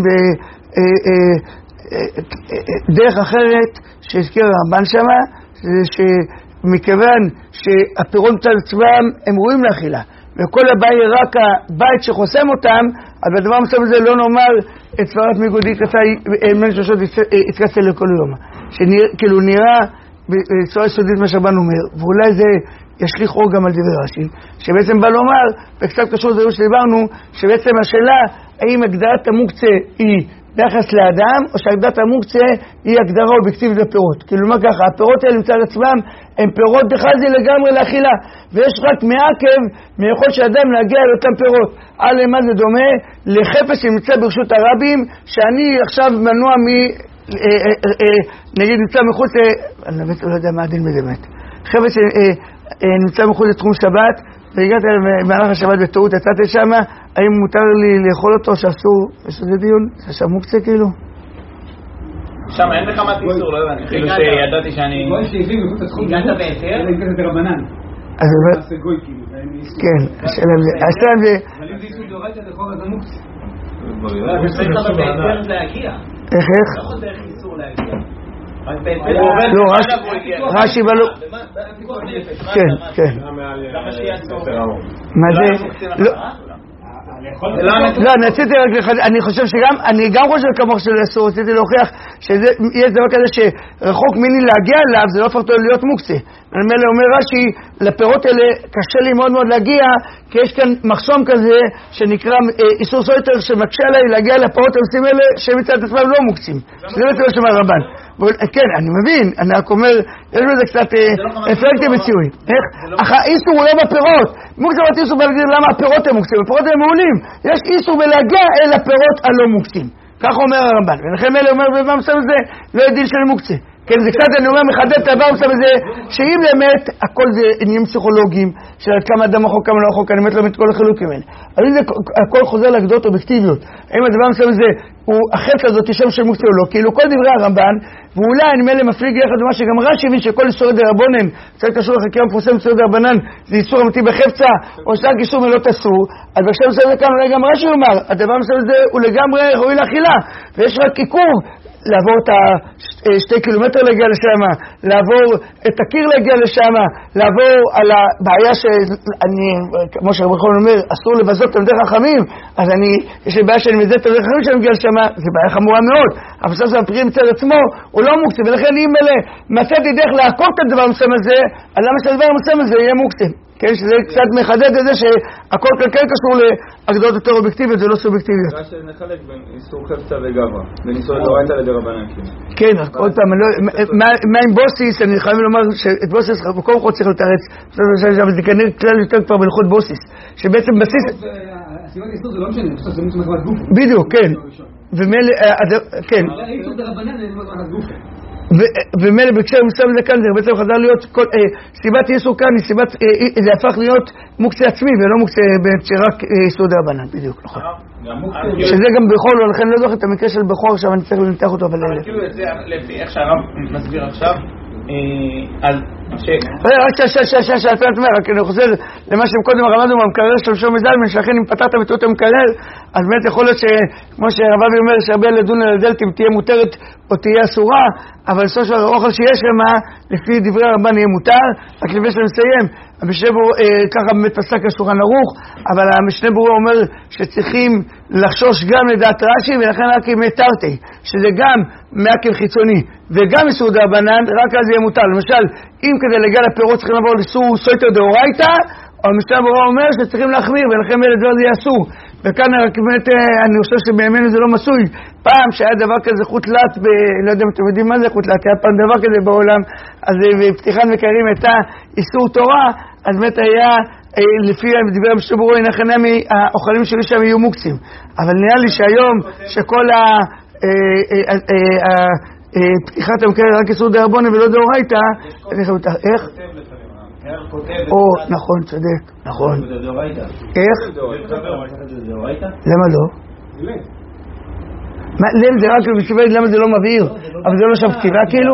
בדרך אחרת שהזכיר הרמב"ן שמה, זה שמכיוון שהפירות מצד עצמם הם ראויים לאכילה. וכל הבית רק הבית שחוסם אותם, אבל בדבר מסוים הזה לא נאמר את סברת מיגודית מן שלושות התקצה לכל יום. שכאילו נראה בצורה יסודית מה שרבן אומר, ואולי זה ישליך אור גם על דברי רש"י, שבעצם בא לומר, וקצת קשור לדברים שדיברנו, שבעצם השאלה האם הגדרת המוקצה היא ביחס לאדם, או שהגדרת המוקצה היא הגדרה אובייקטיבית לפירות. כאילו מה ככה, הפירות האלה מצד עצמם הם פירות בכלל זה לגמרי לאכילה, ויש רק מעכב מיכול שאדם להגיע לאותם פירות. על מה זה דומה? לחפש שנמצא ברשות הרבים, שאני עכשיו מנוע מ... נגיד נמצא מחוץ, אני לא יודע מה הדין בדמת. חפש נמצא מחוץ לתחום שבת, והגעת במהלך השבת בטעות, יצאתי שמה, האם מותר לי לאכול אותו שאסור? יש איזה דיון? זה שם מוקצה כאילו? שם אין לך מה תיסור, לא יודע, כאילו שידעתי שאני... גוי שהביא מחוץ לתחום, הגעת בהיתר? אלא הגעת ברבנן. אז זה... זה גוי כאילו. כן, השאלה זה... השאלה זה... אבל אם זה איסור דאורייתא לכאורה זה מוקצה. זה צריך לך בהיתר להגיע. איך איך? לא יכול דרך איסור להגיע. לא, רש"י בלו... כן, כן. מה זה? לא, אני רציתי רק לחדש, אני חושב שגם, אני גם חושב כמוך של אסור, רציתי להוכיח שיש דבר כזה שרחוק מיני להגיע אליו, זה לא הופך אותו להיות מוקצה. אני אומר רש"י, לפירות האלה קשה לי מאוד מאוד להגיע, כי יש כאן מחסום כזה שנקרא איסור סויטר שמקשה עליי להגיע לפירות הנושאים האלה שמצד עצמם לא מוקצים. זה לא תלוי שמע רבן. כן, אני מבין, אני רק אומר, יש בזה קצת אפקטי בציורי. איך? אך האיסור הוא לא בפירות. מוקצה ואת איסור בלגדיר למה הפירות הם מוקצים. הפירות הם מעולים. יש איסור בלהגיע אל הפירות הלא מוקצים. כך אומר הרמב"ן. ולכן אלה אומר, במה מסוים הזה, לא יהיה דין של מוקצה. כן, זה קצת, אני אומר, מחדד את הדבר מסוים הזה, שאם באמת הכל זה עניינים פסיכולוגיים, של כמה אדם רחוק, כמה לא רחוק, אני באמת לא מת כל החילוקים האלה. אבל אם זה הכל חוזר להגדרות אובייקטיביות, האם הדבר מסוים הזה הוא החלק הזאת שם של מוקצה או לא, כאילו כל דברי הרמב"ן, ואולי אני מלא מפליג יחד במה שגם רש"י הבין שכל איסורי דרבנן, צריך קשור לחקירה מפורסמת איסורי דרבנן, זה איסור אמיתי בחפצה, או שרק איסור מלות אסור, אז בשם מסוים זה כאן אולי גם רש"י אומר, הדבר מסוים הזה הוא לגמרי ראוי לאכילה, ויש רק עיכוב לעבור את השתי קילומטר להגיע לשם, לעבור את הקיר להגיע לשם, לעבור על הבעיה שאני, כמו שרבי חנן אומר, אסור לבזות את תלמידי חכמים, אז אני, יש לי בעיה שאני מזהה את תלמידי חכמים שאני מגיע לשם, זה בעיה חמורה מאוד, אבל בסוף זה הפרי מצד עצמו, הוא לא מוקצה, ולכן אם אלה מצאתי דרך לעקור את הדבר המסוים הזה, אז למה שהדבר המסוים הזה יהיה מוקצה? כן, שזה קצת מחדד את זה שהכל כלכל קשור להגדרות יותר אובייקטיביות, זה לא סובייקטיביות. זה שנחלק בין איסור חפצה וגברה, בין איסור דאורייתא לדרבנן. כן, אז עוד פעם, מה עם בוסיס, אני חייב לומר שאת בוסיס בכל חוד צריך לתרץ, אבל זה כנראה כלל יותר כבר בלכות בוסיס, שבעצם בסיס... הסיבת איסור זה לא משנה, בסוף זה מוצא מחמת גופה. בדיוק, כן. ומילא, כן. איסור דרבנן זה מחמת גופה. ומילא בקשר מסוים לזה כאן, זה בעצם חזר להיות, סיבת איסור כאן, זה הפך להיות מוקצה עצמי ולא מוקצה שרק איסור דרבנן, בדיוק, נכון. שזה גם בכור, לכן לא זוכר את המקרה של בכור, עכשיו אני צריך לנתח אותו, אבל... אבל כאילו את זה, לפי איך שהרב מסביר עכשיו, אז רק שהשאלת אומר, רק אני חוזר למה שקודם הרמזנו במקרר של שום מזלמן, שלכן אם פתרת בטעות המקרר, אז באמת יכול להיות שכמו שהרבבי אומר, שהרבה לדון על הדלת אם תהיה מותרת או תהיה אסורה, אבל סוף של האוכל שיש למה, לפי דברי הרמב"ן יהיה מותר. רק לפני שאני מסיים, המשנה ברורה, ככה באמת פסק השולחן ערוך, אבל המשנה ברורה אומר שצריכים לחשוש גם לדעת רש"י, ולכן רק אם תרתי, שזה גם מעקב חיצוני וגם איסור דרבנן, רק אז יהיה מותר. למשל, אם כדי להגיע לפירות צריכים לעבור לאיסור סויטר דאורייתא, אבל המשנה ברורה אומר שצריכים להחמיר, ולכן לדבר זה יהיה אסור. וכאן רק באמת אני חושב שבימינו זה לא מסוי. פעם שהיה דבר כזה חוטלת, ב... לא יודע אם אתם יודעים מה זה חוטלת, היה פעם דבר כזה בעולם, אז בפתיחת מקררים הייתה איסור תורה, אז באמת היה, לפי דברי המשנה ברורה, הנה האוכלים שלי שם יהיו מוקצים. אבל נראה לי שהיום שכל ה... פתיחת המקרר רק איסור דרבנן ולא דאורייתא, איך? או, נכון, צודק, נכון. איך? למה לא? ליל זה רק בשביל למה זה לא מבהיר, אבל זה לא שם כתיבה כאילו?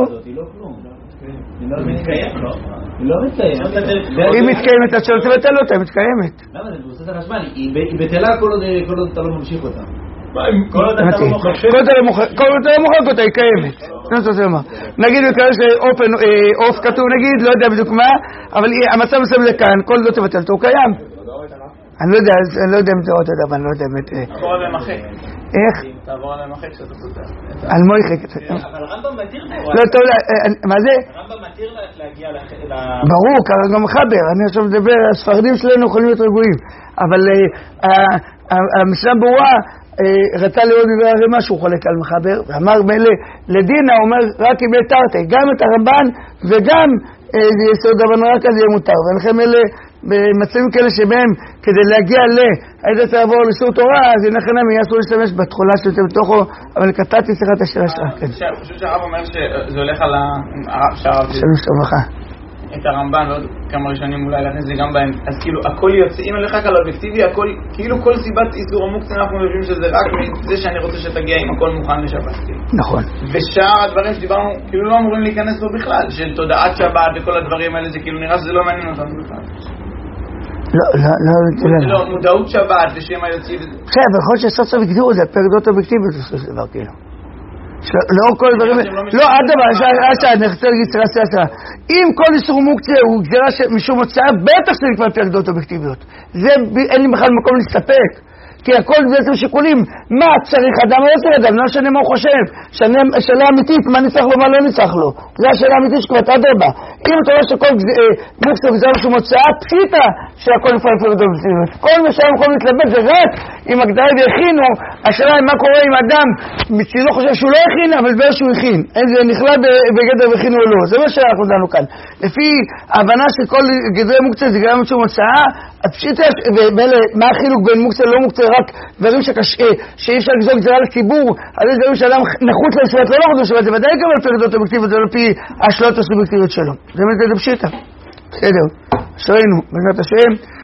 היא לא מתקיימת. היא מתקיימת, את שואלת לבטל אותה, היא מתקיימת. למה? זה מבוסס על החשמל, היא בטלה כל עוד אתה לא ממשיך אותה. כל עוד אתה לא מוחק כל עוד אתה לא מוחק אותה, היא קיימת. נגיד בקרה שעוף כתוב, נגיד, לא יודע בדיוק מה, אבל המצב מסוים זה כאן, כל עוד תבטל אותו, הוא קיים. אני לא יודע, אני לא יודע אם זה עוד דבר, אני לא יודע באמת. תעבור על המחק. איך? תעבור על המחק שאתה סותר. על מויחק. אבל רמב"ם מתיר זה. לא, אתה יודע, מה זה? רמב"ם מתיר להגיע ל... ברור, ככה גם חבר, אני עכשיו מדבר, הספרדים שלנו יכולים להיות רגועים, אבל המשנה ברורה רצה לראות דבר הרי משהו חולק על מחבר, ואמר מלא, לדינה אומר רק אם יתרתי, גם את הרמב"ן וגם יסוד דרבנן רק אז יהיה מותר, ולכן מלא במצבים כאלה שבהם כדי להגיע ל... היית צריך לעבור לאיסור תורה, אז לכן הם יעשו להשתמש בתחולה שאתם בתוכו, אבל קטעתי שיחת השאלה שלך. אני חושב שהרב אומר שזה הולך על הרב שהרב... שלוש שמחה. את הרמב"ן ועוד כמה ראשונים אולי להכניס זה גם בהם, אז כאילו הכל יוצא, אם הולך רק על האובייקטיבי, הכל, כאילו כל סיבת איסור המוקצה אנחנו מבינים שזה רק מזה שאני רוצה שתגיע עם הכל מוכן לשבת. נכון. ושאר הדברים שדיברנו, כאילו לא אמורים להיכנס בו בכלל, של תודעת שבת וכל הדברים האלה, זה כאילו נראה שזה לא מעניין אותנו בכלל. לא, לא, לא, לא, מודעות שבת ושם היוצאים. כן, אבל יכול להיות שסוף סוף הגדירו את זה, פרדות אובייקטיביות בסוף זה דבר כאילו. לא כל דברים, לא, עד דבר, אני רוצה להגיד סרה סרה סרה. אם כל איסור מוקצה הוא גזירה משום הוצאה, בטח שזה נקרא פרדות אובייקטיביות. זה אין לי בכלל מקום להסתפק. כי הכל בעצם שיקולים, מה צריך אדם או לא צריך אדם, לא משנה מה הוא חושב. שאלה אמיתית, מה ניצח לו, מה לא ניצח לו. זו השאלה האמיתית שכבת עד רבה. אם אתה רואה שכל מוקצה הוא גזירה משום הוצאה, פשיטה שהכל נפעל פרדות אובייקטיביות. כל מה שהיה מקום להתלבט זה רק אם הגדרה והכינו, השאלה היא מה קורה אם אדם מצידו חושב שהוא לא הכין, אבל דבר שהוא הכין. זה נכלל בגדר והכינו או לא. זה מה שאנחנו דנו כאן. לפי ההבנה שכל גדרי מוקצה זה גזירה משום הוצאה, הפשיטה, ומה החילוק בין מוקצה ללא מוקצה, רק דברים שאי אפשר לגזור גזירה לציבור, אז יש דברים שאדם נחוץ לשבת, לא נחוץ לשבת, זה ודאי גם על פרדות אובייקטיביות, זה לא לפי השלטות הסובייקטיביות שלו. זה באמת זה פשיטה. בסדר. אשרינו, בעזרת השם.